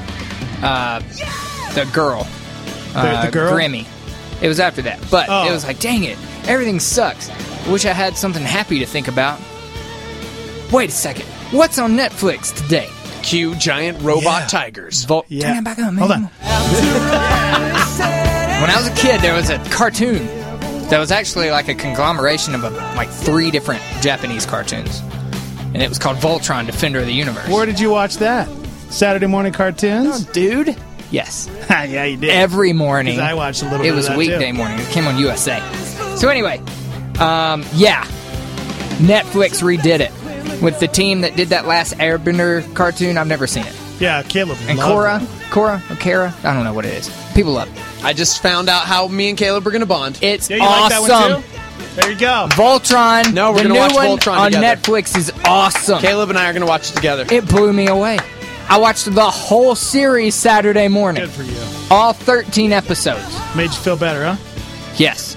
Speaker 11: the girl.
Speaker 6: The girl?
Speaker 11: Grimmy. It was after that. But
Speaker 6: Oh.
Speaker 11: it was like, dang it. Everything sucks. Wish I had something happy to think about. Wait a second. What's on Netflix today?
Speaker 4: Cue giant robot tigers.
Speaker 11: Turn it back on, man.
Speaker 6: Hold on.
Speaker 11: When I was a kid, there was a cartoon that was actually like a conglomeration of like 3 different Japanese cartoons. And it was called Voltron, Defender of the Universe.
Speaker 6: Where did you watch that? Saturday morning cartoons?
Speaker 11: Dude? Yes.
Speaker 6: Yeah, you did.
Speaker 11: Every morning.
Speaker 6: 'Cause I watched a little bit
Speaker 11: It
Speaker 6: of
Speaker 11: was
Speaker 6: that,
Speaker 11: weekday
Speaker 6: too.
Speaker 11: morning. It came on USA. So anyway, yeah. Netflix redid it with the team that did that last Airbender cartoon. I've never seen it.
Speaker 6: Yeah, Caleb.
Speaker 11: And
Speaker 6: loved
Speaker 11: Cora, or Kara, I don't know what it is. People love it.
Speaker 4: I just found out how me and Caleb are going to bond.
Speaker 11: It's
Speaker 6: Yeah, you
Speaker 11: awesome.
Speaker 6: like that one too? There you go.
Speaker 11: Voltron.
Speaker 4: No, we're
Speaker 11: the
Speaker 4: gonna
Speaker 11: new
Speaker 4: watch
Speaker 11: one
Speaker 4: Voltron
Speaker 11: on
Speaker 4: together.
Speaker 11: Netflix is awesome.
Speaker 4: Caleb and I are going to watch it together.
Speaker 11: It blew me away. I watched the whole series Saturday morning.
Speaker 6: Good for you.
Speaker 11: All 13 episodes.
Speaker 6: Made you feel better, huh?
Speaker 11: Yes.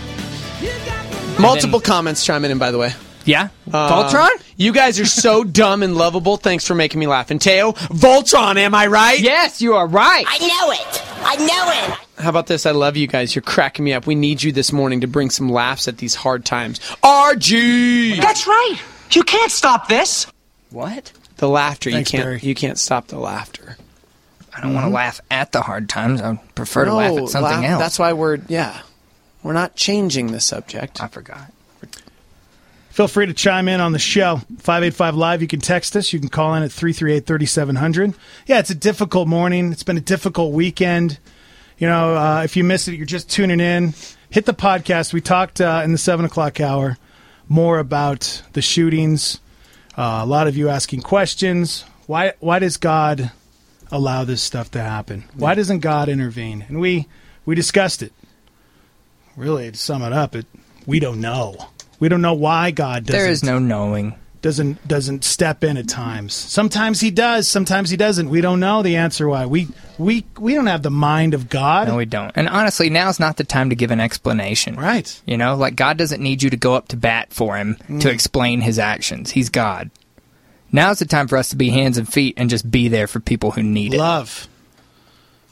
Speaker 4: Multiple comments chiming in, by the way.
Speaker 11: Yeah? Voltron?
Speaker 4: You guys are so dumb and lovable. Thanks for making me laugh. And Teo, Voltron, am I right?
Speaker 11: Yes, you are right.
Speaker 8: I know it. I know it.
Speaker 4: How about this? I love you guys. You're cracking me up. We need you this morning to bring some laughs at these hard times. RG!
Speaker 14: That's right. You can't stop this.
Speaker 11: What?
Speaker 4: The laughter.
Speaker 6: Thanks, Barry.
Speaker 4: You can't stop the laughter.
Speaker 11: I don't want to laugh at the hard times. I would prefer to laugh at something else.
Speaker 4: That's why we're not changing the subject.
Speaker 11: I forgot.
Speaker 6: Feel free to chime in on the show. 585 Live. You can text us. You can call in at 338-3700. Yeah, it's a difficult morning. It's been a difficult weekend. You know, if you missed it, you're just tuning in. Hit the podcast. We talked in the 7 o'clock hour more about the shootings. A lot of you asking questions. Why does God allow this stuff to happen? Why doesn't God intervene? And we discussed it. Really, to sum it up, we don't know. We don't know why God doesn't.
Speaker 11: There is no knowing.
Speaker 6: Doesn't step in at times. Sometimes he does. Sometimes he doesn't. We don't know the answer why. We don't have the mind of God.
Speaker 11: No, we don't. And honestly, now's not the time to give an explanation.
Speaker 6: Right.
Speaker 11: You know, like God doesn't need you to go up to bat for him to explain his actions. He's God. Now's the time for us to be hands and feet and just be there for people who need it.
Speaker 6: Love.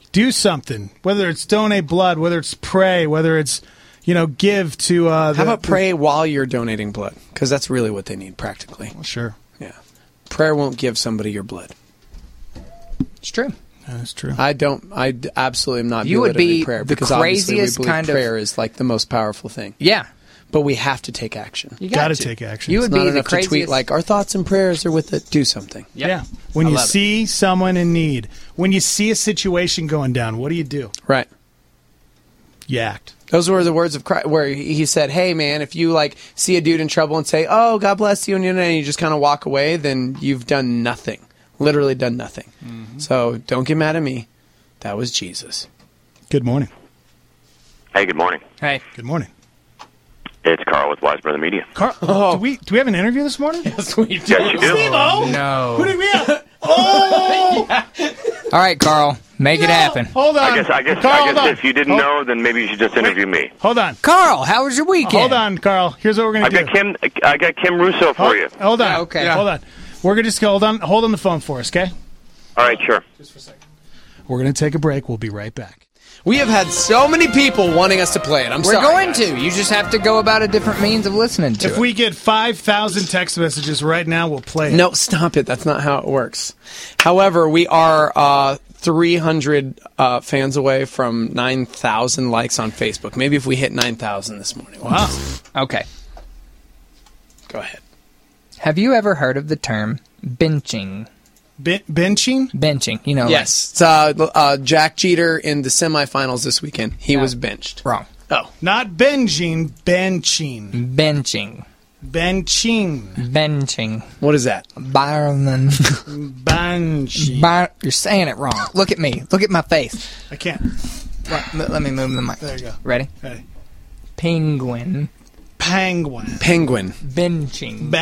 Speaker 6: Do something. Whether it's donate blood, whether it's pray, whether it's, give to...
Speaker 4: How about pray while you're donating blood? Because that's really what they need, practically.
Speaker 6: Well, sure.
Speaker 4: Yeah. Prayer won't give somebody your blood.
Speaker 11: It's true.
Speaker 6: That's true.
Speaker 4: I absolutely am not.
Speaker 11: You would be
Speaker 4: prayer
Speaker 11: the
Speaker 4: because
Speaker 11: craziest
Speaker 4: we
Speaker 11: kind of
Speaker 4: prayer is like the most powerful thing.
Speaker 11: Yeah,
Speaker 4: but we have to take action.
Speaker 6: You got to take action.
Speaker 11: You would
Speaker 4: it's not
Speaker 11: be
Speaker 4: enough
Speaker 11: the craziest.
Speaker 4: To tweet like our thoughts and prayers are with it. Do something.
Speaker 11: Yep.
Speaker 6: Yeah. When you see someone in need, when you see a situation going down, what do?
Speaker 4: Right.
Speaker 6: You act.
Speaker 4: Those were the words of Christ, where he said, "Hey, man, if you see a dude in trouble and say, 'Oh, God bless you,' and you just kind of walk away, then you've done nothing. Literally done nothing. Mm-hmm. So don't get mad at me. That was Jesus."
Speaker 6: Good morning.
Speaker 2: Hey, good morning.
Speaker 11: Hey,
Speaker 6: good morning.
Speaker 2: It's Carl with Wise Brother Media.
Speaker 6: Carl, do we have an interview this morning?
Speaker 4: Yes, we do.
Speaker 2: Yes, you do.
Speaker 6: Steve-O?
Speaker 11: No.
Speaker 6: Who did we have? Oh!
Speaker 11: Yeah. All right, Carl, make it happen.
Speaker 6: Hold on.
Speaker 2: I guess
Speaker 6: Carl,
Speaker 2: if you didn't know, then maybe you should just interview me.
Speaker 6: Hold on.
Speaker 11: Carl, how was your weekend?
Speaker 6: Hold on, Carl. Here's what we're going to do.
Speaker 2: I got Kim Russo for you.
Speaker 6: Hold on.
Speaker 11: Yeah, okay.
Speaker 6: Yeah. Hold on. We're going to just hold on the phone for us, okay?
Speaker 2: All right, sure.
Speaker 6: Just for a second. We're going to take a break. We'll be right back.
Speaker 4: We have had so many people wanting us to play it.
Speaker 11: We're going to. You just have to go about a different means of listening to it.
Speaker 6: If we get 5,000 text messages right now, we'll play it.
Speaker 4: No, stop it. That's not how it works. However, we are 300 fans away from 9,000 likes on Facebook. Maybe if we hit 9,000 this morning.
Speaker 6: Wow.
Speaker 11: Okay.
Speaker 4: Go ahead.
Speaker 11: Have you ever heard of the term benching?
Speaker 6: Benching?
Speaker 11: Benching.
Speaker 4: Yes. It's Jack Jeter in the semifinals this weekend. He was benched.
Speaker 11: Wrong.
Speaker 4: Oh.
Speaker 6: Not binging, benching.
Speaker 11: Benching.
Speaker 6: Benching.
Speaker 4: What is that?
Speaker 11: Byron.
Speaker 6: Benching.
Speaker 11: You're saying it wrong. Look at me. Look at my face.
Speaker 6: I can't.
Speaker 11: Let me move the mic.
Speaker 6: There you go.
Speaker 11: Ready?
Speaker 6: Ready.
Speaker 11: Penguin.
Speaker 4: Penguin.
Speaker 11: Benching.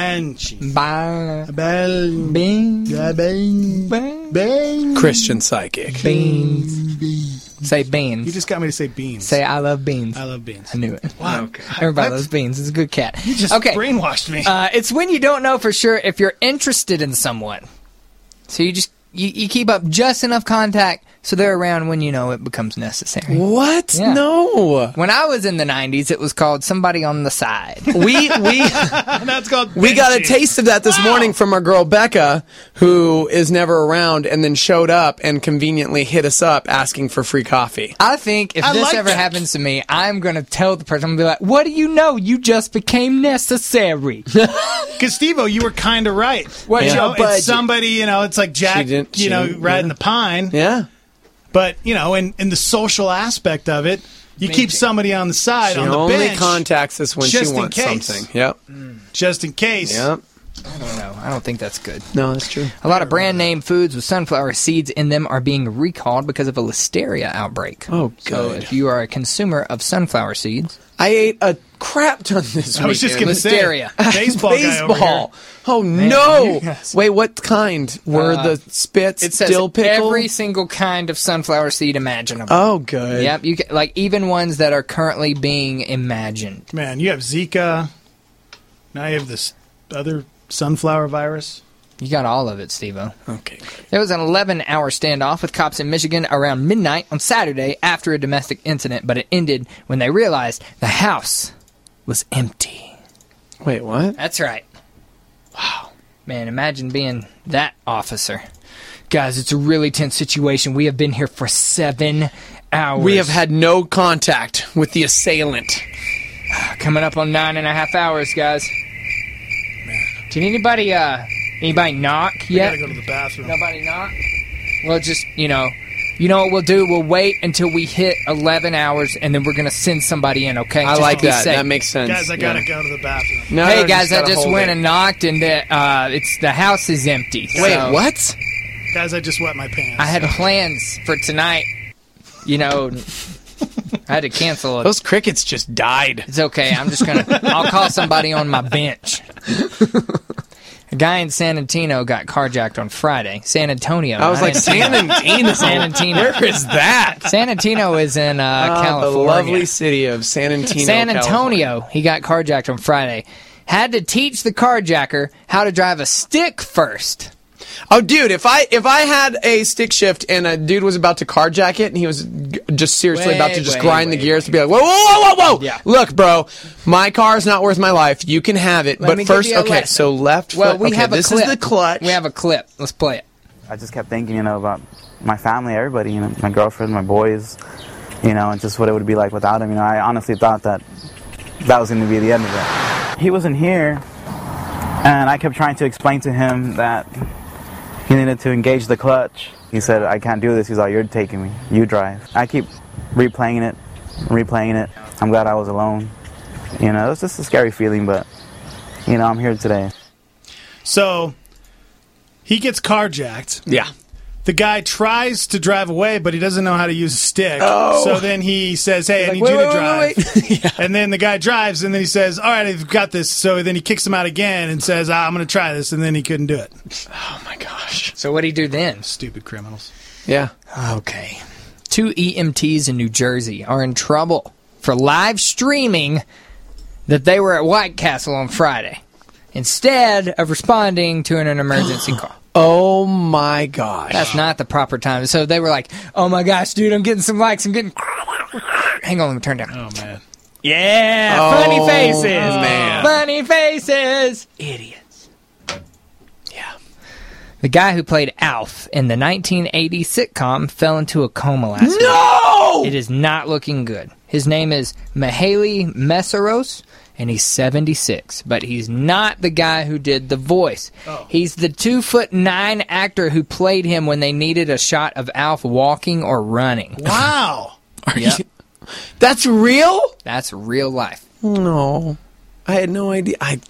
Speaker 4: Christian psychic.
Speaker 11: Beans. Say beans.
Speaker 6: You just got me to say beans.
Speaker 11: Say I love beans.
Speaker 6: I love beans.
Speaker 11: I knew it.
Speaker 6: Wow.
Speaker 11: Okay. Everybody loves beans. It's a good cat.
Speaker 6: You just brainwashed me.
Speaker 11: It's when you don't know for sure if you're interested in someone. So you just you keep up just enough contact so they're around when it becomes necessary.
Speaker 4: What?
Speaker 11: Yeah.
Speaker 4: No.
Speaker 11: When I was in the 90s, it was called somebody on the side.
Speaker 6: That's called
Speaker 4: We got a taste of that this morning from our girl Becca, who is never around and then showed up and conveniently hit us up asking for free coffee.
Speaker 11: I think if this ever happens to me, I'm going to tell the person, I'm going to be like, what do you know? You just became necessary.
Speaker 6: Because, Steve-O, you were kind of right.
Speaker 11: What's your budget?
Speaker 6: It's somebody, it's like Jack, riding the pine.
Speaker 4: Yeah.
Speaker 6: But, in the social aspect of it, you keep somebody on the side, on the bench.
Speaker 4: She only contacts us when she wants something. Yep.
Speaker 6: Just in case.
Speaker 4: Yep.
Speaker 11: I don't know. I don't think that's good.
Speaker 4: No, that's true.
Speaker 11: A lot of brand name foods with sunflower seeds in them are being recalled because of a listeria outbreak.
Speaker 4: Oh, good.
Speaker 11: So if you are a consumer of sunflower seeds...
Speaker 4: I ate a crap ton this weekend.
Speaker 6: I was just going to say.
Speaker 11: Listeria.
Speaker 6: Baseball guy over here.
Speaker 4: Oh,
Speaker 11: Man,
Speaker 4: no.
Speaker 11: yes.
Speaker 4: Wait, what kind? Were the spits
Speaker 11: it says
Speaker 4: dill pickle?
Speaker 11: every single kind of sunflower seed imaginable.
Speaker 4: Oh, good.
Speaker 11: Yep, you can, even ones that are currently being imagined.
Speaker 6: Man, you have Zika. Now you have this other sunflower virus.
Speaker 11: You got all of it, Steve-O.
Speaker 4: Okay.
Speaker 11: There was an 11-hour standoff with cops in Michigan around midnight on Saturday after a domestic incident, but it ended when they realized the house was empty.
Speaker 4: Wait, what?
Speaker 11: That's right. Wow. Man, imagine being that officer. Guys, it's a really tense situation. We have been here for 7 hours.
Speaker 4: We have had no contact with the assailant.
Speaker 11: Coming up on 9.5 hours, guys. Did anybody knock yet?
Speaker 6: I gotta go to the bathroom.
Speaker 11: Nobody knock? Well, just, you know what we'll do? We'll wait until we hit 11 hours, and then we're going to send somebody in, okay?
Speaker 4: I like that. That makes sense.
Speaker 6: Guys, I gotta go to the bathroom.
Speaker 4: No,
Speaker 11: hey, guys, I just went and knocked, and the house is empty.
Speaker 4: Wait,
Speaker 11: so
Speaker 4: what?
Speaker 6: Guys, I just wet my pants.
Speaker 11: I had plans for tonight. I had to cancel it.
Speaker 4: Those crickets just died.
Speaker 11: It's okay. I'll call somebody on my bench. A guy in San Antonio got carjacked on Friday. San Antonio.
Speaker 4: I was like, San Antonio?
Speaker 11: San Antonio.
Speaker 4: Where is that?
Speaker 11: San Antonio is in California.
Speaker 4: The lovely city of San Antonio,
Speaker 11: San Antonio.
Speaker 4: California.
Speaker 11: He got carjacked on Friday. Had to teach the carjacker how to drive a stick first.
Speaker 4: Oh, dude, if I had a stick shift and a dude was about to carjack it and he was just seriously about to just grind the gears to be like, whoa.
Speaker 11: Yeah.
Speaker 4: Look, bro, my car's not worth my life. You can have it. But first, okay, so left foot.
Speaker 11: Well, we have a
Speaker 4: this
Speaker 11: clip.
Speaker 4: is the clutch.
Speaker 11: We have a clip. Let's play it.
Speaker 9: I just kept thinking, about my family, everybody, my girlfriend, my boys, and just what it would be like without him. I honestly thought that was going to be the end of it. He wasn't here, and I kept trying to explain to him that he needed to engage the clutch. He said, I can't do this. He's like, you're taking me. You drive. I keep replaying it. I'm glad I was alone. It was just a scary feeling, but, I'm here today.
Speaker 6: So, he gets carjacked.
Speaker 4: Yeah.
Speaker 6: The guy tries to drive away, but he doesn't know how to use a stick.
Speaker 4: Oh.
Speaker 6: So then he says, hey, I need you to drive.
Speaker 4: Yeah.
Speaker 6: And then the guy drives, and then he says, all right, I've got this. So then he kicks him out again and says, I'm going to try this, and then he couldn't do it.
Speaker 4: Oh, my gosh.
Speaker 11: So what did he do then?
Speaker 6: Stupid criminals.
Speaker 4: Yeah.
Speaker 11: Okay. 2 EMTs in New Jersey are in trouble for live streaming that they were at White Castle on Friday instead of responding to an emergency call.
Speaker 4: Oh, my gosh.
Speaker 11: That's not the proper time. So they were like, oh, my gosh, dude, I'm getting some likes. I'm getting... Hang on, let me turn down.
Speaker 6: Oh, man.
Speaker 11: Yeah, funny faces.
Speaker 4: Man.
Speaker 11: Funny faces. Idiots. Yeah. The guy who played Alf in the 1980 sitcom fell into a coma last week.
Speaker 4: No!
Speaker 11: It is not looking good. His name is Mihaly Messeros, and he's 76, but he's not the guy who did the voice.
Speaker 6: Oh.
Speaker 11: He's the 2'9" actor who played him when they needed a shot of Alf walking or running.
Speaker 6: Wow.
Speaker 11: Yep.
Speaker 4: That's real?
Speaker 11: That's real life.
Speaker 4: No. I had no idea. I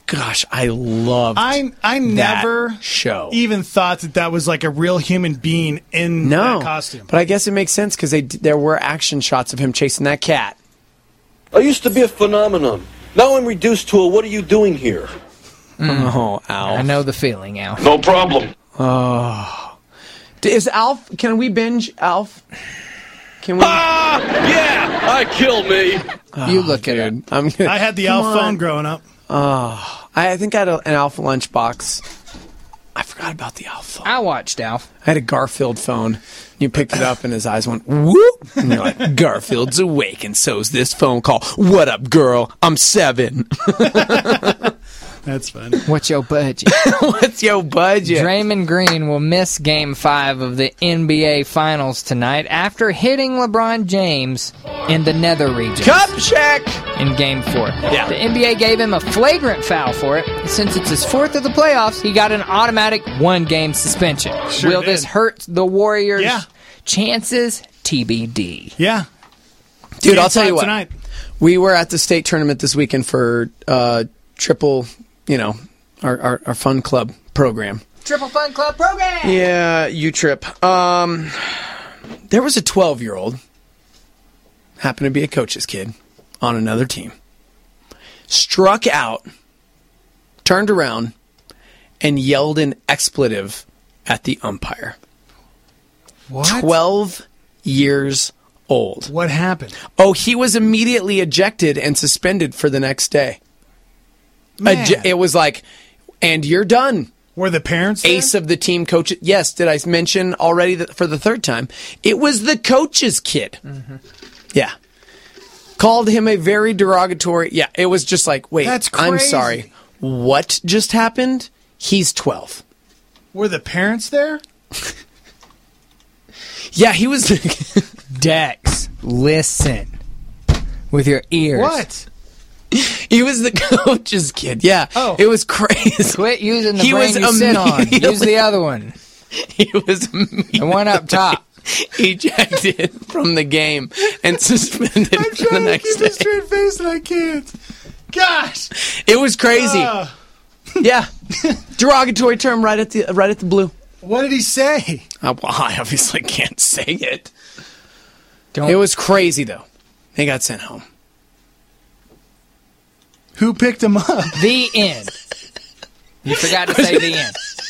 Speaker 4: loved
Speaker 6: I never
Speaker 4: show.
Speaker 6: even thought that was like a real human being in that costume.
Speaker 4: But I guess it makes sense because there were action shots of him chasing that cat.
Speaker 10: I used to be a phenomenon. Now I'm reduced to a what are you doing here?
Speaker 4: Oh, Alf.
Speaker 11: I know the feeling, Alf.
Speaker 10: No problem.
Speaker 4: Oh. Is Alf... Can we binge Alf? Can we...
Speaker 10: Yeah! Kill me!
Speaker 11: You look at it.
Speaker 6: I had the Alf phone growing up.
Speaker 4: Oh. I think I had an Alf lunchbox. I forgot about the Alf phone.
Speaker 11: I watched Alf.
Speaker 4: I had a Garfield phone. You picked it up and his eyes went, whoop! And you're like, Garfield's awake and so's this phone call. What up, girl? I'm 7.
Speaker 6: That's fun.
Speaker 11: What's your budget?
Speaker 4: What's your budget?
Speaker 11: Draymond Green will miss Game 5 of the NBA Finals tonight after hitting LeBron James in the nether region.
Speaker 4: Cup check!
Speaker 11: In Game 4.
Speaker 4: Yeah.
Speaker 11: The NBA gave him a flagrant foul for it. Since it's his 4th of the playoffs, he got an automatic 1-game suspension.
Speaker 6: Sure
Speaker 11: Will
Speaker 6: did.
Speaker 11: this hurt the Warriors'
Speaker 6: Yeah.
Speaker 11: chances? TBD.
Speaker 6: Yeah.
Speaker 4: Dude,
Speaker 6: Game
Speaker 4: I'll tell you
Speaker 6: 5
Speaker 4: what.
Speaker 6: tonight.
Speaker 4: We were at the state tournament this weekend for triple, our fun club program.
Speaker 11: Triple Fun Club program!
Speaker 4: Yeah, U-Trip. There was a 12-year-old, happened to be a coach's kid, on another team. Struck out, turned around, and yelled an expletive at the umpire.
Speaker 6: What?
Speaker 4: 12 years old.
Speaker 6: What happened?
Speaker 4: Oh, he was immediately ejected and suspended for the next day.
Speaker 6: Man.
Speaker 4: It was like, and you're done.
Speaker 6: Were the parents there?
Speaker 4: Ace of the team coach. Yes, did I mention already that for the 3rd time? It was the coach's kid. Mm-hmm. Yeah. Called him a very derogatory. Yeah, it was just like, wait,
Speaker 6: That's crazy.
Speaker 4: I'm sorry. What just happened? He's 12.
Speaker 6: Were the parents there?
Speaker 4: Yeah, he was.
Speaker 11: Dex, listen with your ears.
Speaker 6: What?
Speaker 4: He was the coach's kid. Yeah.
Speaker 6: Oh.
Speaker 4: It was crazy.
Speaker 11: Quit using the brain you sit on. Use the other one.
Speaker 4: He was
Speaker 11: the one up top.
Speaker 4: Ejected from the game and suspended for the next day.
Speaker 6: I'm trying to keep a straight face and I can't. Gosh.
Speaker 4: It was crazy. Yeah. Derogatory term right at the blue.
Speaker 6: What did he say?
Speaker 4: Well, I obviously can't say it. It was crazy, though. He got sent home.
Speaker 6: Who picked him up?
Speaker 11: The end. You forgot to say the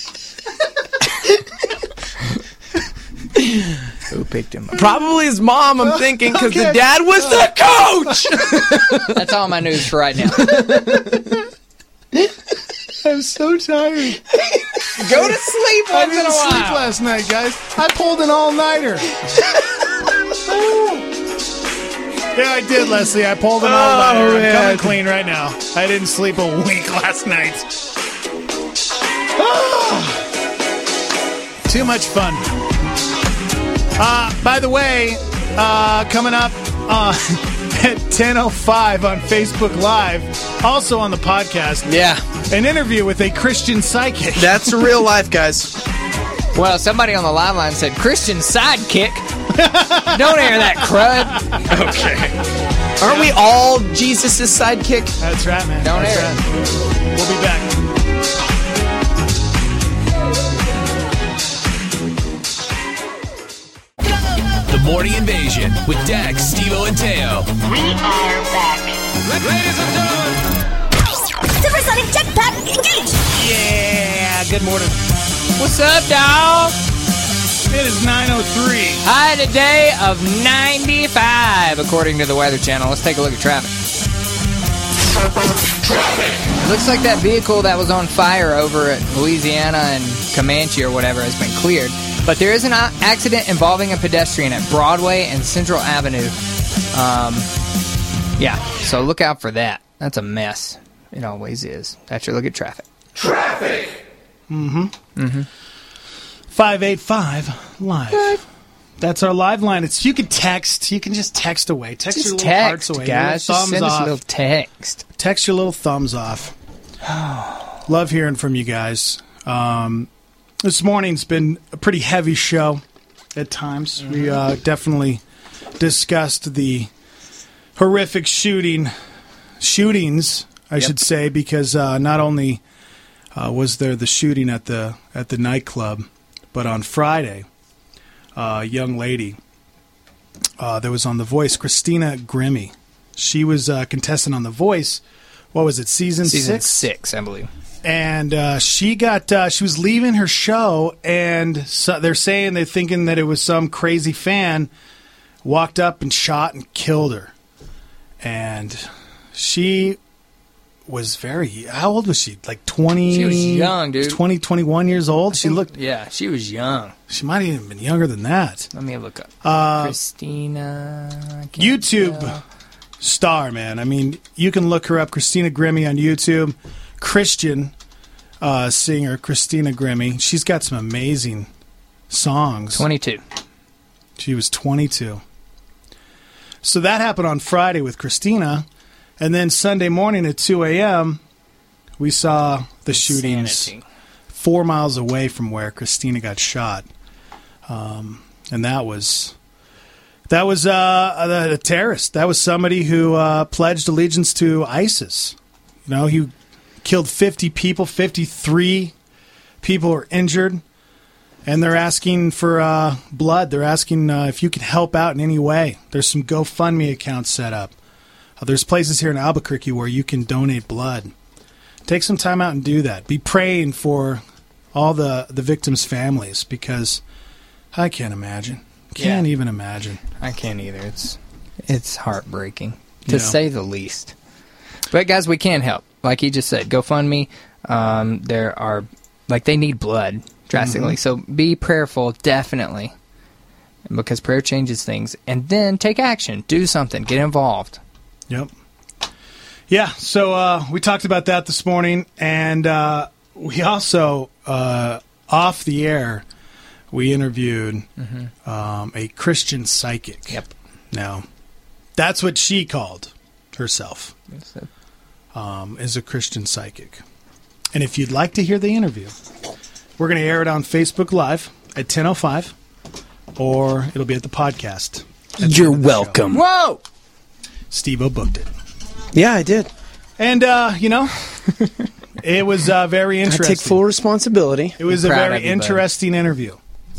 Speaker 11: end. Who picked him up?
Speaker 4: Probably his mom, I'm thinking, because the dad was the coach!
Speaker 11: That's all my news for right now.
Speaker 6: I'm so tired.
Speaker 11: Go to sleep
Speaker 6: I
Speaker 11: once in a
Speaker 6: didn't sleep
Speaker 11: while.
Speaker 6: last night, guys. I pulled an all-nighter. Yeah, I did, Leslie. I pulled an all-nighter. I'm coming clean right now. I didn't sleep a wink last night. Too much fun. By the way, coming up at 10:05 on Facebook Live, also on the podcast.
Speaker 4: Yeah.
Speaker 6: An interview with a Christian psychic.
Speaker 4: That's real life, guys.
Speaker 11: Well, somebody on the live line said, Christian sidekick. Don't air that crud.
Speaker 4: Okay. Aren't we all Jesus' sidekick?
Speaker 6: That's right, man.
Speaker 11: Don't
Speaker 6: That's
Speaker 11: air
Speaker 6: right. We'll be back.
Speaker 1: The Morning Invasion with Dax, Steve-O, and Teo.
Speaker 8: We are back.
Speaker 1: Ladies and gentlemen.
Speaker 8: Supersonic jetpack engage.
Speaker 6: Yeah, good morning.
Speaker 11: What's up, dawg?
Speaker 6: It is 9:03.
Speaker 11: High today of 95, according to the Weather Channel. Let's take a look at traffic. Looks like that vehicle that was on fire over at Louisiana and Comanche or whatever has been cleared. But there is an accident involving a pedestrian at Broadway and Central Avenue. Yeah, so look out for that. That's a mess. It always is. That's your look at traffic.
Speaker 1: Traffic.
Speaker 6: 585 live. That's our live line. It's you can text. You can just text away. Text your little hearts away.
Speaker 11: Guys.
Speaker 6: Your
Speaker 11: Just
Speaker 6: thumbs
Speaker 11: send us
Speaker 6: off.
Speaker 11: a little text.
Speaker 6: Text your little thumbs off. Love hearing from you guys. This morning's been a pretty heavy show at times. We definitely discussed the horrific shootings, I should say, because not only was there the shooting at the nightclub, but on Friday, a young lady that was on The Voice, Christina Grimmie. She was a contestant on The Voice. What was it, season 6?
Speaker 11: Season 6, I believe.
Speaker 6: And she was leaving her show, and so they're thinking that it was some crazy fan walked up and shot and killed her. And she was how old was she? Like 20?
Speaker 11: She was young, dude.
Speaker 6: 20, 21 years old? She
Speaker 11: was young.
Speaker 6: She might have even been younger than that.
Speaker 11: Let me look up. Christina.
Speaker 6: YouTube star, man. I mean, you can look her up, Christina Grimmie on YouTube. Christian singer, Christina Grimmie. She's got some amazing songs.
Speaker 11: 22.
Speaker 6: She was 22. So that happened on Friday with Christina. And then Sunday morning at 2 a.m., we saw the shootings 4 miles away from where Christina got shot. And that was a terrorist. That was somebody who pledged allegiance to ISIS. You know, he killed 50 people, 53 people were injured, and they're asking for blood. They're asking if you can help out in any way. There's some GoFundMe accounts set up. There's places here in Albuquerque where you can donate blood. Take some time out and do that. Be praying for all the victims' families, because I can't imagine. Can't even imagine.
Speaker 11: I can't either. It's heartbreaking, to say the least. But guys, we can help. Like he just said, GoFundMe. There are, they need blood drastically. So be prayerful, definitely, because prayer changes things. And then take action. Do something. Get involved.
Speaker 6: Yep. Yeah, so we talked about that this morning, and we also, off the air, we interviewed a Christian psychic.
Speaker 11: Yep.
Speaker 6: Now, that's what she called herself, is a Christian psychic. And if you'd like to hear the interview, we're going to air it on Facebook Live at 10:05, or it'll be at the podcast.
Speaker 4: You're welcome.
Speaker 11: Whoa!
Speaker 6: Steve-O booked it.
Speaker 4: Yeah, I did.
Speaker 6: And, it was very interesting.
Speaker 4: I take full responsibility.
Speaker 6: It was a very interesting interview.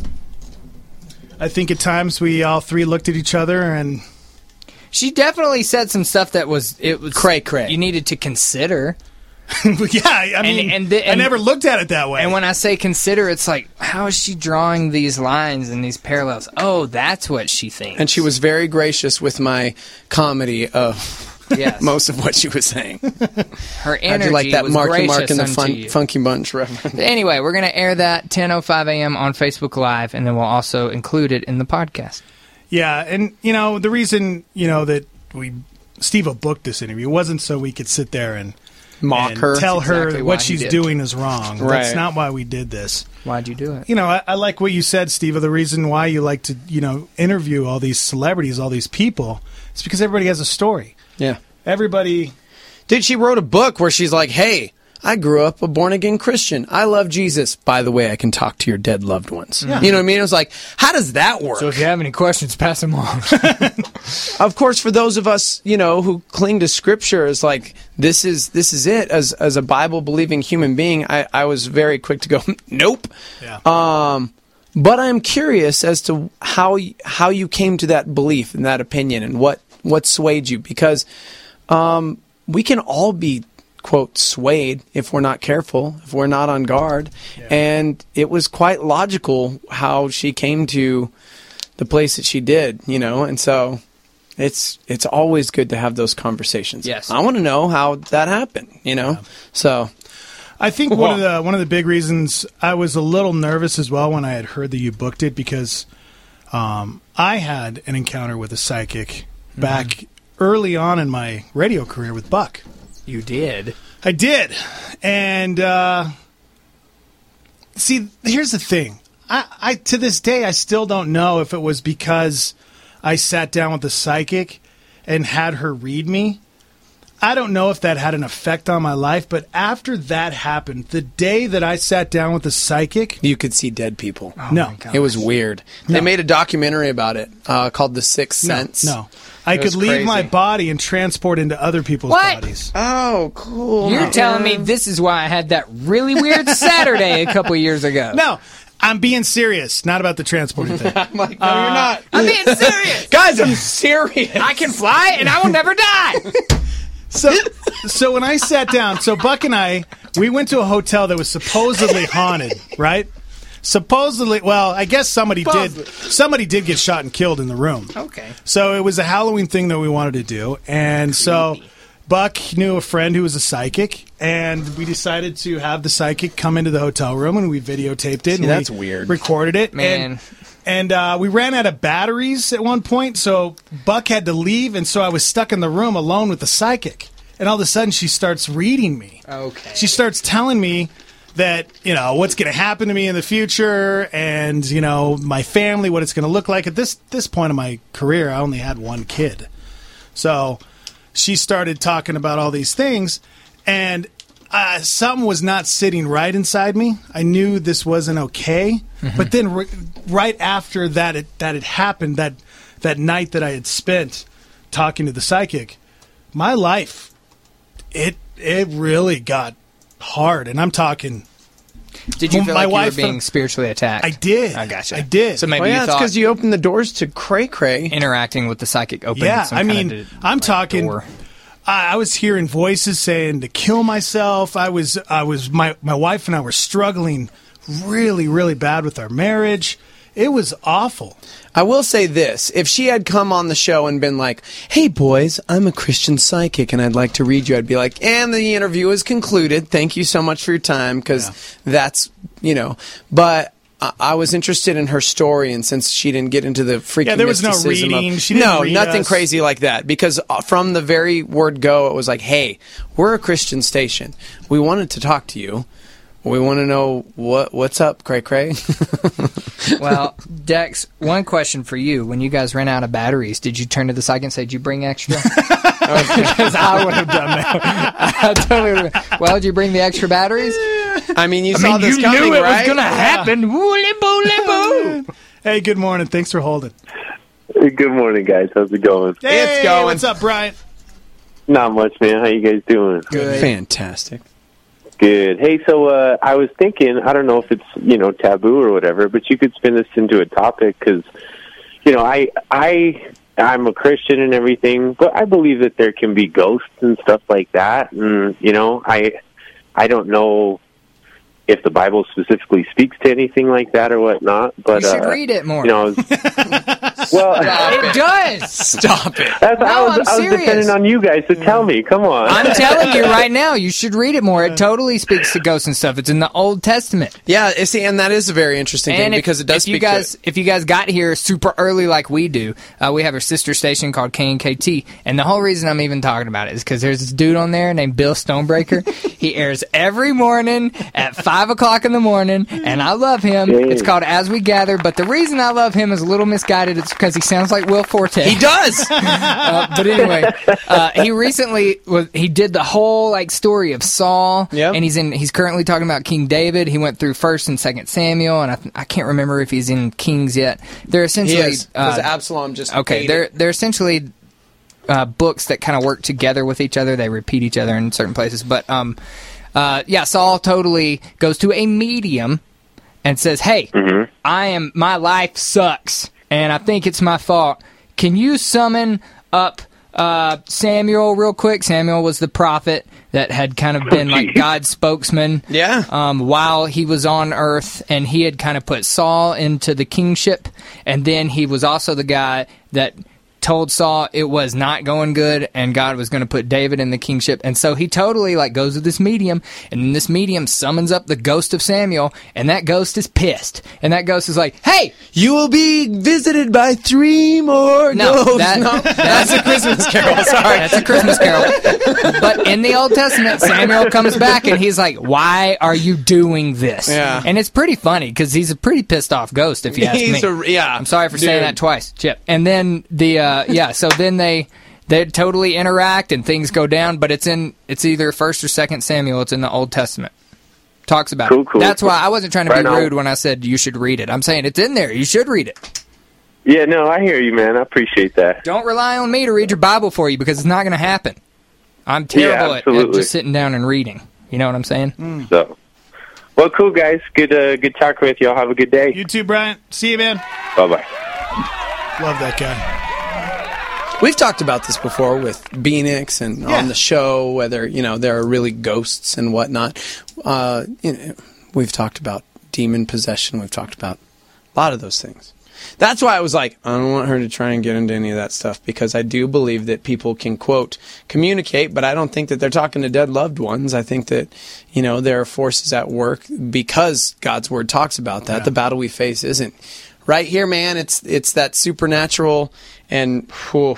Speaker 6: I think at times we all three looked at each other, and
Speaker 11: she definitely said some stuff that was cray-cray. You needed to consider.
Speaker 6: Yeah, I mean, I never looked at it that way.
Speaker 11: And when I say consider, it's like, how is she drawing these lines and these parallels? Oh, that's what she thinks.
Speaker 4: And she was very gracious with my comedy of
Speaker 11: Yes.
Speaker 4: most of what she was saying.
Speaker 11: Her
Speaker 4: How'd
Speaker 11: energy
Speaker 4: you like that
Speaker 11: was
Speaker 4: Marky Mark
Speaker 11: gracious
Speaker 4: and
Speaker 11: unto
Speaker 4: the
Speaker 11: you.
Speaker 4: Funky Bunch reference?
Speaker 11: Anyway, we're going to air that 10:05 a.m. on Facebook Live, and then we'll also include it in the podcast.
Speaker 6: Yeah, and the reason that Steve-O booked this interview wasn't so we could sit there and
Speaker 4: mock her,
Speaker 6: tell her
Speaker 11: exactly
Speaker 6: what
Speaker 11: why
Speaker 6: she's
Speaker 11: he did.
Speaker 6: doing is wrong.
Speaker 4: Right.
Speaker 6: That's not why we did this.
Speaker 11: Why'd you do it?
Speaker 6: I like what you said, Steve. The reason why you like to, interview all these celebrities, all these people, is because everybody has a story.
Speaker 4: Yeah.
Speaker 6: Everybody.
Speaker 4: Dude, she wrote a book where she's like, hey, I grew up a born-again Christian. I love Jesus. By the way, I can talk to your dead loved ones.
Speaker 6: Yeah.
Speaker 4: You know what I mean? It was like, how does that work?
Speaker 11: So if you have any questions, pass them on.
Speaker 4: Of course, for those of us, who cling to Scripture, it's like, this is it. As a Bible-believing human being, I was very quick to go, nope.
Speaker 6: Yeah.
Speaker 4: But I'm curious as to how you came to that belief and that opinion and what swayed you. Because we can all be, quote, swayed if we're not careful, if we're not on guard. Yeah. And it was quite logical how she came to the place that she did, and so it's always good to have those conversations.
Speaker 11: Yes.
Speaker 4: I want to know how that happened,
Speaker 6: Yeah.
Speaker 4: So
Speaker 6: I think one of the big reasons I was a little nervous as well when I had heard that you booked it, because I had an encounter with a psychic back early on in my radio career with Buck.
Speaker 11: You did?
Speaker 6: I did. And see, here's the thing. I to this day, I still don't know if it was because I sat down with the psychic and had her read me. I don't know if that had an effect on my life, but after that happened, the day that I sat down with the psychic...
Speaker 4: You could see dead people.
Speaker 6: No.
Speaker 4: It was weird.
Speaker 6: No.
Speaker 4: They made a documentary about it called The Sixth Sense.
Speaker 6: No. I could leave my body and transport into other people's bodies.
Speaker 4: Oh, cool.
Speaker 11: You're telling me this is why I had that really weird Saturday a couple years ago.
Speaker 6: No. I'm being serious, not about the transporting thing.
Speaker 4: I'm like, no, you're not.
Speaker 11: I'm being serious.
Speaker 4: Guys, I'm serious.
Speaker 11: I can fly and I will never die.
Speaker 6: So when I sat down, so Buck and I, we went to a hotel that was supposedly haunted, right? Supposedly, well, I guess somebody did get shot and killed in the room.
Speaker 11: Okay.
Speaker 6: So it was a Halloween thing that we wanted to do. And so Buck knew a friend who was a psychic, and we decided to have the psychic come into the hotel room, and we videotaped it.
Speaker 4: See,
Speaker 6: and
Speaker 4: that's
Speaker 6: we
Speaker 4: weird.
Speaker 6: Recorded it.
Speaker 11: Man.
Speaker 6: And we ran out of batteries at one point, so Buck had to leave, and so I was stuck in the room alone with the psychic. And all of a sudden, she starts reading me.
Speaker 11: Okay.
Speaker 6: She starts telling me that, what's going to happen to me in the future and, my family, what it's going to look like. At this point in my career, I only had one kid. So she started talking about all these things, and something was not sitting right inside me. I knew this wasn't okay. Mm-hmm. But then right after that it had happened, that night that I had spent talking to the psychic, my life, it really got hard. And I'm talking...
Speaker 11: Did you feel like you were being spiritually attacked?
Speaker 6: I did.
Speaker 11: I gotcha.
Speaker 6: I did.
Speaker 11: So maybe you
Speaker 4: it's
Speaker 11: thought
Speaker 4: because you opened the doors to cray-cray.
Speaker 11: Interacting with the psychic opened
Speaker 6: Yeah,
Speaker 11: some
Speaker 6: I
Speaker 11: kind
Speaker 6: mean,
Speaker 11: of
Speaker 6: I'm talking...
Speaker 11: door.
Speaker 6: I was hearing voices saying to kill myself. My wife and I were struggling really, really bad with our marriage. It was awful.
Speaker 4: I will say this. If she had come on the show and been like, hey, boys, I'm a Christian psychic and I'd like to read you, I'd be like, and the interview is concluded. Thank you so much for your time, because that's, But I was interested in her story, and since she didn't get into the freaking
Speaker 6: there was no
Speaker 4: mysticism
Speaker 6: reading. She didn't read
Speaker 4: nothing
Speaker 6: us.
Speaker 4: crazy like that. Because from the very word go, it was like, hey, we're a Christian station. We wanted to talk to you. We want to know what's up, Cray Cray.
Speaker 11: Well, Dex, one question for you. When you guys ran out of batteries, did you turn to the psychic and say, did you bring extra? Because I would have done that. I totally would have. Well, did you bring the extra batteries?
Speaker 4: I mean, you saw this
Speaker 11: you
Speaker 4: coming,
Speaker 11: knew it
Speaker 4: right?
Speaker 11: was going to happen. Woo-limbo-limbo.
Speaker 6: Hey, good morning. Thanks for holding.
Speaker 13: Good morning, guys. How's it going?
Speaker 6: Hey,
Speaker 4: it's going.
Speaker 6: What's up, Brian?
Speaker 13: Not much, man. How you guys doing?
Speaker 4: Good. Fantastic.
Speaker 13: Good. Hey, so I was thinking, I don't know if it's, taboo or whatever, but you could spin this into a topic because, I'm a Christian and everything, but I believe that there can be ghosts and stuff like that. And, I don't know if the Bible specifically speaks to anything like that or whatnot. But
Speaker 11: you should read it more.
Speaker 13: You know, well,
Speaker 11: it does.
Speaker 4: Stop it.
Speaker 13: I was
Speaker 11: serious.
Speaker 13: depending on you guys to tell me. Come on.
Speaker 11: I'm telling you right now, you should read it more. It totally speaks to ghosts and stuff. It's in the Old Testament.
Speaker 4: Yeah, see, and that is a very interesting thing because it does speak to it.
Speaker 11: If you guys got here super early like we do, we have our sister station called KNKT, and the whole reason I'm even talking about it is because there's this dude on there named Bill Stonebreaker. He airs every morning at 5 o'clock in the morning, and I love him.
Speaker 13: Dang.
Speaker 11: It's called As We Gather, but the reason I love him is a little misguided. It's because he sounds like Will Forte.
Speaker 4: He does!
Speaker 11: But anyway, he recently he did the whole story of Saul, and he's currently talking about King David. He went through 1st and 2nd Samuel, and I can't remember if he's in Kings yet. They're essentially
Speaker 4: He is, because Absalom just
Speaker 11: okay. They're essentially books that kind of work together with each other. They repeat each other in certain places, but Saul totally goes to a medium and says, "Hey, my life sucks, and I think it's my fault. Can you summon up Samuel real quick?" Samuel was the prophet that had kind of been like God's spokesman while he was on earth, and he had kind of put Saul into the kingship, and then he was also the guy that told Saul it was not going good and God was going to put David in the kingship. And so he totally goes with this medium, and then this medium summons up the ghost of Samuel, and that ghost is pissed. And that ghost is like, "Hey,
Speaker 4: you will be visited by 3 more ghosts." That's a Christmas Carol. Sorry.
Speaker 11: That's a Christmas Carol. But in the Old Testament, Samuel comes back and he's like, "Why are you doing this?"
Speaker 4: Yeah.
Speaker 11: And it's pretty funny because he's a pretty pissed off ghost, if you ask me. I'm sorry for saying that twice, Chip. And then so then they totally interact and things go down, but it's either 1st or 2nd Samuel. It's in the Old Testament. Talks about it.
Speaker 13: Cool.
Speaker 11: That's why I wasn't trying to be
Speaker 13: Right on.
Speaker 11: rude when I said you should read it. I'm saying it's in there. You should read it.
Speaker 13: Yeah, no, I hear you, man. I appreciate that.
Speaker 11: Don't rely on me to read your Bible for you because it's not going to happen. I'm terrible at just sitting down and reading. You know what I'm saying?
Speaker 13: So, well, cool, guys. Good talking with y'all. Have a good day.
Speaker 6: You too, Bryant. See you, man.
Speaker 13: Bye-bye.
Speaker 6: Love that guy.
Speaker 4: We've talked about this before with Benix and on the show, whether, there are really ghosts and whatnot. We've talked about demon possession. We've talked about a lot of those things. That's why I was like, I don't want her to try and get into any of that stuff, because I do believe that people can, quote, communicate, but I don't think that they're talking to dead loved ones. I think that, there are forces at work because God's Word talks about that. Yeah. The battle we face isn't right here, man. It's that supernatural and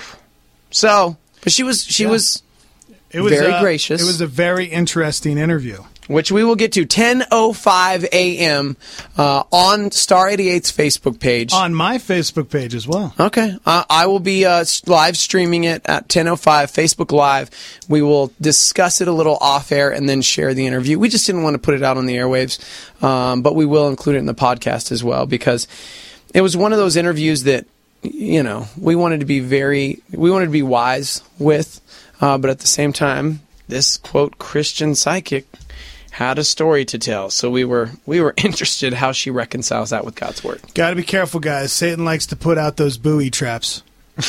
Speaker 4: so. But she was very gracious.
Speaker 6: It was a very interesting interview,
Speaker 4: which we will get to 10:05 a.m. On Star 88's Facebook page.
Speaker 6: On my Facebook page as well.
Speaker 4: Okay. I will be live streaming it at 10:05 Facebook Live. We will discuss it a little off air and then share the interview. We just didn't want to put it out on the airwaves, but we will include it in the podcast as well, because it was one of those interviews that, we wanted to be wise with, but at the same time, this, quote, Christian psychic had a story to tell. So we were interested how she reconciles that with God's Word.
Speaker 6: Got to be careful, guys. Satan likes to put out those buoy traps.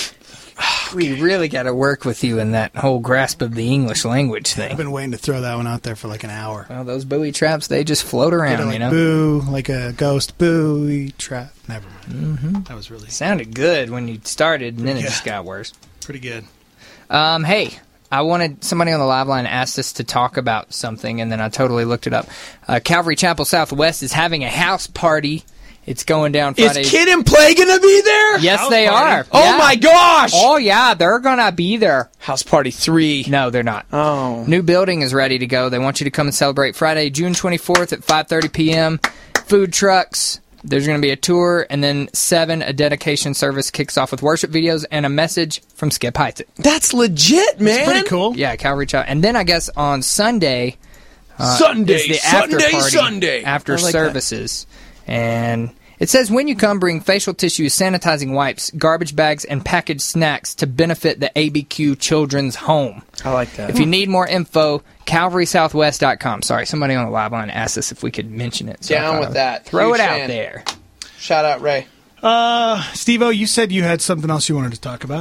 Speaker 11: We really got to work with you in that whole grasp of the English language thing.
Speaker 6: I've been waiting to throw that one out there for an hour.
Speaker 11: Well, those buoy traps, they just float around,
Speaker 6: Boo, like a ghost buoy trap. Never mind.
Speaker 11: Mm-hmm.
Speaker 6: That was really...
Speaker 11: Sounded good when you started, and then it just got worse.
Speaker 6: Pretty good.
Speaker 11: Hey, I wanted somebody on the live line asked us to talk about something, and then I totally looked it up. Calvary Chapel Southwest is having a house party. It's going down Friday.
Speaker 4: Is Kid and Play going to be there?
Speaker 11: Yes, house they party. Are.
Speaker 4: Oh, my gosh.
Speaker 11: Oh, yeah, they're going to be there.
Speaker 4: House Party 3.
Speaker 11: No, they're not.
Speaker 4: Oh.
Speaker 11: New building is ready to go. They want you to come and celebrate Friday, June 24th at 5:30 p.m. Food trucks. There's going to be a tour, and then 7, a dedication service kicks off with worship videos and a message from Skip Heitzig.
Speaker 4: That's legit, man.
Speaker 6: That's pretty cool.
Speaker 11: Yeah, Calvary Chapel. And then I guess on Sunday... is the
Speaker 4: Sunday.
Speaker 11: After
Speaker 4: like
Speaker 11: services. That. And... it says, when you come, bring facial tissues, sanitizing wipes, garbage bags, and packaged snacks to benefit the ABQ Children's Home.
Speaker 4: I like that.
Speaker 11: If you need more info, CalvarySouthwest.com. Sorry, somebody on the live line asked us if we could mention it. So
Speaker 4: down with that.
Speaker 11: Throw
Speaker 4: Huge
Speaker 11: it out
Speaker 4: fan.
Speaker 11: there.
Speaker 4: Shout out, Ray.
Speaker 6: Steve-O, you said you had something else you wanted to talk about.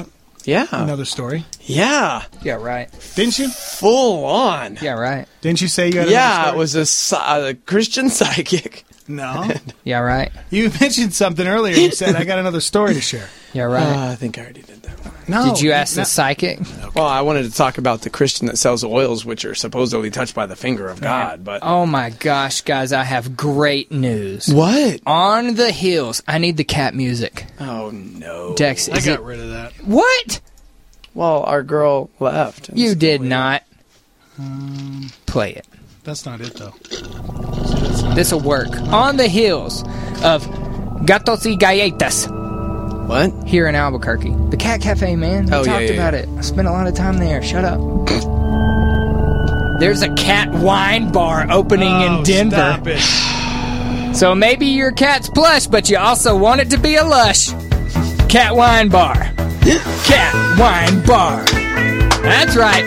Speaker 4: Yeah.
Speaker 6: Another story.
Speaker 4: Yeah.
Speaker 11: Yeah, right.
Speaker 6: Didn't you?
Speaker 4: Full on.
Speaker 11: Yeah, right.
Speaker 6: Didn't you say you had
Speaker 4: Yeah,
Speaker 6: another
Speaker 4: it was a Christian psychic.
Speaker 6: No.
Speaker 11: Yeah, right.
Speaker 6: You mentioned something earlier. You said, I got another story to share.
Speaker 11: Yeah, right.
Speaker 4: I think I already did that one.
Speaker 6: No.
Speaker 11: Did you ask the psychic?
Speaker 4: Well, I wanted to talk about the Christian that sells oils which are supposedly touched by the finger of God, but...
Speaker 11: Oh my gosh, guys, I have great news.
Speaker 4: What?
Speaker 11: On the hills. I need the cat music.
Speaker 4: Oh, no.
Speaker 11: Dex,
Speaker 6: I got rid of that.
Speaker 11: What?
Speaker 4: Well, our girl left.
Speaker 11: You did not. Play it.
Speaker 6: That's not it, though.
Speaker 11: This'll work. On the hills of Gatos y Galletas.
Speaker 4: What?
Speaker 11: Here in Albuquerque. The Cat Cafe, man. We talked about it. I spent a lot of time there. Shut up. There's a cat wine bar opening in Denver.
Speaker 6: Stop it.
Speaker 11: So maybe your cat's plush, but you also want it to be a lush. Cat wine bar. Cat wine bar. That's right.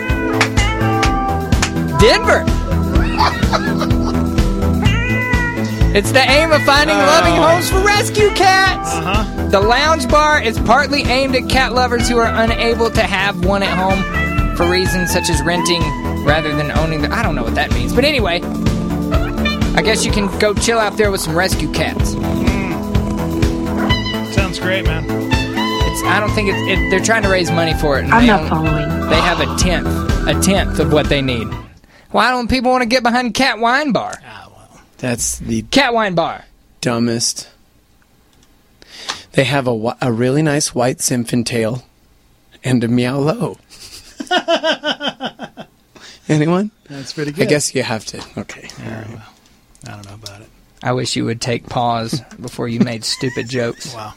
Speaker 11: Denver. It's the aim of finding loving homes for rescue cats. The lounge bar is partly aimed at cat lovers who are unable to have one at home for reasons such as renting rather than owning them. I don't know what that means. But anyway, I guess you can go chill out there with some rescue cats.
Speaker 6: Sounds great, man.
Speaker 11: I don't think they're trying to raise money for it. And
Speaker 8: I'm not following.
Speaker 11: They have a tenth of what they need. Why don't people want to get behind Cat Wine Bar?
Speaker 4: That's the
Speaker 11: Cat Wine Bar.
Speaker 4: Dumbest. They have a really nice white Zinfandel and a Meow Low. Anyone?
Speaker 6: That's pretty good.
Speaker 4: I guess you have to. Okay.
Speaker 6: Yeah, well, I don't know about it.
Speaker 11: I wish you would take pause before you made stupid jokes.
Speaker 6: Wow.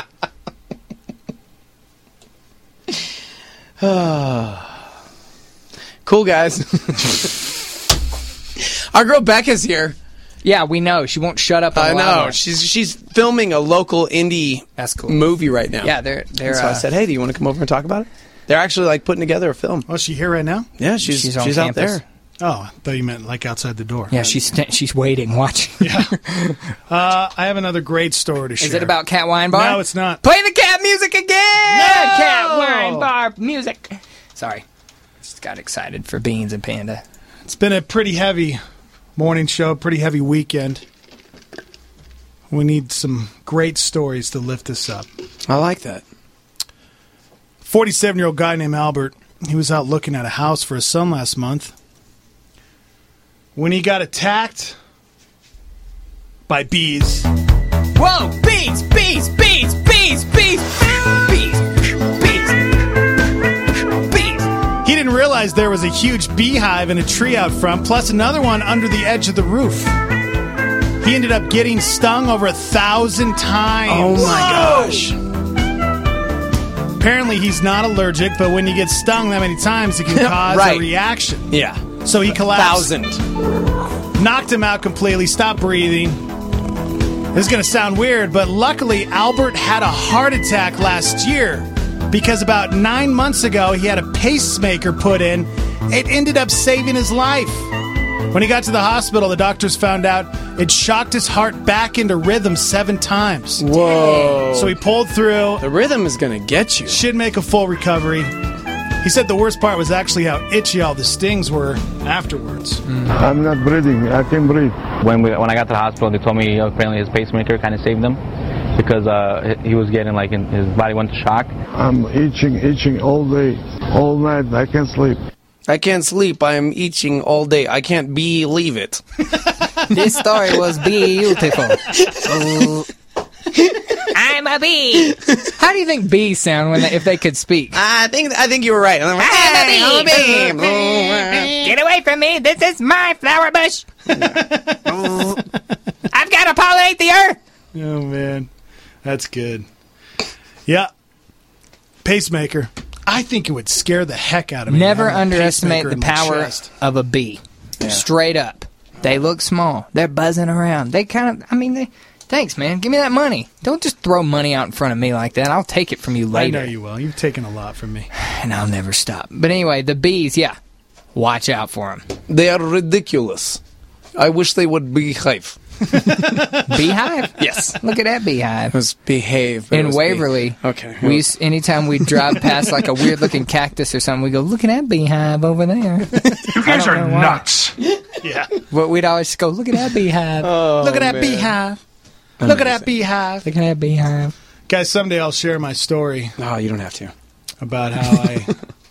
Speaker 4: Cool, guys. Our girl Becca's here.
Speaker 11: Yeah, we know. She won't shut up.
Speaker 4: I know. She's filming a local indie movie right now.
Speaker 11: Yeah, they're.
Speaker 4: So I said, hey, do you want to come over and talk about it? They're actually like putting together a film.
Speaker 6: Oh, is she here right now?
Speaker 4: Yeah, she's
Speaker 11: on
Speaker 4: out
Speaker 11: campus.
Speaker 4: there.
Speaker 6: Oh, I thought you meant like outside the door.
Speaker 11: Yeah, she's waiting, watching.
Speaker 6: Yeah. I have another great story to share.
Speaker 11: Is it about Cat Wine Bar?
Speaker 6: No, it's not.
Speaker 11: Play the cat music again!
Speaker 6: No!
Speaker 11: Cat Wine Bar music. Sorry. Just got excited for Beans and Panda.
Speaker 6: It's been a pretty heavy morning show, pretty heavy weekend. We need some great stories to lift this up.
Speaker 4: I like that.
Speaker 6: 47-year-old guy named Albert, he was out looking at a house for his son last month when he got attacked by bees.
Speaker 11: Whoa! Bees! Bees! Bees! Bees! Bees! Bees! Bees! Bees!
Speaker 6: He didn't realize there was a huge beehive in a tree out front, plus another one under the edge of the roof. He ended up getting stung over 1,000 times.
Speaker 4: Oh my gosh.
Speaker 6: Apparently he's not allergic, but when you get stung that many times, it can cause a reaction.
Speaker 4: Yeah.
Speaker 6: So he collapsed.
Speaker 4: 1,000.
Speaker 6: Knocked him out completely, stopped breathing. This is going to sound weird, but luckily Albert had a heart attack last year because about 9 months ago he had a pacemaker put in. It ended up saving his life. When he got to the hospital, the doctors found out it shocked his heart back into rhythm 7 times.
Speaker 4: Whoa.
Speaker 6: So he pulled through.
Speaker 4: The rhythm is going to get you.
Speaker 6: Should make a full recovery. He said the worst part was actually how itchy all the stings were afterwards.
Speaker 15: I'm not breathing. I can't breathe.
Speaker 9: When I got to the hospital, they told me apparently his pacemaker kind of saved him because he was getting his body went to shock.
Speaker 15: I'm itching all day, all night. I can't sleep.
Speaker 4: I can't sleep. I am itching all day. I can't believe it.
Speaker 11: This story was beautiful. I'm a bee. How do you think bees sound if they could speak?
Speaker 4: I think you were right.
Speaker 11: I'm a bee. Get away from me. This is my flower bush. I've got to pollinate the earth.
Speaker 6: Oh, man. That's good. Yeah. Pacemaker. I think it would scare the heck out of me.
Speaker 11: Never underestimate the power of a bee. Yeah. Straight up. They look small. They're buzzing around. Thanks, man. Give me that money. Don't just throw money out in front of me like that. I'll take it from you later.
Speaker 6: I know you will. You've taken a lot from me.
Speaker 11: And I'll never stop. But anyway, the bees, yeah. Watch out for them.
Speaker 4: They are ridiculous. I wish they would behave.
Speaker 11: Beehive?
Speaker 4: Yes.
Speaker 11: Look at that beehive.
Speaker 4: It was behave. but it
Speaker 11: In
Speaker 4: was
Speaker 11: Waverly,
Speaker 4: Okay.
Speaker 11: anytime we drive past like a weird looking cactus or something, we go, look at that beehive over there.
Speaker 16: You guys are nuts.
Speaker 6: Yeah.
Speaker 11: But we'd always go, look at that beehive. Look at that
Speaker 6: man.
Speaker 11: beehive. Look at that beehive. Look at that beehive.
Speaker 6: Guys, someday I'll share my story.
Speaker 4: Oh, you don't have to.
Speaker 6: About how I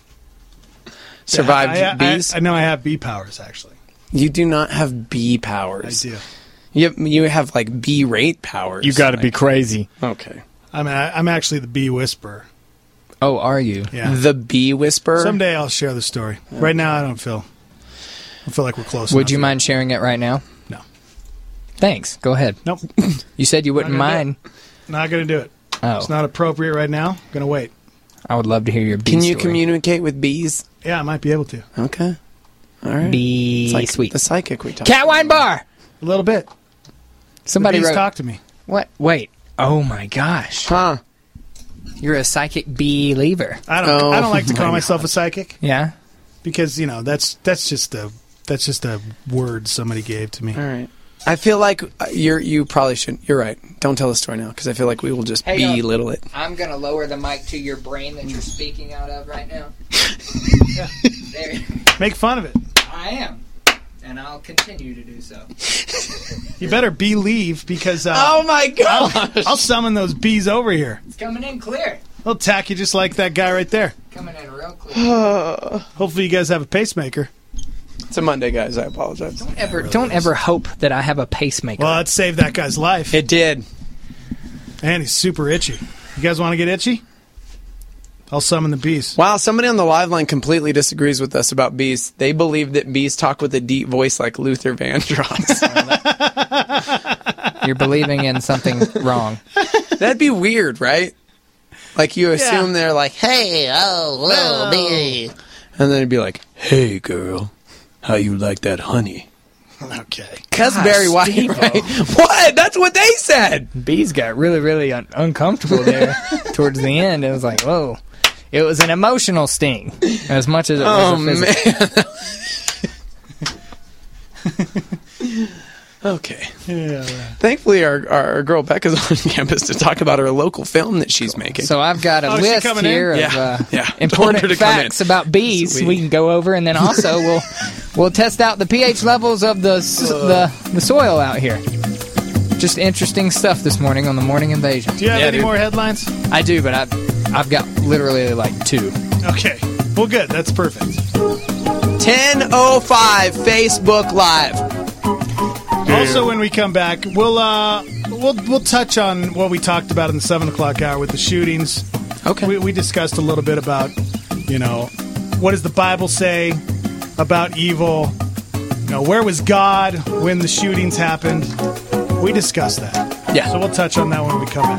Speaker 4: survived bees.
Speaker 6: I know I have bee powers, actually.
Speaker 4: You do not have bee powers.
Speaker 6: I do.
Speaker 4: You have like bee rate powers.
Speaker 11: You got to be crazy.
Speaker 4: Okay.
Speaker 6: I'm actually the bee whisperer.
Speaker 11: Oh, are you?
Speaker 6: Yeah.
Speaker 4: The bee whisperer?
Speaker 6: Someday I'll share the story. Right now, I don't feel like we're close.
Speaker 11: Would you mind sharing it right now?
Speaker 6: No.
Speaker 11: Thanks. Go ahead.
Speaker 6: Nope.
Speaker 11: You said you wouldn't mind.
Speaker 6: Not going to do it.
Speaker 11: Oh.
Speaker 6: It's not appropriate right now. I'm going to wait.
Speaker 11: I would love to hear your bee
Speaker 4: Can you
Speaker 11: story.
Speaker 4: communicate with bees?
Speaker 6: Yeah, I might be able to.
Speaker 4: Okay. All right.
Speaker 11: Bee
Speaker 4: It's like
Speaker 11: sweet.
Speaker 4: the psychic we talked
Speaker 11: Cat wine bar.
Speaker 6: A little bit.
Speaker 11: Somebody
Speaker 6: the bees
Speaker 11: wrote.
Speaker 6: talk to me.
Speaker 11: What? Wait. Oh my gosh.
Speaker 4: Huh.
Speaker 11: You're a psychic believer.
Speaker 6: I don't like to call myself a psychic.
Speaker 11: Yeah.
Speaker 6: Because that's just a word somebody gave to me.
Speaker 4: All right. I feel like you probably shouldn't. You're right. Don't tell the story now because I feel like we will just belittle it.
Speaker 11: I'm going to lower the mic to your brain that you're speaking out of right now. There.
Speaker 6: Make fun of it.
Speaker 11: I am. And I'll continue to do so.
Speaker 6: You better believe because
Speaker 4: oh my gosh.
Speaker 6: I'll summon those bees over here.
Speaker 11: It's coming in clear.
Speaker 6: They'll attack you just like that guy right there.
Speaker 11: Coming in real clear.
Speaker 6: Hopefully you guys have a pacemaker.
Speaker 4: It's a Monday, guys. I apologize.
Speaker 11: Don't ever hope that I have a pacemaker.
Speaker 6: Well, it saved that guy's life.
Speaker 4: It did.
Speaker 6: And he's super itchy. You guys want to get itchy? I'll summon the bees.
Speaker 4: Wow, somebody on the live line completely disagrees with us about bees. They believe that bees talk with a deep voice like Luther Vandross.
Speaker 11: You're believing in something wrong.
Speaker 4: That'd be weird, right? Like you assume they're like, hey, little bee. And then it'd be like, hey, girl, how you like that honey?
Speaker 6: Okay.
Speaker 4: That's Barry White, right? What? That's what they said.
Speaker 11: Bees got really, really uncomfortable there towards the end. It was like, whoa. It was an emotional sting as much as it was a
Speaker 4: physical. Okay.
Speaker 6: Yeah.
Speaker 4: Thankfully, our girl Becca's on campus to talk about her local film that she's making.
Speaker 11: So I've got a list here of important facts about bees we can go over, and then also we'll test out the pH levels of the soil out here. Just interesting stuff this morning on the Morning Invasion.
Speaker 6: Do you have any more headlines?
Speaker 11: I do, but I've got literally like 2.
Speaker 6: Okay. Well, good. That's perfect.
Speaker 4: 10:05 Facebook Live.
Speaker 6: Also, when we come back, we'll touch on what we talked about in the 7 o'clock hour with the shootings.
Speaker 4: Okay.
Speaker 6: We discussed a little bit about, what does the Bible say about evil? Where was God when the shootings happened? We discussed that.
Speaker 4: Yeah.
Speaker 6: So we'll touch on that when we come back.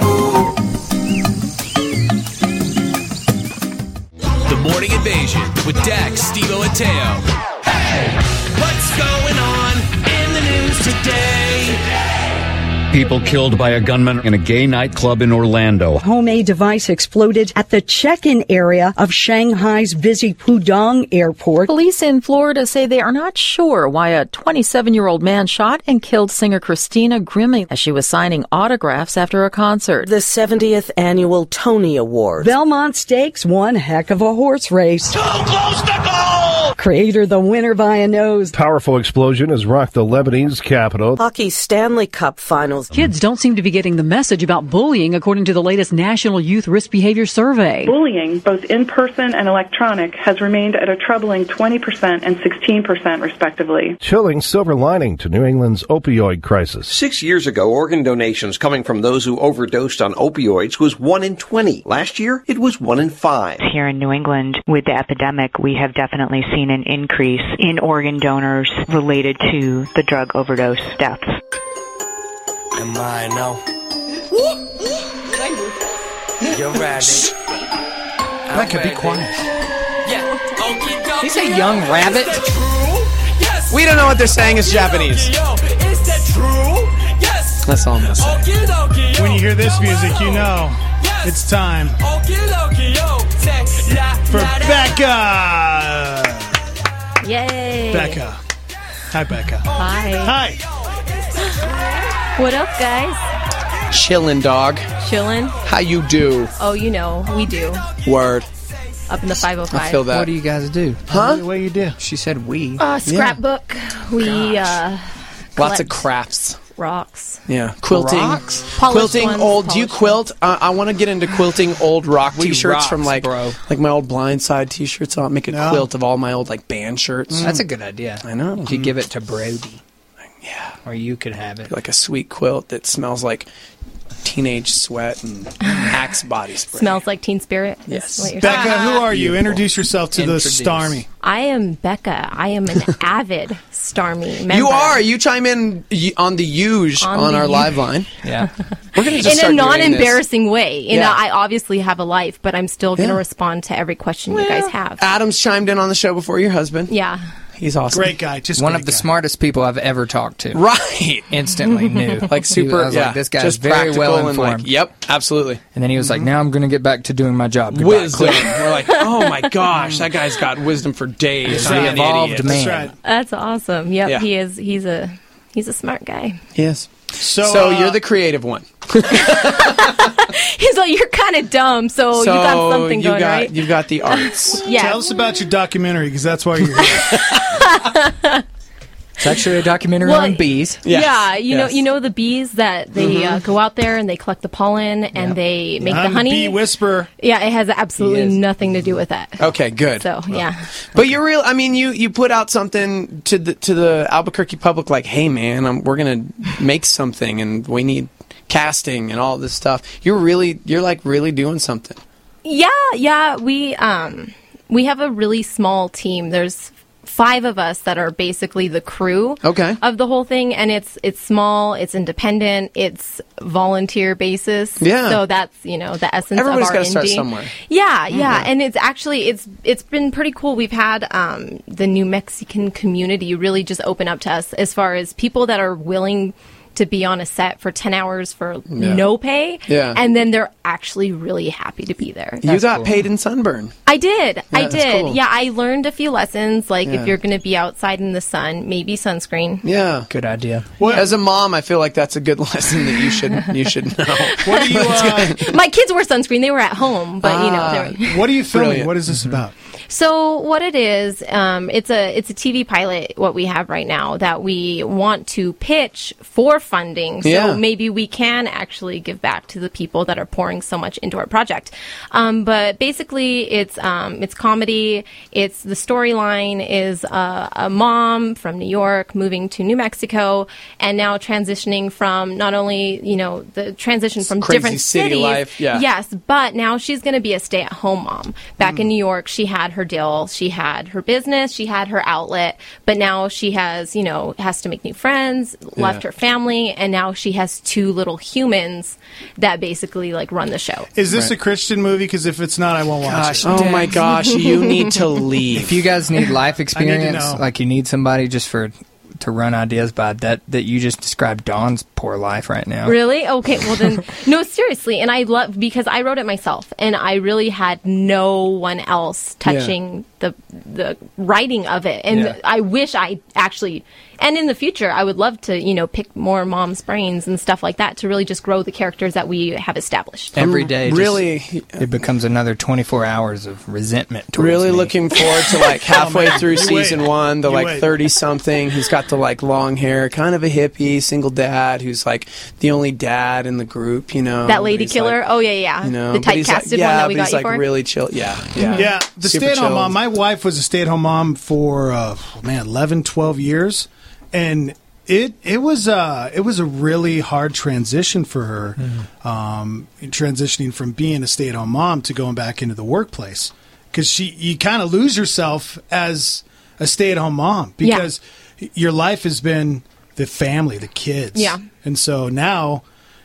Speaker 1: The Morning Invasion with Dax, Steve-O, and Teo. Hey, what's going on in the news today?
Speaker 17: People killed by a gunman in a gay nightclub in Orlando.
Speaker 18: Homemade device exploded at the check-in area of Shanghai's busy Pudong airport.
Speaker 24: Police in Florida say they are not sure why a 27-year-old man shot and killed singer Christina Grimmie as she was signing autographs after a concert.
Speaker 25: The 70th annual Tony Awards.
Speaker 18: Belmont Stakes, one heck of a horse race.
Speaker 14: Too close to goal!
Speaker 18: Crater the winner by a nose.
Speaker 19: Powerful explosion has rocked the Lebanese capital.
Speaker 25: Hockey Stanley Cup finals.
Speaker 20: Kids don't seem to be getting the message about bullying, according to the latest National Youth Risk Behavior Survey.
Speaker 21: Bullying, both in-person and electronic, has remained at a troubling 20% and 16%, respectively.
Speaker 19: Chilling silver lining to New England's opioid crisis.
Speaker 22: 6 years ago, organ donations coming from those who overdosed on opioids was 1 in 20. Last year, it was 1 in 5.
Speaker 23: Here in New England, with the epidemic, we have definitely seen an increase in organ donors related to the drug overdose deaths.
Speaker 14: Am I now? You're ready.
Speaker 6: Becca, be quiet.
Speaker 14: Yeah.
Speaker 11: He's a young rabbit.
Speaker 4: We don't know what they're saying. It's Japanese. That's all I'm going to say.
Speaker 6: When you hear this music, you know it's time for Becca.
Speaker 24: Yay.
Speaker 6: Becca. Hi, Becca.
Speaker 24: Hi.
Speaker 6: Hi.
Speaker 2: What up, guys?
Speaker 4: Chillin', dog.
Speaker 2: Chillin'?
Speaker 4: How you do?
Speaker 2: Oh, you know, we do.
Speaker 4: Word.
Speaker 2: Up in the 505.
Speaker 4: I feel that.
Speaker 11: What do you guys do?
Speaker 4: Huh?
Speaker 6: What do you do?
Speaker 11: She said we.
Speaker 2: Scrapbook. We,
Speaker 4: Lots of crafts.
Speaker 2: Rocks.
Speaker 4: Yeah. Quilting.
Speaker 2: Polished
Speaker 4: Quilting
Speaker 2: ones,
Speaker 4: old. Do you
Speaker 2: polished
Speaker 4: quilt? I want to get into quilting old rock
Speaker 11: We
Speaker 4: t-shirts
Speaker 11: rocks,
Speaker 4: from like
Speaker 11: bro.
Speaker 4: my old Blindside t-shirts. I'll make a quilt of all my old like band shirts.
Speaker 11: That's a good idea.
Speaker 4: I know.
Speaker 11: You could give it to Brody. Yeah. Or you could have it.
Speaker 4: Like a sweet quilt that smells like teenage sweat and Axe body spray.
Speaker 2: Smells like Teen Spirit.
Speaker 4: Yes.
Speaker 2: Is what you're
Speaker 6: Becca,
Speaker 2: saying.
Speaker 6: who are you? Introduce yourself to the Starmy.
Speaker 2: I am Becca. I am an avid Starmy member.
Speaker 4: You are. You chime in on the huge on our live line.
Speaker 11: Yeah.
Speaker 4: We're gonna just
Speaker 2: in a
Speaker 4: start doing
Speaker 2: non-embarrassing way. You know,
Speaker 4: Yeah.
Speaker 2: I obviously have a life, but I'm still going to
Speaker 4: Yeah.
Speaker 2: respond to every question you guys have.
Speaker 4: Adam's chimed in on the show before your husband.
Speaker 2: Yeah.
Speaker 4: He's awesome.
Speaker 6: Great guy. Just
Speaker 11: one
Speaker 6: great
Speaker 11: of the
Speaker 6: guy.
Speaker 11: smartest people I've ever talked to.
Speaker 4: Right.
Speaker 11: Instantly knew.
Speaker 4: Like super.
Speaker 11: I was
Speaker 4: yeah.
Speaker 11: like, this guy's
Speaker 4: just
Speaker 11: very
Speaker 4: practical
Speaker 11: well
Speaker 4: and
Speaker 11: informed.
Speaker 4: like, yep, absolutely.
Speaker 11: And then he was like, now I'm going to get back to doing my job. Goodbye,
Speaker 4: Wisdom.
Speaker 11: click.
Speaker 4: We're like, oh my gosh, that guy's got wisdom for days.
Speaker 11: He's
Speaker 4: I'm
Speaker 11: an
Speaker 4: an
Speaker 11: evolved
Speaker 4: idiot.
Speaker 11: man.
Speaker 6: That's right.
Speaker 2: That's awesome. Yep,
Speaker 4: Yeah.
Speaker 2: he is. He's a smart guy.
Speaker 4: Yes.
Speaker 6: So,
Speaker 4: you're the creative one.
Speaker 2: He's like, you're kind of dumb, so you got something going, right?
Speaker 4: You've got the arts.
Speaker 2: Yeah.
Speaker 6: Tell us about your documentary, because that's why you're here.
Speaker 11: It's actually a documentary
Speaker 2: Well,
Speaker 11: on bees.
Speaker 2: Yeah,
Speaker 4: Yes.
Speaker 2: you know the bees that they go out there and they collect the pollen and they make the
Speaker 6: I'm
Speaker 2: honey.
Speaker 6: Bee Whisperer.
Speaker 2: Yeah, it has absolutely
Speaker 11: He is.
Speaker 2: nothing to do with that.
Speaker 4: Okay, good.
Speaker 2: So yeah,
Speaker 4: But you're real. I mean, you put out something to the Albuquerque public, like, hey man, we're gonna make something, and we need casting and all this stuff. You're like really doing something.
Speaker 2: yeah. We have a really small team. There's 5 of us that are basically the crew of the whole thing, and it's small, it's independent, it's volunteer basis.
Speaker 4: Yeah.
Speaker 2: So that's the essence
Speaker 4: Everybody's
Speaker 2: of our
Speaker 4: got to start
Speaker 2: indie.
Speaker 4: somewhere.
Speaker 2: Yeah, and it's actually it's been pretty cool. We've had the New Mexican community really just open up to us as far as people that are willing to be on a set for 10 hours for no pay.
Speaker 4: Yeah.
Speaker 2: And then they're actually really happy to be there.
Speaker 4: You got paid in sunburn.
Speaker 2: I did.
Speaker 4: that's cool.
Speaker 2: Yeah, I learned a few lessons, like
Speaker 4: Yeah.
Speaker 2: if you're going to be outside in the sun, maybe sunscreen.
Speaker 4: Yeah.
Speaker 11: Good idea.
Speaker 4: As a mom, I feel like that's a good lesson that you should know.
Speaker 6: What do you?
Speaker 2: My kids wear sunscreen. They were at home, but they're...
Speaker 6: What are you filming?
Speaker 4: Brilliant.
Speaker 6: What is this about?
Speaker 2: So what it is, it's a TV pilot, what we have right now, that we want to pitch for funding. So
Speaker 4: Yeah.
Speaker 2: maybe we can actually give back to the people that are pouring so much into our project. But basically, it's comedy. It's the storyline is a mom from New York moving to New Mexico, and now transitioning from not only the transition from
Speaker 4: Crazy
Speaker 2: different
Speaker 4: city
Speaker 2: cities,
Speaker 4: life, yeah.
Speaker 2: yes, but now she's going to be a stay-at-home mom. Back in New York, she had her deal, she had her business, she had her outlet, but now she has to make new friends, left her family, and now she has 2 little humans that basically like run the show.
Speaker 6: Is this a Christian movie? Because if it's not, I won't watch it.
Speaker 4: Oh my gosh, you need to leave.
Speaker 11: If you guys need life experience,
Speaker 6: know.
Speaker 11: like you need somebody just to run ideas by that you just described Dawn's poor life right now.
Speaker 2: Really? Okay, well then, no, seriously. And I love, because I wrote it myself, and I really had no one else touching the writing of it. And
Speaker 11: Yeah.
Speaker 2: I wish I actually, and in the future, I would love to, pick more mom's brains and stuff like that to really just grow the characters that we have established.
Speaker 11: Every day,
Speaker 4: really,
Speaker 11: it becomes another 24 hours of resentment towards
Speaker 4: really
Speaker 11: me.
Speaker 4: looking forward to like halfway through
Speaker 6: You
Speaker 4: season
Speaker 6: wait.
Speaker 4: 1, the
Speaker 6: You
Speaker 4: like
Speaker 6: wait.
Speaker 4: 30-something. He's got the like long hair, kind of a hippie, single dad who's like the only dad in the group.
Speaker 2: That lady
Speaker 4: He's
Speaker 2: killer?
Speaker 4: like,
Speaker 2: oh, yeah. The
Speaker 4: but he's
Speaker 2: typecasted
Speaker 4: like,
Speaker 2: one that we
Speaker 4: but
Speaker 2: got
Speaker 4: he's
Speaker 2: you
Speaker 4: like
Speaker 2: for?
Speaker 4: really chill. Yeah.
Speaker 6: Yeah, the
Speaker 4: Super
Speaker 6: stay-at-home
Speaker 4: chilled.
Speaker 6: mom. My wife was a stay-at-home mom for 11, 12 years, and it was a really hard transition for her, transitioning from being a stay-at-home mom to going back into the workplace, because you kind of lose yourself as a stay-at-home mom because your life has been the family, the kids, and so now,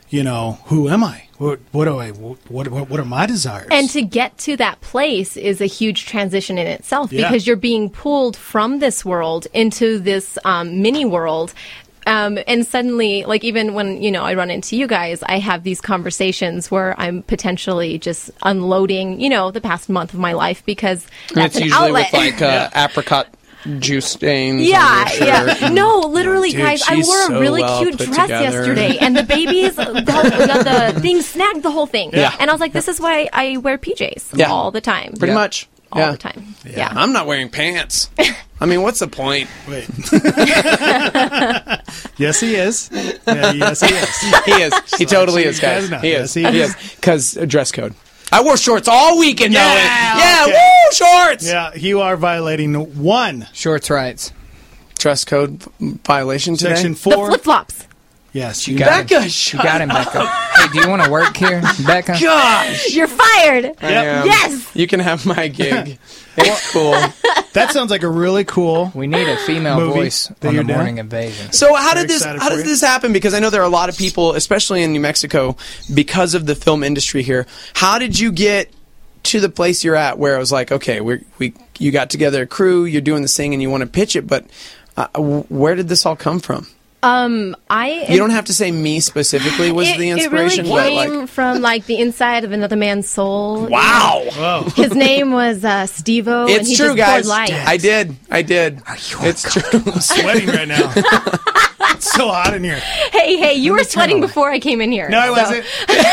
Speaker 6: who am I? What are my desires?
Speaker 2: And to get to that place is a huge transition in itself,
Speaker 6: Yeah.
Speaker 2: because you're being pulled from this world into this mini world. And suddenly, like even when, I run into you guys, I have these conversations where I'm potentially just unloading, the past month of my life, because that's
Speaker 4: it's
Speaker 2: an
Speaker 4: usually
Speaker 2: outlet.
Speaker 4: with like apricot juice stains.
Speaker 2: Yeah,
Speaker 4: on your shirt.
Speaker 2: yeah. No, literally,
Speaker 4: Dude,
Speaker 2: guys, I
Speaker 4: she's
Speaker 2: wore a
Speaker 4: so
Speaker 2: really
Speaker 4: well
Speaker 2: cute
Speaker 4: put
Speaker 2: dress
Speaker 4: together.
Speaker 2: yesterday, and the babies, the thing snagged the whole thing.
Speaker 4: Yeah.
Speaker 2: And I was like, this is why I wear PJs
Speaker 4: Yeah.
Speaker 2: all the time.
Speaker 4: Pretty much.
Speaker 2: All
Speaker 4: Yeah.
Speaker 2: the time. Yeah.
Speaker 4: I'm not wearing pants. I mean, what's the point?
Speaker 6: Wait. Yes, he is. Yeah, yes, he is.
Speaker 4: He is. He totally is,
Speaker 6: you guys
Speaker 4: guys.
Speaker 6: know.
Speaker 4: He
Speaker 6: Yes,
Speaker 4: is.
Speaker 6: he
Speaker 4: He
Speaker 6: is.
Speaker 4: is. Because dress code. I wore shorts all weekend,
Speaker 6: Yeah,
Speaker 4: though. Yeah,
Speaker 6: okay.
Speaker 4: woo, shorts.
Speaker 6: Yeah, you are violating one
Speaker 11: Shorts rights.
Speaker 4: Dress code violation today.
Speaker 6: section
Speaker 2: The
Speaker 6: 4.
Speaker 2: flip-flops.
Speaker 6: Yes,
Speaker 11: You
Speaker 6: you
Speaker 11: got
Speaker 4: Becca,
Speaker 11: him.
Speaker 4: shut
Speaker 11: You got him, Becca. Hey, do you want to work here, Becca?
Speaker 4: Gosh.
Speaker 2: You're fired.
Speaker 4: I am.
Speaker 2: Yes.
Speaker 4: You can have my gig. It's cool.
Speaker 6: That sounds like a really cool.
Speaker 11: We need a female
Speaker 6: Movie
Speaker 11: voice
Speaker 6: that
Speaker 11: on the
Speaker 6: you're doing?
Speaker 11: Morning Invasion.
Speaker 4: So how
Speaker 6: Very
Speaker 4: did this
Speaker 6: excited
Speaker 4: how
Speaker 6: for
Speaker 4: does
Speaker 6: you.
Speaker 4: this happen? Because I know there are a lot of people, especially in New Mexico, because of the film industry here. How did you get to the place you're at where it was like, okay, you got together a crew, you're doing this thing, and you want to pitch it, but where did this all come from? You don't have to say me specifically was the inspiration,
Speaker 2: It
Speaker 4: but
Speaker 2: really came from like the inside of another man's soul.
Speaker 4: wow.
Speaker 6: Whoa.
Speaker 2: His name was Steve-O. and
Speaker 4: It's
Speaker 2: he
Speaker 4: true,
Speaker 2: just poured
Speaker 4: guys.
Speaker 2: light.
Speaker 4: I did. It's true.
Speaker 6: I'm sweating right now. It's so hot in here.
Speaker 2: Hey, you were sweating before I came in here.
Speaker 6: No, I
Speaker 2: so-
Speaker 6: wasn't.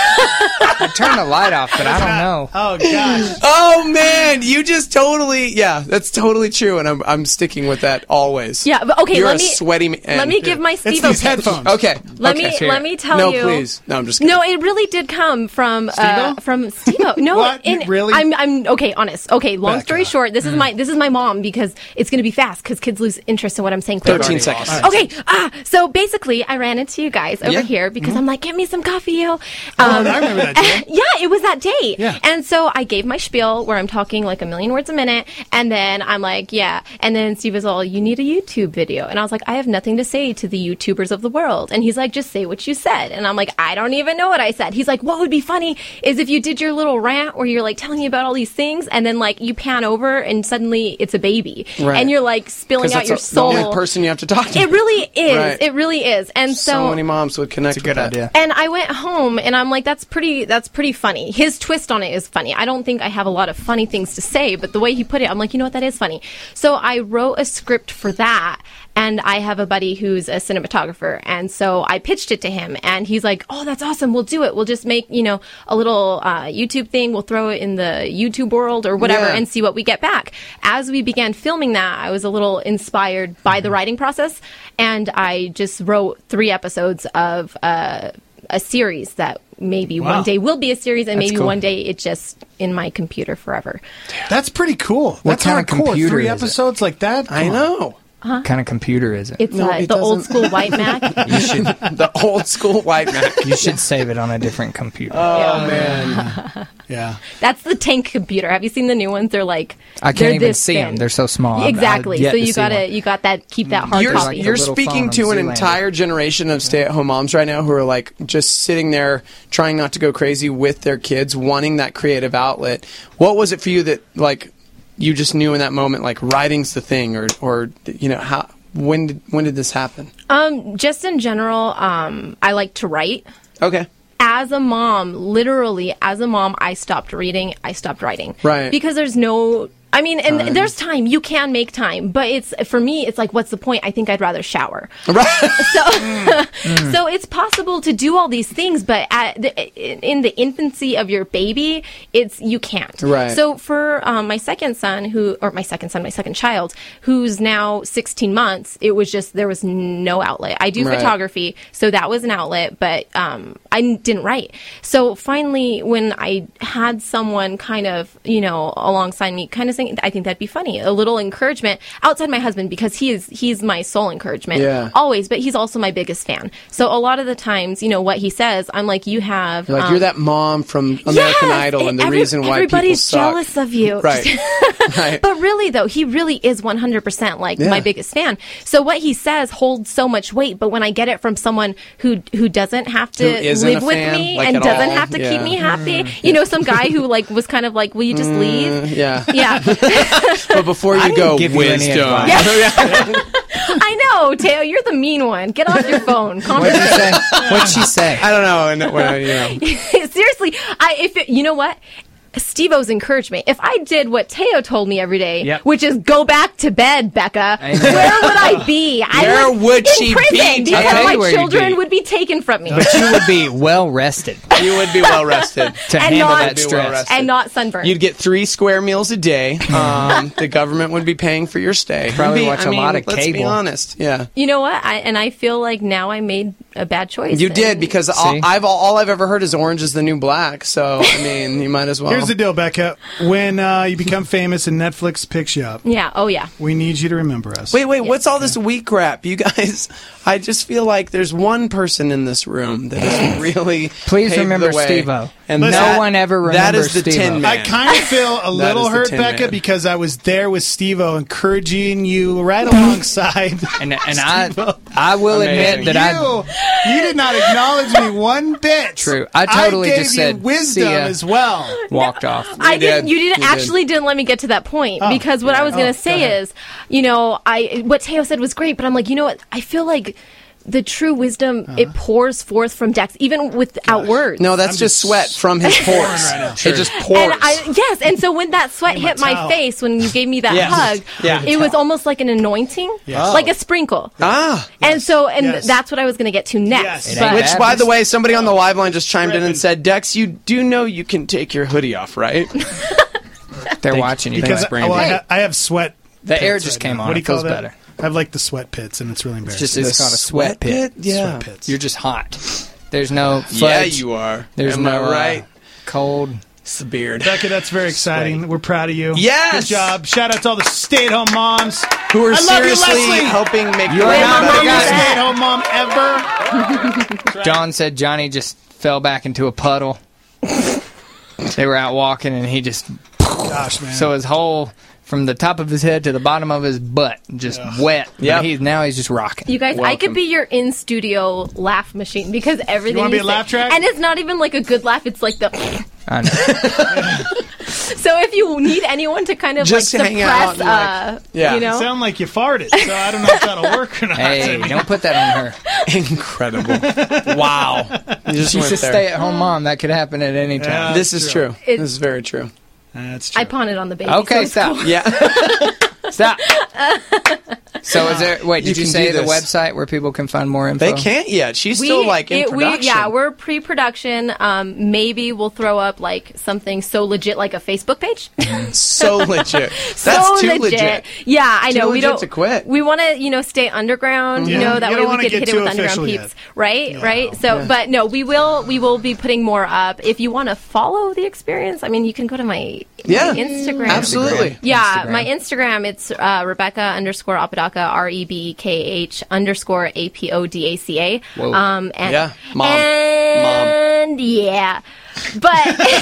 Speaker 11: I turned the light off, but I don't know.
Speaker 6: Oh, gosh.
Speaker 4: Oh man, you just totally that's totally true, and I'm sticking with that always.
Speaker 2: Yeah, but okay,
Speaker 4: You're
Speaker 2: let
Speaker 4: a
Speaker 2: me
Speaker 4: sweaty man.
Speaker 2: let me give my
Speaker 6: It's
Speaker 2: Steve-O
Speaker 6: these
Speaker 2: pitch.
Speaker 6: headphones.
Speaker 4: Okay.
Speaker 2: Let
Speaker 4: okay.
Speaker 2: me tell
Speaker 4: no,
Speaker 2: you.
Speaker 4: please. No, I'm just kidding.
Speaker 2: No, it really did come from
Speaker 6: Steve-O?
Speaker 2: from Steve-O. No,
Speaker 6: What? Really?
Speaker 2: I'm okay. Honest. Okay. Long
Speaker 6: Becca.
Speaker 2: story short, this is my mom because it's going to be fast because kids lose interest in what I'm saying.
Speaker 4: 13 seconds.
Speaker 2: Okay. So basically, I ran into you guys over
Speaker 4: Yeah.
Speaker 2: here because I'm like, get me some coffee, yo.
Speaker 6: I remember that day.
Speaker 2: Yeah, it was that day.
Speaker 6: Yeah.
Speaker 2: And so I gave my spiel where I'm talking like a million words a minute, and then I'm like, yeah. And then Steve was all, you need a YouTube video. And I was like, I have nothing to say to the YouTubers of the world. And he's like, just say what you said. And I'm like, I don't even know what I said. He's like, what would be funny is if you did your little rant where you're like telling me about all these things, and then like you pan over and suddenly it's a baby.
Speaker 4: Right.
Speaker 2: And you're like spilling out your
Speaker 4: the
Speaker 2: soul.
Speaker 4: only person you have to talk to.
Speaker 2: It really is.
Speaker 4: Right.
Speaker 2: It really is. And
Speaker 4: so many moms would connect.
Speaker 11: It's a good
Speaker 4: with that.
Speaker 11: idea.
Speaker 2: and I went home and I'm like, that's pretty funny. His twist on it is funny. I don't think I have a lot of funny things to say, but the way he put it, I'm like, you know what, that is funny. So I wrote a script for that, and I have a buddy who's a cinematographer, and so I pitched it to him, and he's like, oh, that's awesome, we'll do it. We'll just make, a little YouTube thing. We'll throw it in the YouTube world or whatever
Speaker 4: Yeah.
Speaker 2: and see what we get back. As we began filming that, I was a little inspired by the writing process, and I just wrote 3 episodes of a series that maybe
Speaker 6: Wow.
Speaker 2: one day will be a series, and
Speaker 11: That's
Speaker 2: maybe
Speaker 11: cool.
Speaker 2: one day it's just in my computer forever.
Speaker 6: That's pretty cool.
Speaker 11: What
Speaker 6: That's
Speaker 11: kind of
Speaker 6: hardcore.
Speaker 11: computer
Speaker 6: 3
Speaker 11: is it?
Speaker 6: episodes like that?
Speaker 4: I know.
Speaker 11: What kind of computer is it?
Speaker 2: It's
Speaker 4: No, it
Speaker 2: the old
Speaker 4: doesn't-
Speaker 2: school white Mac.
Speaker 11: You should
Speaker 4: The old school white Mac.
Speaker 11: you should save it on a different computer.
Speaker 4: Oh man.
Speaker 6: Yeah.
Speaker 2: That's the tank computer. Have you seen the new ones? They're like
Speaker 11: I
Speaker 2: they're
Speaker 11: can't even
Speaker 2: this
Speaker 11: see
Speaker 2: thin.
Speaker 11: them. They're so small.
Speaker 2: Exactly.
Speaker 11: I've yet
Speaker 2: So
Speaker 11: to
Speaker 2: you
Speaker 11: see one.
Speaker 2: got that keep that hard
Speaker 4: You're,
Speaker 2: copy.
Speaker 11: like the
Speaker 4: you're
Speaker 11: little
Speaker 4: speaking
Speaker 11: phone
Speaker 4: to
Speaker 11: on
Speaker 4: an
Speaker 11: Zoolander.
Speaker 4: entire generation of stay-at-home moms right now who are like just sitting there trying not to go crazy with their kids, wanting that creative outlet. What was it for you that like you just knew in that moment, like writing's the thing, or how? When did this happen?
Speaker 2: Just in general, I like to write.
Speaker 4: Okay.
Speaker 2: As a mom, literally, as a mom, I stopped reading. I stopped writing.
Speaker 4: Right.
Speaker 2: Because there's no. I mean, and
Speaker 4: Time.
Speaker 2: there's time. You can make time, but it's for me. It's like, what's the point? I think I'd rather shower.
Speaker 4: Right.
Speaker 2: So it's possible to do all these things, but in the infancy of your baby, you can't.
Speaker 4: Right.
Speaker 2: So for my second child, who's now 16 months, it was just there was no outlet. I do
Speaker 4: Right.
Speaker 2: photography, so that was an outlet, but I didn't write. So finally, when I had someone kind of alongside me, kind of saying, I think that'd be funny, a little encouragement outside my husband, because he's my sole encouragement
Speaker 4: Yeah.
Speaker 2: always, but he's also my biggest fan. So a lot of the times, what he says, I'm like, you have
Speaker 4: You're that mom from American
Speaker 2: Yes!
Speaker 4: Idol, and the reason why
Speaker 2: everybody's
Speaker 4: people suck.
Speaker 2: jealous of you.
Speaker 4: Right. Right.
Speaker 2: But really, though, he really is 100% like
Speaker 4: Yeah.
Speaker 2: my biggest fan. So what he says holds so much weight. But when I get it from someone who doesn't have
Speaker 4: Who
Speaker 2: to
Speaker 4: isn't
Speaker 2: live
Speaker 4: a
Speaker 2: with
Speaker 4: fan,
Speaker 2: me
Speaker 4: like,
Speaker 2: and
Speaker 4: at
Speaker 2: doesn't
Speaker 4: all?
Speaker 2: have to
Speaker 4: Yeah.
Speaker 2: keep me happy, some guy who was kind of like, will you just leave?
Speaker 4: Yeah.
Speaker 2: Yeah.
Speaker 4: But before
Speaker 11: I
Speaker 4: you
Speaker 11: didn't
Speaker 4: go,
Speaker 11: give you any
Speaker 4: wisdom.
Speaker 11: advice.
Speaker 2: I know, Teo, you're the mean one. Get off your phone. Calm
Speaker 11: What'd
Speaker 2: down.
Speaker 11: you say? What'd she say?
Speaker 4: I don't know. And,
Speaker 2: Seriously, you know what? Steve-O's encouragement. If I did what Teo told me every day,
Speaker 11: Yep.
Speaker 2: which is go back to bed, Becca,
Speaker 11: Amen.
Speaker 2: where would I be?
Speaker 4: Where would
Speaker 2: in
Speaker 4: she
Speaker 2: prison
Speaker 4: be?
Speaker 11: I'll
Speaker 2: because
Speaker 11: tell you
Speaker 2: my
Speaker 11: where you'd
Speaker 2: children
Speaker 11: be.
Speaker 2: would be taken from me.
Speaker 11: But you would be well rested
Speaker 4: You would be well rested.
Speaker 11: to
Speaker 2: And
Speaker 11: handle
Speaker 2: not-
Speaker 11: that
Speaker 4: Be
Speaker 11: stress.
Speaker 4: well-rested.
Speaker 2: and not sunburned.
Speaker 4: You'd get 3 square meals a day. The government would be paying for your stay.
Speaker 11: Probably
Speaker 4: You'd be-
Speaker 11: watch a lot of
Speaker 4: let's be
Speaker 11: cable.
Speaker 4: honest. Yeah.
Speaker 2: You know what? I feel like now I made a bad choice.
Speaker 4: You did,
Speaker 2: And-
Speaker 4: because
Speaker 11: See?
Speaker 4: all I've ever heard is orange is the new black. So, I mean, you might as well.
Speaker 6: Here's the deal, Becca. When you become famous and Netflix picks you up,
Speaker 2: Yeah. Oh, yeah.
Speaker 6: we need you to remember us.
Speaker 4: Wait, what's all this weak crap? You guys, I just feel like there's one person in this room that has really
Speaker 11: Please
Speaker 4: paved
Speaker 11: remember
Speaker 4: the way.
Speaker 11: Steve-O.
Speaker 4: And
Speaker 11: No
Speaker 4: that-
Speaker 11: one ever
Speaker 4: That
Speaker 11: remembers
Speaker 4: is the
Speaker 11: Steve-O.
Speaker 4: Tin Man.
Speaker 6: I kind of feel a little
Speaker 4: is the
Speaker 6: hurt,
Speaker 4: Tin
Speaker 6: Becca,
Speaker 4: Man.
Speaker 6: because I was there with Steve-O encouraging you right alongside.
Speaker 11: And
Speaker 6: Steve-O.
Speaker 11: I will
Speaker 4: Amazing.
Speaker 11: admit that
Speaker 6: you did not acknowledge me one bit.
Speaker 11: True. I totally
Speaker 6: gave
Speaker 11: just
Speaker 6: you
Speaker 11: said,
Speaker 6: wisdom
Speaker 11: "See ya."
Speaker 6: as well.
Speaker 11: walked off.
Speaker 2: I didn't.
Speaker 4: did.
Speaker 2: You didn't
Speaker 4: You did.
Speaker 2: actually didn't let me get to that point
Speaker 6: Oh.
Speaker 2: because what I was going
Speaker 6: Oh,
Speaker 2: to say
Speaker 6: go ahead.
Speaker 2: is, you know, what Teo said was great, but I'm like, you know what? I feel like the true wisdom it pours forth from Dex, even without words.
Speaker 4: No, that's
Speaker 6: I'm
Speaker 4: just
Speaker 6: just
Speaker 4: sweat from his pores.
Speaker 6: right now.
Speaker 4: It just pours.
Speaker 2: And yes, and so when that sweat
Speaker 6: Need my
Speaker 2: hit my
Speaker 6: towel.
Speaker 2: face when you gave me that
Speaker 4: Yes.
Speaker 2: hug,
Speaker 4: Yeah.
Speaker 2: it was almost like an anointing,
Speaker 6: Yes.
Speaker 2: like a sprinkle.
Speaker 4: Ah.
Speaker 2: And so, and
Speaker 6: Yes.
Speaker 2: that's what I was going to get to next.
Speaker 6: Yes. It
Speaker 2: But
Speaker 11: ain't
Speaker 4: Which,
Speaker 11: bad.
Speaker 4: by the way, somebody on the live line just chimed in and
Speaker 6: Ripping.
Speaker 4: said, Dex, you do know you can take your hoodie off, right?
Speaker 11: They're watching you.
Speaker 6: Because
Speaker 11: Thanks, Brandon.
Speaker 6: I have sweat.
Speaker 11: The
Speaker 6: pits
Speaker 11: air just
Speaker 6: right
Speaker 11: came
Speaker 6: now.
Speaker 11: on.
Speaker 6: What do
Speaker 11: It
Speaker 6: you call
Speaker 11: feels
Speaker 6: that?
Speaker 11: better.
Speaker 6: I have like the sweat pits, and it's really embarrassing.
Speaker 11: It's just it's called a sweat pit.
Speaker 4: Yeah.
Speaker 6: Sweat pits.
Speaker 11: You're just hot. There's no
Speaker 4: Yeah,
Speaker 11: fudge.
Speaker 4: you are.
Speaker 11: There's
Speaker 4: Am
Speaker 11: no
Speaker 4: I right?
Speaker 11: cold.
Speaker 4: It's the beard.
Speaker 6: Becca, that's very exciting. We're proud of you.
Speaker 4: Yes!
Speaker 6: Good job. Shout out to all the stay-at-home moms.
Speaker 4: Who are
Speaker 6: I love you,
Speaker 4: seriously
Speaker 6: Leslie.
Speaker 4: helping make
Speaker 11: You're
Speaker 4: life
Speaker 11: not
Speaker 4: better.
Speaker 11: the guy.
Speaker 6: Stay-at-home mom ever.
Speaker 11: John said Johnny just fell back into a puddle. They were out walking, and he just
Speaker 6: Gosh, man.
Speaker 11: so his whole from the top of his head to the bottom of his butt just wet.
Speaker 4: Yep.
Speaker 11: But now he's just rocking.
Speaker 2: you guys, I
Speaker 4: Welcome.
Speaker 2: could be your in-studio laugh machine because everything
Speaker 6: wanna be
Speaker 2: you
Speaker 6: a laugh
Speaker 2: say-
Speaker 6: track?
Speaker 2: and it's not even like a good laugh. It's like the.
Speaker 11: I know.
Speaker 2: So if you need anyone to kind of
Speaker 4: Just
Speaker 2: like
Speaker 4: hang out
Speaker 2: suppress,
Speaker 4: and, like, yeah.
Speaker 2: you know,
Speaker 6: Sound like you farted, so I don't know if that'll work or not.
Speaker 11: Hey, don't put that on her.
Speaker 4: Incredible. Wow. You just
Speaker 11: She's
Speaker 4: went
Speaker 11: a
Speaker 4: there.
Speaker 11: stay-at-home mom. That could happen at any time.
Speaker 6: Yeah.
Speaker 4: This is true.
Speaker 2: It-
Speaker 4: This is very true.
Speaker 6: That's true.
Speaker 2: I pawned it on the baby.
Speaker 11: Okay,
Speaker 2: so it's
Speaker 11: stop.
Speaker 2: cool.
Speaker 4: Yeah.
Speaker 11: Stop. So is there? Wait,
Speaker 4: You
Speaker 11: did you
Speaker 4: can
Speaker 11: say
Speaker 4: do
Speaker 11: the
Speaker 4: this.
Speaker 11: website where people can find more info?
Speaker 4: They can't yet. She's still like in production.
Speaker 2: We're pre-production. Maybe we'll throw up like something so legit like a Facebook page.
Speaker 4: So legit. That's
Speaker 2: so
Speaker 4: too legit.
Speaker 2: Yeah, I
Speaker 4: Too
Speaker 2: know. We
Speaker 4: legit
Speaker 2: don't
Speaker 4: to quit.
Speaker 2: We want to, stay underground.
Speaker 6: Yeah.
Speaker 2: You know, that
Speaker 6: You
Speaker 2: way
Speaker 6: don't
Speaker 2: we
Speaker 6: wanna
Speaker 2: could
Speaker 6: get
Speaker 2: hit it
Speaker 6: too
Speaker 2: with underground
Speaker 6: official
Speaker 2: peeps,
Speaker 6: yet.
Speaker 2: right?
Speaker 6: No.
Speaker 2: Right. So, but no, we will be putting more up. If you want to follow the experience, I mean, you can go to my Instagram.
Speaker 4: Absolutely.
Speaker 2: Yeah,
Speaker 11: Instagram.
Speaker 2: my Instagram, it's Rebecca_Apodaca, REBKH_APODACA.
Speaker 11: Whoa.
Speaker 2: And,
Speaker 4: Yeah, mom.
Speaker 2: And yeah. But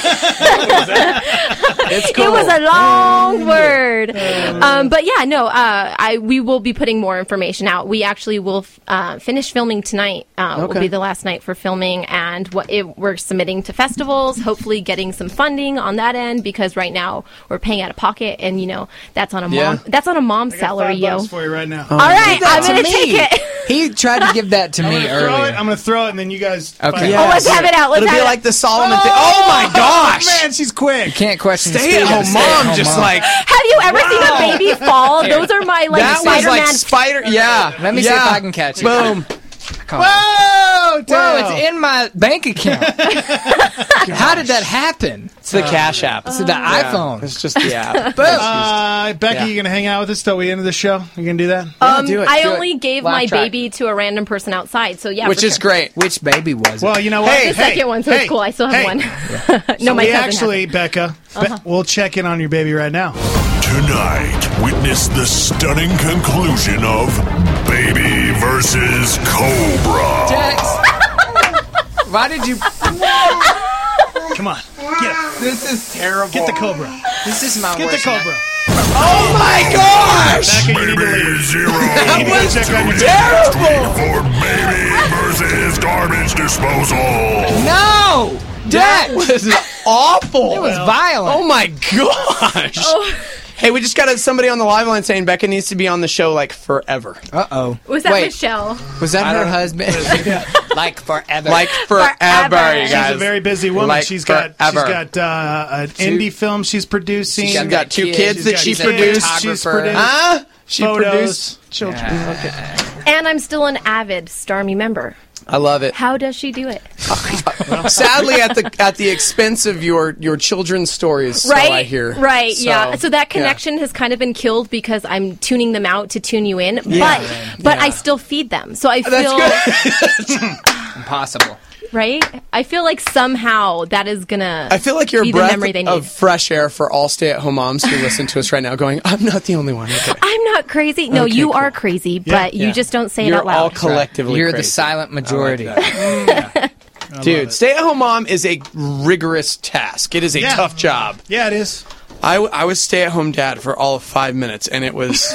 Speaker 4: It's cool.
Speaker 2: it was a long word. But yeah, no, we will be putting more information out. We actually will finish filming tonight. Will
Speaker 4: Okay.
Speaker 2: be the last night for filming, and we're submitting to festivals, hopefully getting some funding on that end, because right now we're paying out of pocket, and that's on a mom. That's on a mom's salary, yo.
Speaker 6: $5 for you right now.
Speaker 2: All right, I'm
Speaker 11: to
Speaker 2: gonna
Speaker 11: me.
Speaker 2: take it.
Speaker 11: He tried to give that to
Speaker 6: I'm
Speaker 11: me
Speaker 6: gonna throw
Speaker 11: earlier.
Speaker 6: it. I'm gonna throw it, and then you guys.
Speaker 11: Okay.
Speaker 6: fight.
Speaker 11: Yeah.
Speaker 2: Oh, let's have it out. Let's
Speaker 4: It'll
Speaker 2: have
Speaker 4: be
Speaker 2: it.
Speaker 4: like the Solomon thing. Oh my gosh!
Speaker 6: Man, she's quick.
Speaker 11: Can't question the speed of a
Speaker 4: Stay-at-home mom,
Speaker 11: stay-at-home
Speaker 4: just
Speaker 11: mom.
Speaker 4: like
Speaker 2: Have you ever seen a baby fall? Those are my
Speaker 4: that was
Speaker 2: Spider-Man.
Speaker 4: like Spider. Yeah.
Speaker 11: Let me see if I can catch it.
Speaker 4: Boom.
Speaker 11: Come on.
Speaker 6: Whoa,
Speaker 11: Whoa, it's in my bank account. How did that happen?
Speaker 4: It's the Cash App.
Speaker 11: It's the iPhone.
Speaker 4: It's just the app.
Speaker 6: Becky,
Speaker 4: Yeah.
Speaker 6: you gonna hang out with us till we end of the show? You gonna do that?
Speaker 4: do it,
Speaker 2: I
Speaker 4: do it.
Speaker 2: only gave
Speaker 11: Laugh
Speaker 2: my
Speaker 11: track.
Speaker 2: baby to a random person outside, so yeah,
Speaker 4: Which
Speaker 2: for
Speaker 4: is
Speaker 2: sure.
Speaker 4: great.
Speaker 11: Which baby was it?
Speaker 6: Well, you know what?
Speaker 4: Hey,
Speaker 2: The second one, so it's cool. I still have one. No, my
Speaker 6: we
Speaker 2: cousin
Speaker 6: actually,
Speaker 2: has it.
Speaker 6: Becca, we'll check in on your baby right now.
Speaker 16: Tonight, witness the stunning conclusion of Baby versus Cobra.
Speaker 11: Dex, why did you?
Speaker 6: Come on, get it.
Speaker 11: This is terrible.
Speaker 6: Get the Cobra.
Speaker 11: This is my
Speaker 6: Get the
Speaker 11: worst
Speaker 6: Cobra.
Speaker 4: Oh my gosh!
Speaker 6: Becca, you need to
Speaker 16: Baby
Speaker 6: leave.
Speaker 16: Zero.
Speaker 6: You need to check on your
Speaker 4: Terrible!
Speaker 16: For Baby versus Garbage Disposal.
Speaker 11: No,
Speaker 4: That
Speaker 11: Dex.
Speaker 4: was awful.
Speaker 11: It was violent.
Speaker 4: Oh my gosh! Hey, we just got somebody on the live line saying Becca needs to be on the show like forever.
Speaker 11: Uh-oh.
Speaker 2: Was that Michelle?
Speaker 11: Was that her husband? Like forever.
Speaker 4: Like forever, you guys.
Speaker 6: She's a very busy woman.
Speaker 4: Like
Speaker 6: she's got an indie film she's producing.
Speaker 4: She's got 2 kids that she produced.
Speaker 6: She's produced.
Speaker 4: She
Speaker 6: photos,
Speaker 4: produced
Speaker 6: children.
Speaker 2: And I'm still an avid Starmie member.
Speaker 4: I love it.
Speaker 2: How does she do it?
Speaker 4: Sadly, at the expense of your children's stories, so I hear.
Speaker 2: Right, yeah. So that connection has kind of been killed because I'm tuning them out to tune you in. But I still feed them. So I feel...
Speaker 11: Impossible.
Speaker 2: Right? I feel like somehow that is going to
Speaker 4: I feel like you're a
Speaker 2: be the
Speaker 4: breath
Speaker 2: memory they need.
Speaker 4: of fresh air for all stay-at-home moms who listen to us right now going, I'm not the only one. Okay.
Speaker 2: I'm not crazy. No, you are crazy, but you just don't say it out loud.
Speaker 4: You're all collectively
Speaker 11: You're
Speaker 4: crazy.
Speaker 11: the silent majority.
Speaker 4: Dude, stay-at-home mom is a rigorous task. It is a tough job.
Speaker 6: Yeah, it is.
Speaker 4: I was stay-at-home dad for all of 5 minutes, and it was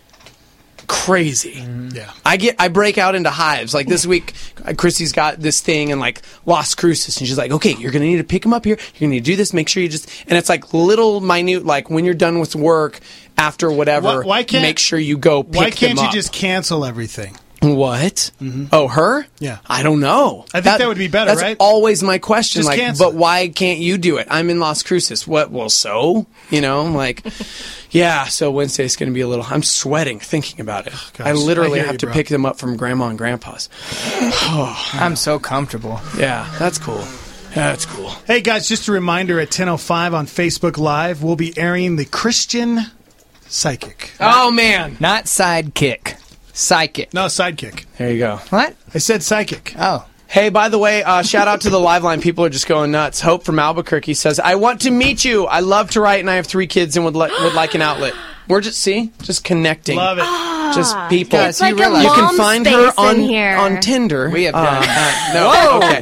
Speaker 4: crazy.
Speaker 6: Yeah.
Speaker 4: I break out into hives. Like this week, Chrissy's got this thing in like Las Cruces, and she's like, okay, you're going to need to pick him up here. You're going to need to do this. Make sure you just... And it's like little minute, like when you're done with work, after whatever, make sure you go pick them up.
Speaker 6: Why can't you just cancel everything?
Speaker 4: What? Oh, her?
Speaker 6: Yeah.
Speaker 4: I don't know.
Speaker 6: I think that would be better,
Speaker 4: that's
Speaker 6: right?
Speaker 4: always my question.
Speaker 6: Just
Speaker 4: like,
Speaker 6: cancel
Speaker 4: but why can't you do it? I'm in Las Cruces. What? Well, so? You know, like, yeah, so Wednesday's going to be a little... I'm sweating thinking about it. I literally have to pick them up from Grandma and Grandpa's.
Speaker 11: I'm so comfortable.
Speaker 4: Yeah, that's cool. That's cool.
Speaker 6: Hey, guys, just a reminder, at 10:05 on Facebook Live, we'll be airing the Christian Psychic.
Speaker 4: Oh, man.
Speaker 11: Not sidekick. Psychic.
Speaker 6: No, sidekick.
Speaker 4: There you go.
Speaker 11: What?
Speaker 6: I said psychic.
Speaker 11: Oh.
Speaker 4: Hey, by the way, shout out to the live line. People are just going nuts. Hope from Albuquerque says, I want to meet you. I love to write, and I have 3 kids and would like an outlet. We're just connecting.
Speaker 6: Love it.
Speaker 4: Just people.
Speaker 2: It's like
Speaker 4: you can find her
Speaker 2: on
Speaker 4: Tinder.
Speaker 11: We have done
Speaker 4: no. Okay.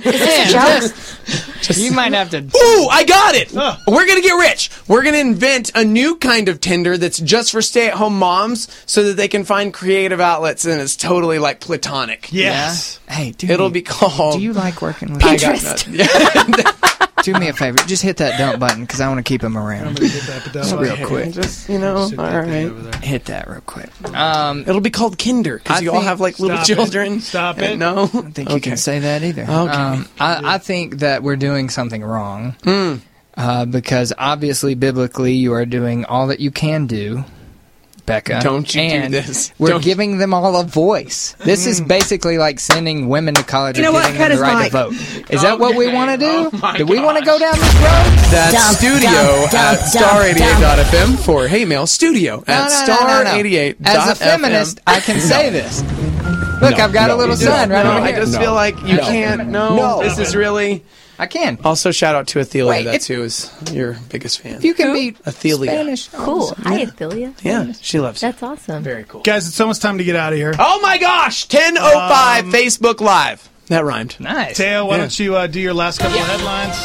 Speaker 11: You might have to...
Speaker 4: Ooh, I got it! We're going to get rich. We're going to invent a new kind of Tinder that's just for stay-at-home moms so that they can find creative outlets, and it's totally like platonic.
Speaker 6: Yes.
Speaker 11: Yeah? Hey,
Speaker 4: it'll be called...
Speaker 11: Do you like working with
Speaker 2: Pinterest?
Speaker 11: Do me a favor. Just hit that dump button because I want to keep them around.
Speaker 6: I'm going to hit that
Speaker 11: real quick.
Speaker 4: Just, all right.
Speaker 11: Hit that real quick.
Speaker 4: It'll be called Kinder because you all have like little children.
Speaker 6: Stop it.
Speaker 4: No?
Speaker 11: I don't think you can say that either.
Speaker 4: Okay.
Speaker 11: I think that we're doing something wrong because obviously, biblically, you are doing all that you can do, Becca.
Speaker 4: Don't you
Speaker 11: and
Speaker 4: do this.
Speaker 11: We're giving them all a voice. This is basically like sending women to college and giving them the right to vote. Is that what we want to do? Do we want to go down this road?
Speaker 4: That's studio at star88.fm for Hey Mail. Studio at star88.fm.
Speaker 11: As a feminist, I can say this. Look, I've got a little sign right over here.
Speaker 4: I just feel like you can't. No. This is really...
Speaker 11: I can.
Speaker 4: Also, shout out to Athelia. That's who is your biggest fan.
Speaker 11: You can be
Speaker 4: Athelia.
Speaker 11: Spanish.
Speaker 2: Cool. Hi, Athelia.
Speaker 4: Yeah, she loves you.
Speaker 2: That's awesome.
Speaker 4: Very cool.
Speaker 6: Guys, it's almost time to get out of here.
Speaker 4: Oh my gosh! 10:05 Facebook Live. That rhymed.
Speaker 11: Nice.
Speaker 6: Teo, why don't you do your last couple of headlines?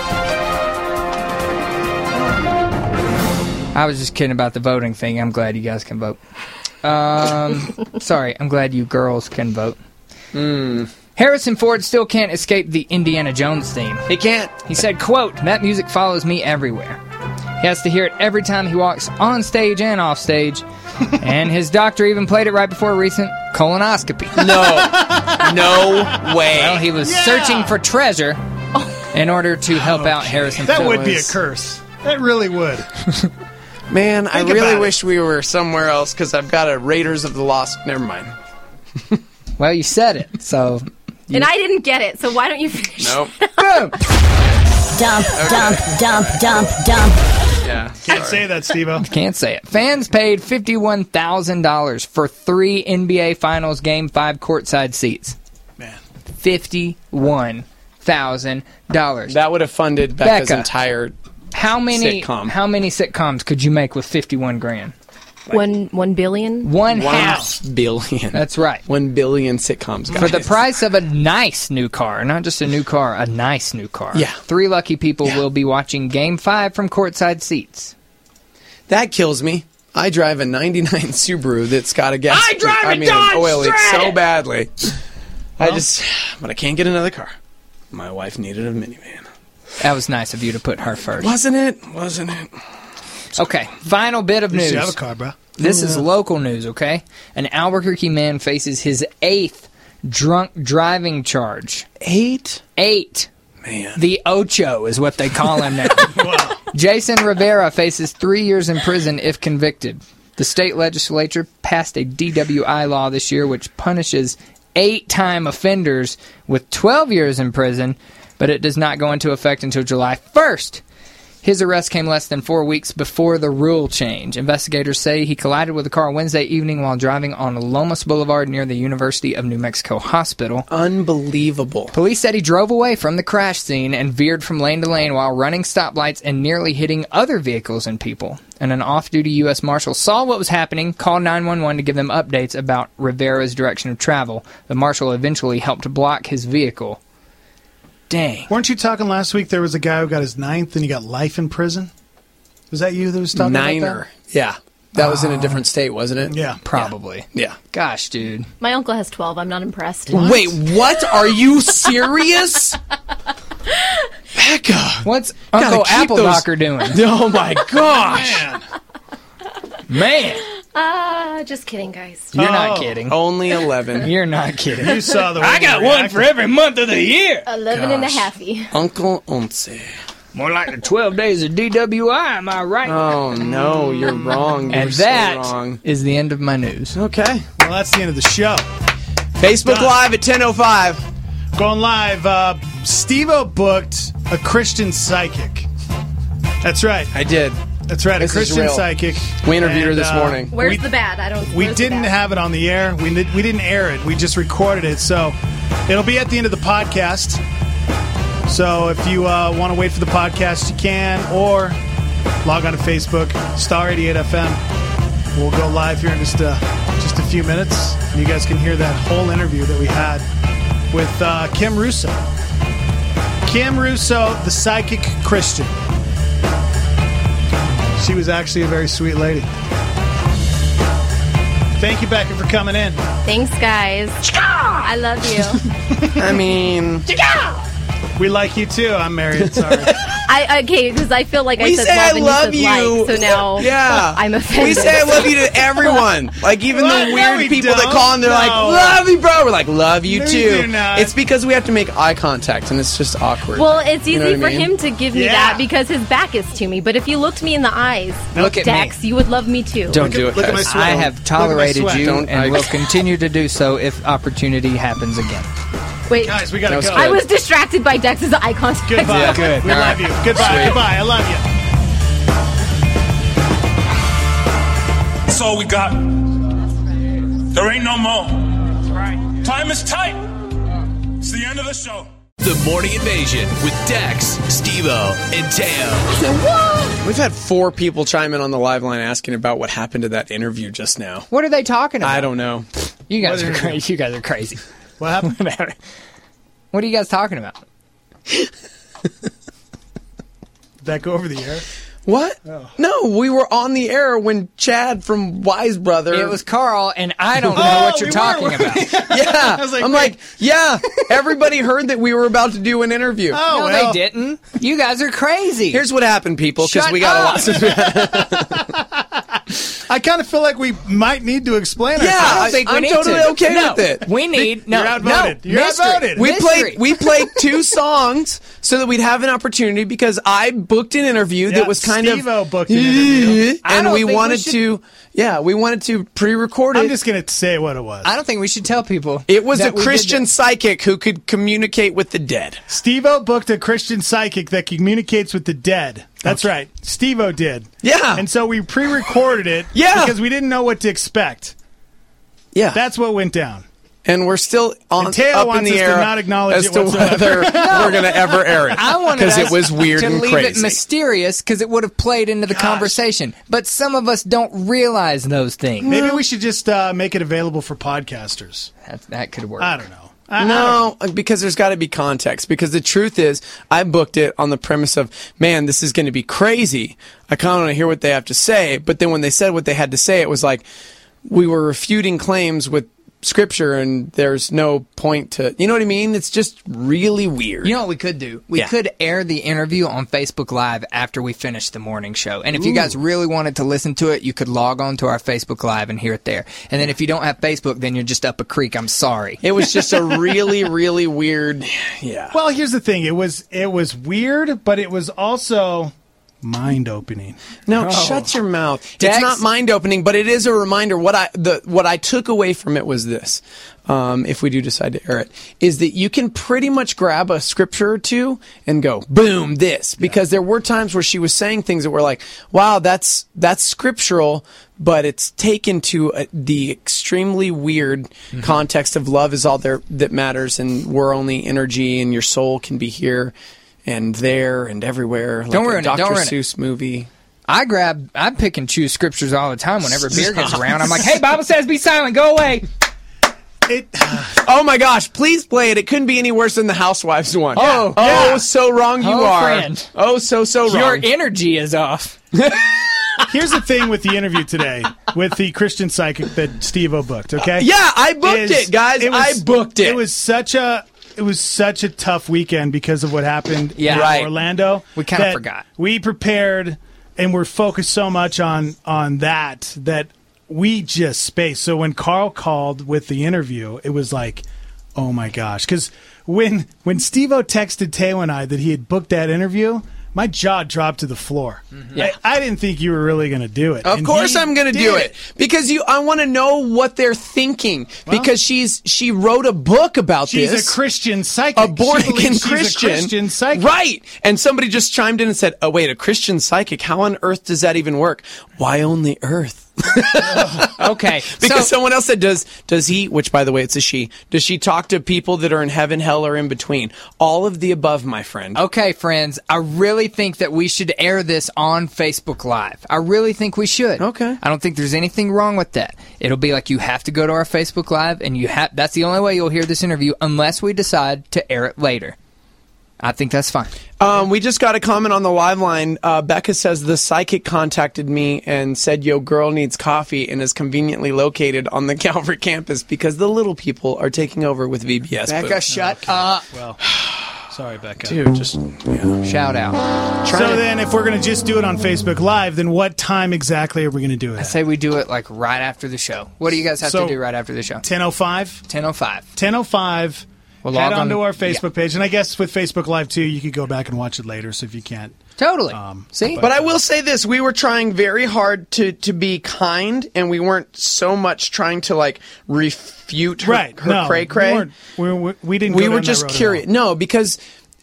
Speaker 11: I was just kidding about the voting thing. I'm glad you guys can vote. Sorry, I'm glad you girls can vote. Harrison Ford still can't escape the Indiana Jones theme.
Speaker 4: He can't.
Speaker 11: He said, quote, "That music follows me everywhere." He has to hear it every time he walks on stage and off stage. And his doctor even played it right before a recent colonoscopy.
Speaker 4: No way.
Speaker 11: Well, he was searching for treasure in order to help out Harrison Ford.
Speaker 6: That would be a curse. That really would.
Speaker 4: Man, I
Speaker 6: Think
Speaker 4: really
Speaker 6: about
Speaker 4: wish we were somewhere else because I've got a Raiders of the Lost. Never mind.
Speaker 11: Well, you said it, so...
Speaker 2: And I didn't get it, so why don't you finish?
Speaker 4: Nope.
Speaker 11: Boom!
Speaker 8: Dump.
Speaker 4: Yeah.
Speaker 6: Can't say that, Steve-O.
Speaker 11: Can't say it. Fans paid $51,000 for 3 NBA Finals Game 5 courtside seats.
Speaker 6: Man.
Speaker 11: $51,000.
Speaker 4: That would have funded Becca's
Speaker 11: Becca,
Speaker 4: entire
Speaker 11: How many
Speaker 4: sitcom.
Speaker 11: How many sitcoms could you make with 51 grand?
Speaker 2: Like 1 billion?
Speaker 11: One
Speaker 4: Wow.
Speaker 11: half.
Speaker 4: Billion.
Speaker 11: That's right.
Speaker 4: 1 billion sitcoms, guys.
Speaker 11: For the price of a nice new car, not just a new car, a nice new car.
Speaker 4: Yeah.
Speaker 11: 3 lucky people will be watching Game 5 from courtside seats.
Speaker 4: That kills me. I drive a 99 Subaru that's got a gas.
Speaker 14: I drive a Dodge
Speaker 4: an oil leak
Speaker 14: Strat!
Speaker 4: so badly. But I can't get another car. My wife needed a minivan.
Speaker 11: That was nice of you to put her first.
Speaker 4: Wasn't it?
Speaker 11: Okay, final bit of
Speaker 6: At least
Speaker 11: news.
Speaker 6: you have a car, bro.
Speaker 11: This is local news, okay? An Albuquerque man faces his 8th drunk driving charge.
Speaker 4: 8?
Speaker 11: 8.
Speaker 4: Man.
Speaker 11: The Ocho is what they call him now. Jason Rivera faces 3 years in prison if convicted. The state legislature passed a DWI law this year which punishes 8-time offenders with 12 years in prison, but it does not go into effect until July 1st. His arrest came less than 4 weeks before the rule change. Investigators say he collided with a car Wednesday evening while driving on Lomas Boulevard near the University of New Mexico Hospital.
Speaker 4: Unbelievable.
Speaker 11: Police said he drove away from the crash scene and veered from lane to lane while running stoplights and nearly hitting other vehicles and people. And an off-duty U.S. Marshal saw what was happening, called 911 to give them updates about Rivera's direction of travel. The Marshal eventually helped block his vehicle. Dang.
Speaker 6: Weren't you talking last week there was a guy who got his 9th and he got life in prison? Was that you that was talking about
Speaker 4: Niner. Yeah. That was in a different state, wasn't it?
Speaker 6: Yeah.
Speaker 11: Probably.
Speaker 4: Yeah.
Speaker 11: Gosh, dude.
Speaker 2: My uncle has 12. I'm not impressed.
Speaker 4: Wait, what? Are you serious? Becca.
Speaker 11: What's
Speaker 4: Gotta
Speaker 11: Uncle
Speaker 4: keep
Speaker 11: Appledocker doing?
Speaker 4: Oh, my gosh.
Speaker 11: Man.
Speaker 2: Just kidding, guys.
Speaker 11: You're not kidding.
Speaker 4: Only 11.
Speaker 11: You're not kidding.
Speaker 6: You saw the way
Speaker 11: I got one for every month of the year.
Speaker 2: 11 and a halfy.
Speaker 4: Uncle Once.
Speaker 11: More like the 12 days of DWI, am I right?
Speaker 4: Oh, no, you're wrong. You're
Speaker 11: And
Speaker 4: so
Speaker 11: that
Speaker 4: wrong.
Speaker 11: is the end of my news.
Speaker 4: Okay.
Speaker 6: Well, that's the end of the show.
Speaker 4: Facebook
Speaker 6: Done.
Speaker 4: Live at 10:05.
Speaker 6: Going live, Steve-O booked a Christian psychic. That's right.
Speaker 4: I did.
Speaker 6: That's right,
Speaker 4: This
Speaker 6: a
Speaker 4: is
Speaker 6: Christian
Speaker 4: real.
Speaker 6: psychic.
Speaker 4: We interviewed her
Speaker 6: And,
Speaker 4: this morning.
Speaker 2: Where's the bad?
Speaker 6: We
Speaker 2: where's the
Speaker 6: didn't
Speaker 2: bad?
Speaker 6: have it on the air. We didn't air it. We just recorded it. So it'll be at the end of the podcast. So if you want to wait for the podcast, you can. Or log on to Facebook, Star 88 FM. We'll go live here in just a few minutes. And you guys can hear that whole interview that we had with Kim Russo. Kim Russo, the psychic Christian. She was actually a very sweet lady. Thank you, Becca, for coming in.
Speaker 2: Thanks, guys. I love you.
Speaker 4: I mean,
Speaker 6: we like you too. I'm married. Sorry.
Speaker 2: Okay, because I feel like I
Speaker 4: we
Speaker 2: said
Speaker 4: say I
Speaker 2: love and
Speaker 4: love
Speaker 2: you said
Speaker 4: you.
Speaker 2: like, so now
Speaker 4: Yeah.
Speaker 2: I'm offended.
Speaker 4: We say I love you to everyone. Like, even
Speaker 6: What?
Speaker 4: the
Speaker 6: No,
Speaker 4: weird
Speaker 6: we
Speaker 4: people that
Speaker 6: don't.
Speaker 4: call and they're like,
Speaker 6: No.
Speaker 4: love you, bro. We're like, love you
Speaker 6: No,
Speaker 4: too.
Speaker 6: you're not.
Speaker 4: It's because we have to make eye contact, and it's just awkward.
Speaker 2: Well, it's easy
Speaker 4: You know what
Speaker 2: for
Speaker 4: I mean?
Speaker 2: him to give me
Speaker 6: Yeah.
Speaker 2: that because his back is to me. But if you looked me in the eyes,
Speaker 11: Look at
Speaker 2: Dex, you would love me too.
Speaker 4: Don't do it,
Speaker 6: look at my
Speaker 4: guys.
Speaker 6: sweat.
Speaker 11: I have tolerated
Speaker 6: sweat.
Speaker 11: you
Speaker 4: Don't-
Speaker 11: and
Speaker 4: I-
Speaker 11: will continue to do so if opportunity happens again.
Speaker 2: Wait,
Speaker 6: Guys, we gotta
Speaker 4: That was
Speaker 6: go.
Speaker 4: good.
Speaker 2: I was distracted by Dex's eye contact.
Speaker 6: Goodbye.
Speaker 11: Yeah, good.
Speaker 6: We
Speaker 11: All
Speaker 6: love
Speaker 11: right.
Speaker 6: you. Goodbye.
Speaker 4: Sweet.
Speaker 6: Goodbye. I love you.
Speaker 16: That's all we got. There ain't no more. Time is tight. It's the end of the show.
Speaker 1: The Morning Invasion with Dex, Steve-O, and Teo.
Speaker 4: We've had 4 people chime in on the live line asking about what happened to that interview just now.
Speaker 11: What are they talking about?
Speaker 4: I don't know.
Speaker 11: You guys
Speaker 6: What
Speaker 11: are
Speaker 6: are
Speaker 11: crazy. You guys are crazy.
Speaker 6: What happened?
Speaker 11: What are you guys talking about?
Speaker 6: Did that go over the air?
Speaker 4: What?
Speaker 6: Oh.
Speaker 4: No, we were on the air when Chad from Wise Brother.
Speaker 11: It was Carl, and I don't know
Speaker 6: Oh,
Speaker 11: what you're
Speaker 6: we
Speaker 11: talking
Speaker 6: were.
Speaker 11: about.
Speaker 4: Yeah.
Speaker 6: I was like,
Speaker 4: I'm
Speaker 6: wait.
Speaker 4: like, yeah, everybody heard that we were about to do an interview.
Speaker 6: Oh,
Speaker 11: No,
Speaker 6: well.
Speaker 11: they didn't. You guys are crazy.
Speaker 4: Here's what happened, people, because
Speaker 11: Shut
Speaker 4: we got
Speaker 11: up.
Speaker 4: a lot.
Speaker 6: I kind of feel like we might need to explain
Speaker 4: Yeah,
Speaker 6: ourselves.
Speaker 11: I don't think we
Speaker 4: I'm
Speaker 11: need
Speaker 4: totally
Speaker 11: to.
Speaker 4: okay
Speaker 11: No,
Speaker 4: with it.
Speaker 11: We need no.
Speaker 6: You're outvoted.
Speaker 11: No,
Speaker 6: You're
Speaker 11: mystery.
Speaker 6: outvoted.
Speaker 4: We
Speaker 11: Mystery.
Speaker 4: played 2 songs so that we'd have an opportunity because I booked an interview
Speaker 6: Yeah,
Speaker 4: that was kind
Speaker 6: Steve-O
Speaker 4: of
Speaker 6: booked an interview.
Speaker 11: I
Speaker 4: and
Speaker 11: don't
Speaker 4: we
Speaker 11: think we
Speaker 4: wanted
Speaker 11: should-
Speaker 4: to we wanted to pre-record it.
Speaker 6: I'm just going to say what it was.
Speaker 11: I don't think we should tell people.
Speaker 4: It was
Speaker 11: that
Speaker 4: a
Speaker 11: we did
Speaker 4: Christian psychic who could communicate with the dead.
Speaker 6: Steve-O booked a Christian psychic that communicates with the dead. That's right. Steve-O did.
Speaker 4: Yeah.
Speaker 6: And so we pre-recorded it
Speaker 4: Yeah.
Speaker 6: because we didn't know what to expect.
Speaker 4: Yeah.
Speaker 6: That's what went down.
Speaker 4: And we're still on
Speaker 6: And Teo
Speaker 4: up in
Speaker 6: wants
Speaker 4: the
Speaker 6: us to
Speaker 4: air
Speaker 6: not acknowledge
Speaker 4: as
Speaker 6: it
Speaker 4: to
Speaker 6: whatsoever.
Speaker 4: whether we're going to ever air it.
Speaker 11: I wanted
Speaker 4: because
Speaker 11: us
Speaker 4: it was weird
Speaker 11: to
Speaker 4: and
Speaker 11: leave
Speaker 4: crazy.
Speaker 11: it mysterious because it would have played into the conversation. But some of us don't realize those things.
Speaker 6: Maybe we should just make it available for podcasters.
Speaker 11: That could work.
Speaker 6: I don't know.
Speaker 4: No, because there's got to be context. Because the truth is, I booked it on the premise of, man, this is going to be crazy. I kind of want to hear what they have to say. But then when they said what they had to say, it was like we were refuting claims with scripture and there's no point to, you know what I mean? It's just really weird.
Speaker 11: You know what we could do? We could air the interview on Facebook Live after we finish the morning show. And if you guys really wanted to listen to it, you could log on to our Facebook Live and hear it there. And then if you don't have Facebook, then you're just up a creek. I'm sorry.
Speaker 4: It was just a really, really weird. Yeah.
Speaker 6: Well, here's the thing. It was weird, but it was also mind-opening.
Speaker 4: No, shut your mouth.
Speaker 11: Dex?
Speaker 4: It's not mind-opening, but it is a reminder. What I took away from it was this. If we do decide to air it, is that you can pretty much grab a scripture or two and go, boom, this. Because there were times where she was saying things that were like, wow, that's scriptural, but it's taken to the extremely weird context of love is all there that matters, and we're only energy, and your soul can be here and there and everywhere.
Speaker 11: Don't ruin it.
Speaker 4: Dr.
Speaker 11: Don't ruin
Speaker 4: Seuss movie.
Speaker 11: I pick and choose scriptures all the time whenever beer gets around. I'm like, hey, Bible says be silent, go away.
Speaker 4: Oh my gosh, please play it. It couldn't be any worse than the Housewives one.
Speaker 11: Oh,
Speaker 4: so wrong you are.
Speaker 11: Friend.
Speaker 4: Oh, so wrong.
Speaker 11: Your energy is off.
Speaker 6: Here's the thing with the interview today with the Christian psychic that Steve-O booked, okay?
Speaker 4: Yeah, I booked it, guys. I booked it.
Speaker 6: It was such a tough weekend because of what happened in Orlando.
Speaker 11: We kind of forgot.
Speaker 6: We prepared and we're focused so much on that we just spaced. So when Carl called with the interview, it was like, oh my gosh. Because when Steve-O texted Teo and I that he had booked that interview, my jaw dropped to the floor.
Speaker 11: Yeah.
Speaker 6: I didn't think you were really going to do it.
Speaker 4: Of course I'm going to do it. Because I want to know what they're thinking.
Speaker 6: Well,
Speaker 4: because she wrote a book about this.
Speaker 6: She's a Christian psychic.
Speaker 4: A born-again
Speaker 6: She's
Speaker 4: Christian.
Speaker 6: a Christian psychic.
Speaker 4: Right. And somebody just chimed in and said, oh, wait, a Christian psychic? How on earth does that even work? Why only Earth?
Speaker 11: Okay.
Speaker 4: Because someone else said, does he, which by the way, it's a she, does she talk to people that are in heaven, hell, or in between? All of the above, my friend.
Speaker 11: Okay, friends, I really think that we should air this on Facebook Live. I really think we should.
Speaker 4: Okay.
Speaker 11: I don't think there's anything wrong with that. It'll be like you have to go to our Facebook Live, and that's the only way you'll hear this interview unless we decide to air it later. I think that's fine.
Speaker 4: We just got a comment on the live line. Becca says the psychic contacted me and said, yo, girl needs coffee and is conveniently located on the Calvary campus because the little people are taking over with VBS.
Speaker 11: Becca, shut up.
Speaker 6: Well, sorry, Becca.
Speaker 4: Dude, just
Speaker 11: shout out.
Speaker 6: So then if we're going to just do it on Facebook Live, then what time exactly are we going to do it
Speaker 11: I say we do it like right after the show. What do you guys have to do right after the show?
Speaker 6: 10:05?
Speaker 11: 10:05.
Speaker 6: 10:05.
Speaker 11: We'll
Speaker 6: head
Speaker 11: log
Speaker 6: onto
Speaker 11: on
Speaker 6: our Facebook page. And I guess with Facebook Live, too, you could go back and watch it later. So if you can't.
Speaker 11: Totally. See?
Speaker 4: But I will say this. We were trying very hard to be kind, and we weren't so much trying to, like, refute her cray-cray.
Speaker 6: We didn't
Speaker 4: We
Speaker 6: go
Speaker 4: were
Speaker 6: down
Speaker 4: just
Speaker 6: that road
Speaker 4: curious. No, because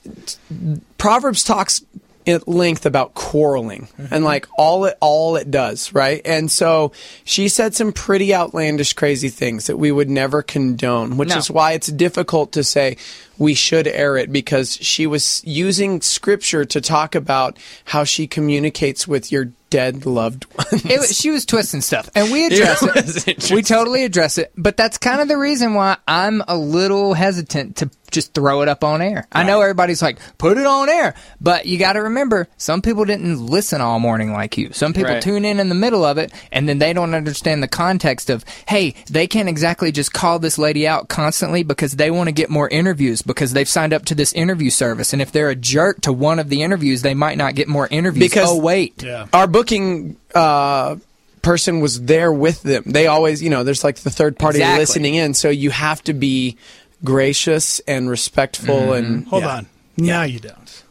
Speaker 4: Proverbs talks at length about quarreling and like all it does, right? And so she said some pretty outlandish, crazy things that we would never condone, which is why it's difficult to say we should air it, because she was using scripture to talk about how she communicates with your dead loved ones.
Speaker 11: She was twisting stuff, and we address it. We totally address it, but that's kind of the reason why I'm a little hesitant to just throw it up on air. I know everybody's like, put it on air, but you got to remember, some people didn't listen all morning like you. Some people tune in the middle of it, and then they don't understand the context of, hey, they can't exactly just call this lady out constantly because they want to get more interviews because they've signed up to this interview service, and if they're a jerk to one of the interviews, they might not get more interviews.
Speaker 4: Because
Speaker 11: wait.
Speaker 4: Our booking person was there with them. They always, there's like the third party listening in, so you have to be gracious and respectful. And
Speaker 6: Hold on. No, you don't.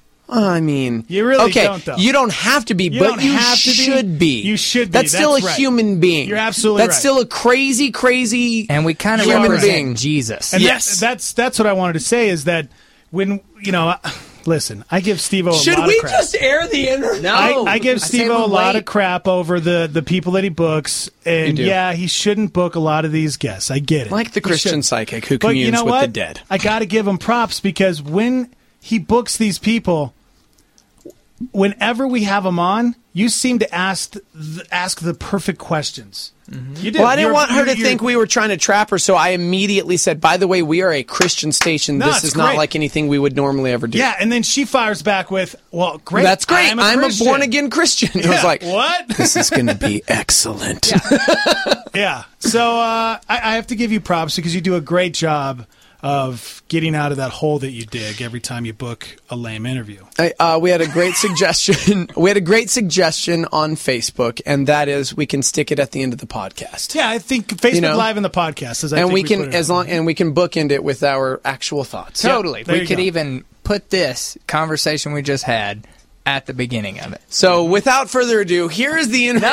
Speaker 4: I mean,
Speaker 6: you really don't, though.
Speaker 4: You don't have to be, but you should be.
Speaker 6: You should be.
Speaker 4: That's still a human being.
Speaker 6: You're absolutely
Speaker 4: That's still a crazy,
Speaker 11: and we kind of represent Jesus.
Speaker 6: And that's what I wanted to say is that when listen, I give Steve-O a lot of crap.
Speaker 4: Should we just air the interview?
Speaker 6: No. I give Steve-O a lot of crap over the people that he books. And he shouldn't book a lot of these guests. I get it.
Speaker 4: Like the Christian psychic who communes with the dead.
Speaker 6: I got to give him props because when he books these people, whenever we have him on, you seem to ask the perfect questions. You do.
Speaker 4: Well, I didn't want her to think we were trying to trap her, so I immediately said, by the way, we are a Christian station.
Speaker 6: No,
Speaker 4: this
Speaker 6: it's
Speaker 4: is not
Speaker 6: great.
Speaker 4: like anything we would normally ever do.
Speaker 6: Yeah, and then she fires back with, well, great.
Speaker 4: That's great. I'm a
Speaker 6: Christian.
Speaker 4: born-again Christian. I was like,
Speaker 6: what?
Speaker 4: This is going to be excellent.
Speaker 6: Yeah. So I have to give you props because you do a great job of getting out of that hole that you dig every time you book a lame interview.
Speaker 4: We had a great suggestion. We had a great suggestion on Facebook, and that is we can stick it at the end of the podcast.
Speaker 6: Yeah, I think Facebook Live and the podcast.
Speaker 4: And we can bookend it with our actual thoughts.
Speaker 11: Totally.
Speaker 6: Yep,
Speaker 11: We could even put this conversation we just had at the beginning of it.
Speaker 4: So, without further ado, here is the interview.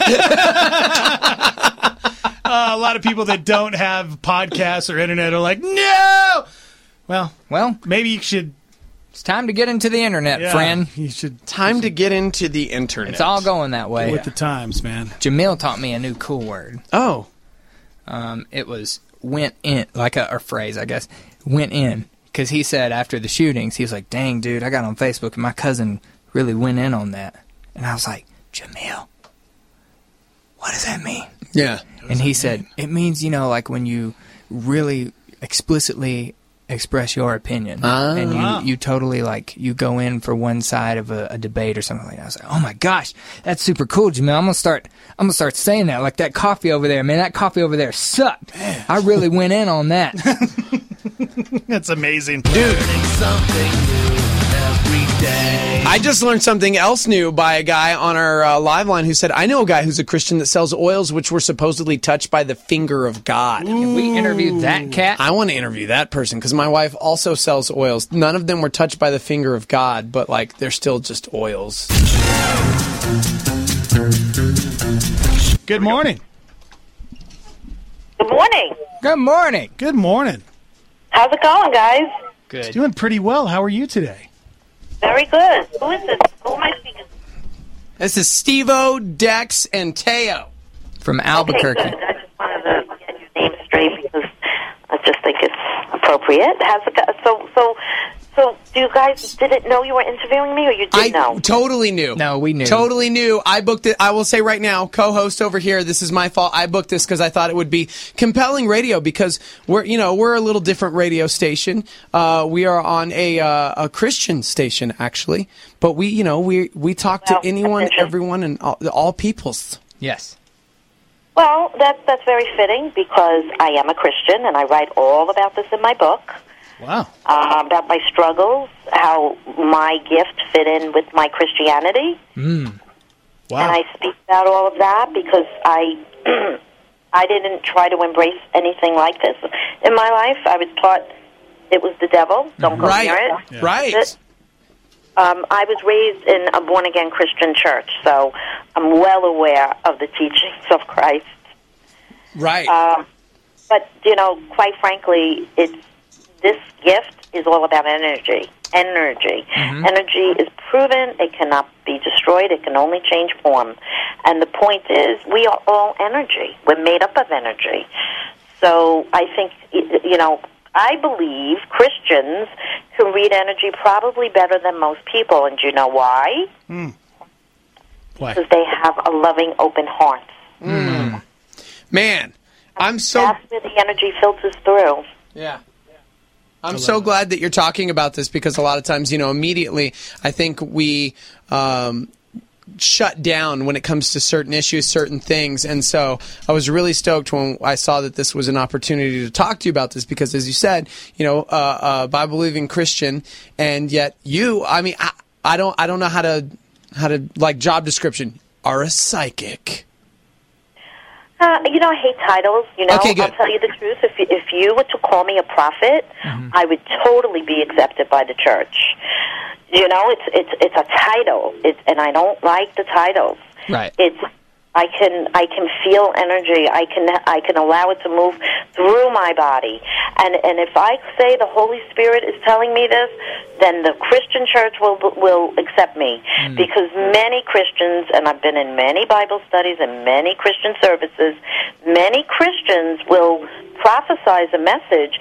Speaker 6: A lot of people that don't have podcasts or internet are like, no! Well, maybe you should...
Speaker 11: It's time to get into the internet, friend.
Speaker 6: You should.
Speaker 4: Time to get into the internet.
Speaker 11: It's all going that way.
Speaker 6: Get with the times, man.
Speaker 11: Jamil taught me a new cool word.
Speaker 4: Oh.
Speaker 11: It was went in, or phrase, I guess. Went in. Because he said after the shootings, he was like, dang, dude, I got on Facebook and my cousin really went in on that. And I was like, Jamil, what does that mean?
Speaker 4: Yeah.
Speaker 11: And he said, it means, like when you really explicitly express your opinion. And you totally, you go in for one side of a debate or something like that. I was like, oh my gosh, that's super cool, Jamil. I'm gonna start saying that. Like that coffee over there, man, that coffee over there sucked. Man. I really went in on that.
Speaker 6: That's amazing.
Speaker 4: Dude. I just learned something else new by a guy on our live line who said, I know a guy who's a Christian that sells oils which were supposedly touched by the finger of God.
Speaker 11: Can we interview that cat?
Speaker 4: I want to interview that person because my wife also sells oils. None of them were touched by the finger of God, but they're still just oils.
Speaker 6: Good morning.
Speaker 3: Good morning.
Speaker 11: Good morning.
Speaker 6: Good morning.
Speaker 3: How's it going, guys?
Speaker 11: Good.
Speaker 6: It's doing pretty well. How are you today?
Speaker 3: Very good. Who is this? Who am I speaking to?
Speaker 4: This is Steve-O, Dex, and Teo.
Speaker 11: From Albuquerque.
Speaker 3: Okay, good. I just wanted to get your name straight because I just think it's appropriate. So do you guys didn't know you were interviewing me, or you did know?
Speaker 4: I totally knew.
Speaker 11: No, we knew.
Speaker 4: Totally knew. I booked it. I will say right now, co-host over here, this is my fault. I booked this because I thought it would be compelling radio because we're a little different radio station. We are on a Christian station actually, but we talk to anyone, everyone, and all peoples.
Speaker 11: Yes.
Speaker 3: Well, that's very fitting because I am a Christian and I write all about this in my book.
Speaker 6: Wow.
Speaker 3: About my struggles, how my gift fit in with my Christianity.
Speaker 6: Wow.
Speaker 3: And I speak about all of that because I didn't try to embrace anything like this in my life. I was taught it was the devil. Don't go near it.
Speaker 4: Yeah. Right.
Speaker 3: I was raised in a born-again Christian church, so I'm well aware of the teachings of Christ.
Speaker 4: Right.
Speaker 3: But, quite frankly, this gift is all about energy. Energy.
Speaker 11: Mm-hmm.
Speaker 3: Energy is proven. It cannot be destroyed. It can only change form. And the point is, we are all energy. We're made up of energy. So I think, I believe Christians can read energy probably better than most people. And do you know why?
Speaker 6: Why?
Speaker 3: Because they have a loving, open heart.
Speaker 4: Man,
Speaker 3: that's where the energy filters through.
Speaker 4: Yeah. I'm so glad that you're talking about this because a lot of times, immediately I think we shut down when it comes to certain issues, certain things. And so I was really stoked when I saw that this was an opportunity to talk to you about this because, as you said, Bible-believing Christian, and yet I don't know how to like job description, are a psychic.
Speaker 3: I hate titles.
Speaker 4: Okay, good.
Speaker 3: I'll tell you the truth. If you were to call me a prophet, I would totally be accepted by the church. It's a title, and I don't like the titles.
Speaker 11: Right.
Speaker 3: I can feel energy. I can allow it to move through my body. And if I say the Holy Spirit is telling me this, then the Christian church will accept me. Because many Christians, and I've been in many Bible studies and many Christian services, many Christians will prophesize a message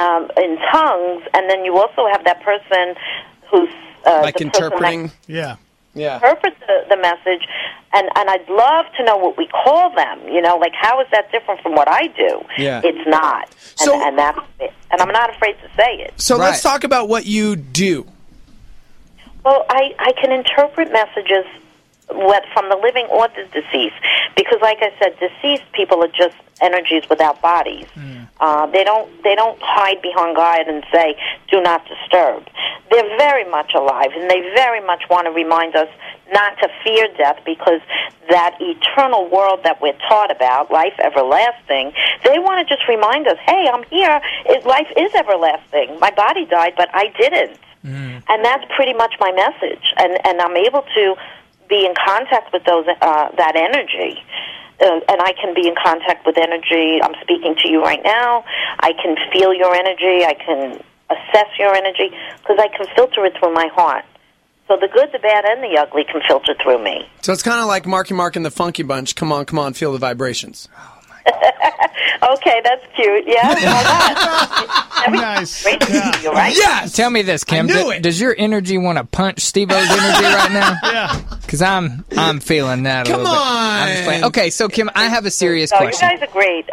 Speaker 3: in tongues, and then you also have that person who's
Speaker 4: interpreting.
Speaker 3: Yeah. interpret the message, and I'd love to know what we call them. Like how is that different from what I do?
Speaker 4: Yeah.
Speaker 3: It's not, and that's it. And I'm not afraid to say it.
Speaker 4: So let's talk about what you do.
Speaker 3: Well, I can interpret messages from the living or the deceased, because, like I said, deceased people are just energies without bodies. They don't hide behind God and say, "Do not disturb." They're very much alive, and they very much want to remind us not to fear death, because that eternal world that we're taught about, life everlasting, they want to just remind us, "Hey, I'm here. Life is everlasting. My body died, but I didn't." And that's pretty much my message, and I'm able to be in contact with those that energy, and I can be in contact with energy. I'm speaking to you right now. I can feel your energy. I can assess your energy because I can filter it through my heart. So the good, the bad, and the ugly can filter through me.
Speaker 4: So it's kind of like Marky Mark and the Funky Bunch. Come on, feel the vibrations.
Speaker 3: Okay, that's cute. Yeah,
Speaker 6: nice.
Speaker 3: You're right.
Speaker 4: Yes.
Speaker 11: Tell me this, Kim. Does your energy want to punch Steve-O's energy right now?
Speaker 6: Yeah.
Speaker 11: Because I'm feeling that a little bit. I'm just playing. Okay, so Kim, I have a serious question.
Speaker 3: You guys are great.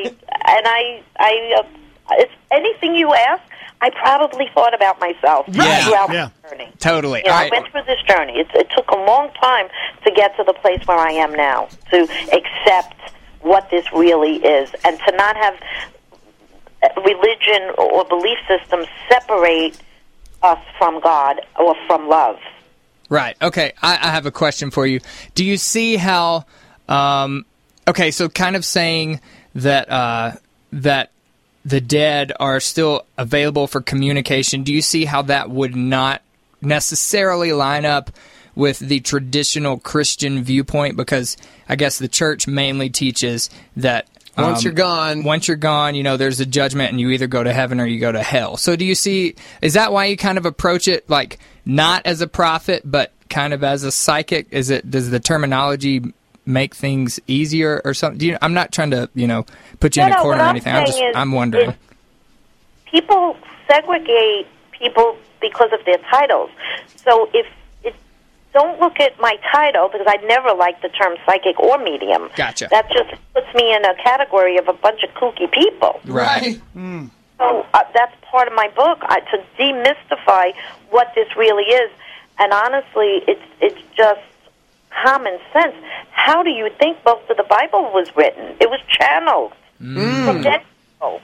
Speaker 3: It's anything you ask, I probably thought about myself throughout my journey.
Speaker 11: Totally.
Speaker 3: I went through this journey. It took a long time to get to the place where I am now, to accept what this really is, and to not have religion or belief systems separate us from God or from love.
Speaker 11: Right. Okay. I have a question for you. Do you see how? Okay. So, kind of saying that that the dead are still available for communication. Do you see how that would not necessarily line up with the traditional Christian viewpoint? Because I guess the church mainly teaches that
Speaker 4: once you're gone,
Speaker 11: there's a judgment, and you either go to heaven or you go to hell. So do you see, is that why you kind of approach it like not as a prophet, but kind of as a psychic? Does the terminology make things easier or something? I'm not trying to, put you in a corner or anything. I'm wondering.
Speaker 3: People segregate people because of their titles. So don't look at my title, because I never liked the term psychic or medium.
Speaker 11: Gotcha.
Speaker 3: That just puts me in a category of a bunch of kooky people.
Speaker 11: Right.
Speaker 3: So that's part of my book, to demystify what this really is. And honestly, it's just common sense. How do you think most of the Bible was written? It was channeled from dead people.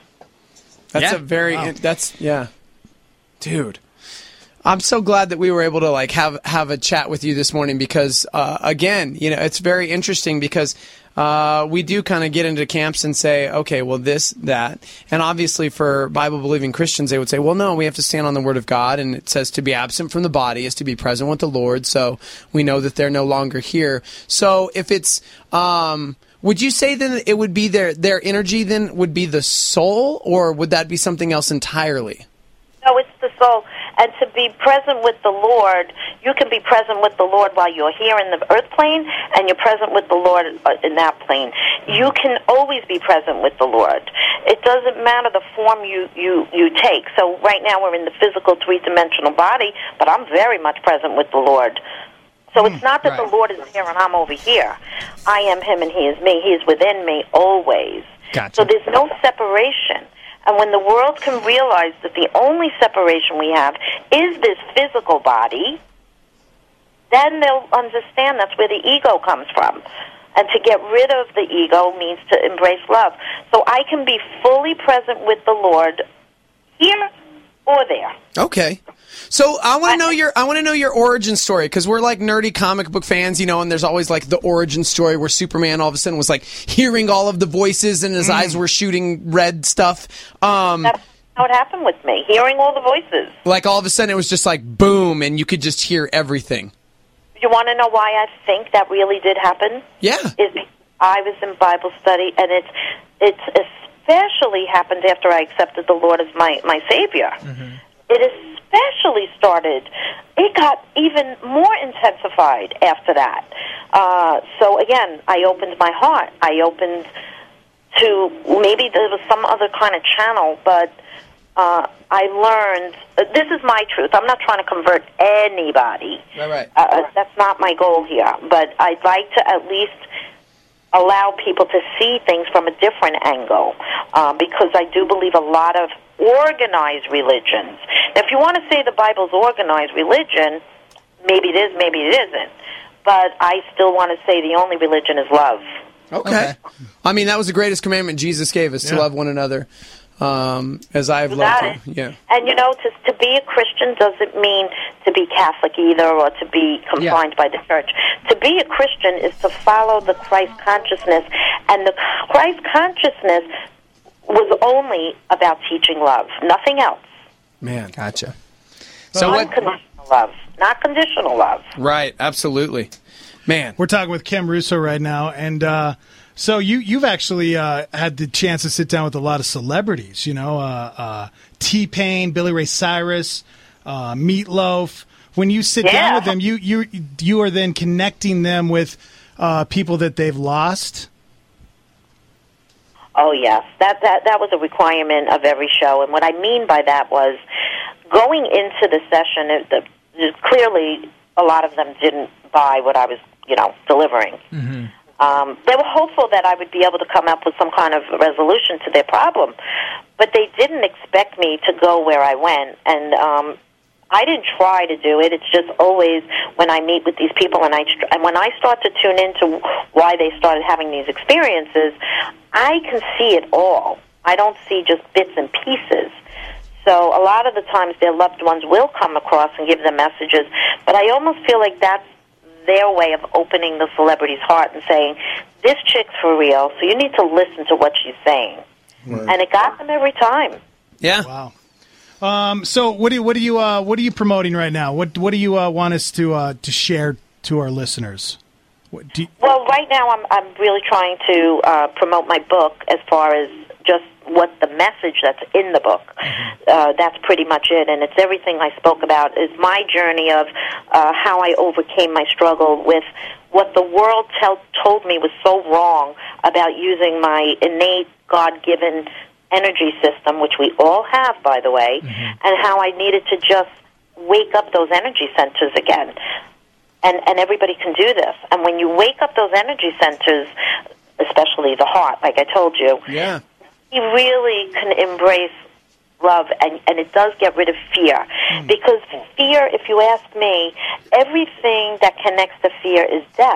Speaker 4: Dude. I'm so glad that we were able to have a chat with you this morning, because again, it's very interesting, because we do kind of get into camps and say, okay, well, this, that, and obviously for Bible-believing Christians, they would say, well, no, we have to stand on the Word of God, and it says to be absent from the body is to be present with the Lord, so we know that they're no longer here. So if it's, would you say then it would be their energy then would be the soul, or would that be something else entirely?
Speaker 3: No, it's the soul. And to be present with the Lord, you can be present with the Lord while you're here in the earth plane, and you're present with the Lord in that plane. You can always be present with the Lord. It doesn't matter the form you take. So right now we're in the physical three-dimensional body, but I'm very much present with the Lord. So it's not that the Lord is here and I'm over here. I am Him and He is me. He is within me always.
Speaker 11: Gotcha.
Speaker 3: So there's no separation. And when the world can realize that the only separation we have is this physical body, then they'll understand that's where the ego comes from. And to get rid of the ego means to embrace love. So I can be fully present with the Lord here or there.
Speaker 4: Okay. So I want to know your origin story, because we're like nerdy comic book fans, and there's always like the origin story where Superman all of a sudden was like hearing all of the voices and his eyes were shooting red stuff.
Speaker 3: That's how it happened with me, hearing all the voices.
Speaker 4: Like all of a sudden it was just like boom, and you could just hear everything.
Speaker 3: You want to know why I think that really did happen?
Speaker 4: Yeah.
Speaker 3: I was in Bible study, and it's especially happened after I accepted the Lord as my Savior. Mm-hmm. It especially started, it got even more intensified after that. So again, I opened my heart. I opened to, maybe there was some other kind of channel, but I learned, this is my truth. I'm not trying to convert anybody.
Speaker 4: Right.
Speaker 3: That's not my goal here. But I'd like to at least allow people to see things from a different angle, because I do believe a lot of organized religions. Now, if you want to say the Bible's organized religion, maybe it is, maybe it isn't. But I still want to say the only religion is love.
Speaker 4: Okay. I mean, that was the greatest commandment Jesus gave us, to love one another as I have loved you. Yeah.
Speaker 3: And, to be a Christian doesn't mean to be Catholic either or to be confined by the church. To be a Christian is to follow the Christ consciousness. And the Christ consciousness was only about teaching love, nothing else.
Speaker 4: Man.
Speaker 11: Gotcha.
Speaker 3: So unconditional love, not conditional love.
Speaker 4: Right, absolutely. Man.
Speaker 6: We're talking with Kim Russo right now, and so you've actually had the chance to sit down with a lot of celebrities, T-Pain, Billy Ray Cyrus, Meatloaf. When you sit down with them, you are then connecting them with people that they've lost.
Speaker 3: Oh yes, that was a requirement of every show, and what I mean by that was going into the session. Clearly, a lot of them didn't buy what I was, delivering.
Speaker 11: Mm-hmm.
Speaker 3: They were hopeful that I would be able to come up with some kind of resolution to their problem, but they didn't expect me to go where I went, and I didn't try to do it. It's just always when I meet with these people, and when I start to tune into why they started having these experiences, I can see it all. I don't see just bits and pieces. So a lot of the times their loved ones will come across and give them messages, but I almost feel like that's their way of opening the celebrity's heart and saying, this chick's for real, so you need to listen to what she's saying. Right. And it got them every time.
Speaker 4: Yeah.
Speaker 6: Wow. So what are you promoting right now? What do you want us to share to our listeners?
Speaker 3: Well, right now I'm really trying to promote my book as far as just what the message that's in the book. That's pretty much it, and it's everything I spoke about. Is my journey of how I overcame my struggle with what the world told me was so wrong about using my innate God-given energy system, which we all have, by the way, and how I needed to just wake up those energy centers again. And everybody can do this. And when you wake up those energy centers, especially the heart, like I told you, you really can embrace love, and it does get rid of fear. Because fear, if you ask me, everything that connects to fear is death.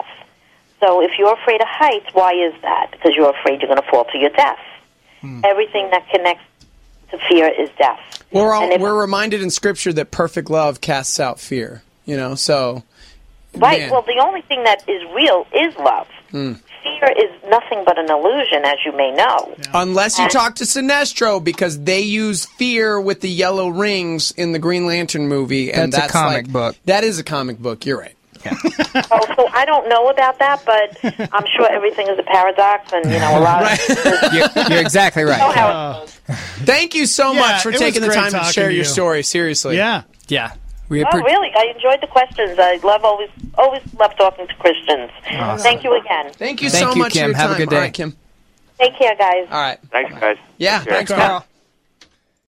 Speaker 3: So if you're afraid of heights, why is that? Because you're afraid you're going to fall to your death. Everything that connects to fear is death.
Speaker 4: We're reminded in Scripture that perfect love casts out fear. So...
Speaker 3: Right.
Speaker 4: Man.
Speaker 3: Well, the only thing that is real is love. Fear is nothing but an illusion, as you may know.
Speaker 4: Yeah. Unless you talk to Sinestro, because they use fear with the yellow rings in the Green Lantern movie. And
Speaker 11: that's a comic book.
Speaker 4: That is a comic book. You're right. Yeah.
Speaker 3: So I don't know about that, but I'm sure everything is a paradox, and a lot of...
Speaker 11: You're exactly right.
Speaker 4: Thank you so much for taking the time to share your story. Seriously.
Speaker 6: Yeah.
Speaker 3: Really? I enjoyed the questions. I always love talking to Christians. Awesome. Thank you again.
Speaker 4: Thank you so much,
Speaker 11: Kim.
Speaker 4: For your time.
Speaker 11: Have a good day.
Speaker 4: All right, Kim.
Speaker 3: Take care, guys.
Speaker 4: All right.
Speaker 5: Thanks, guys.
Speaker 4: Yeah, thanks, Carl.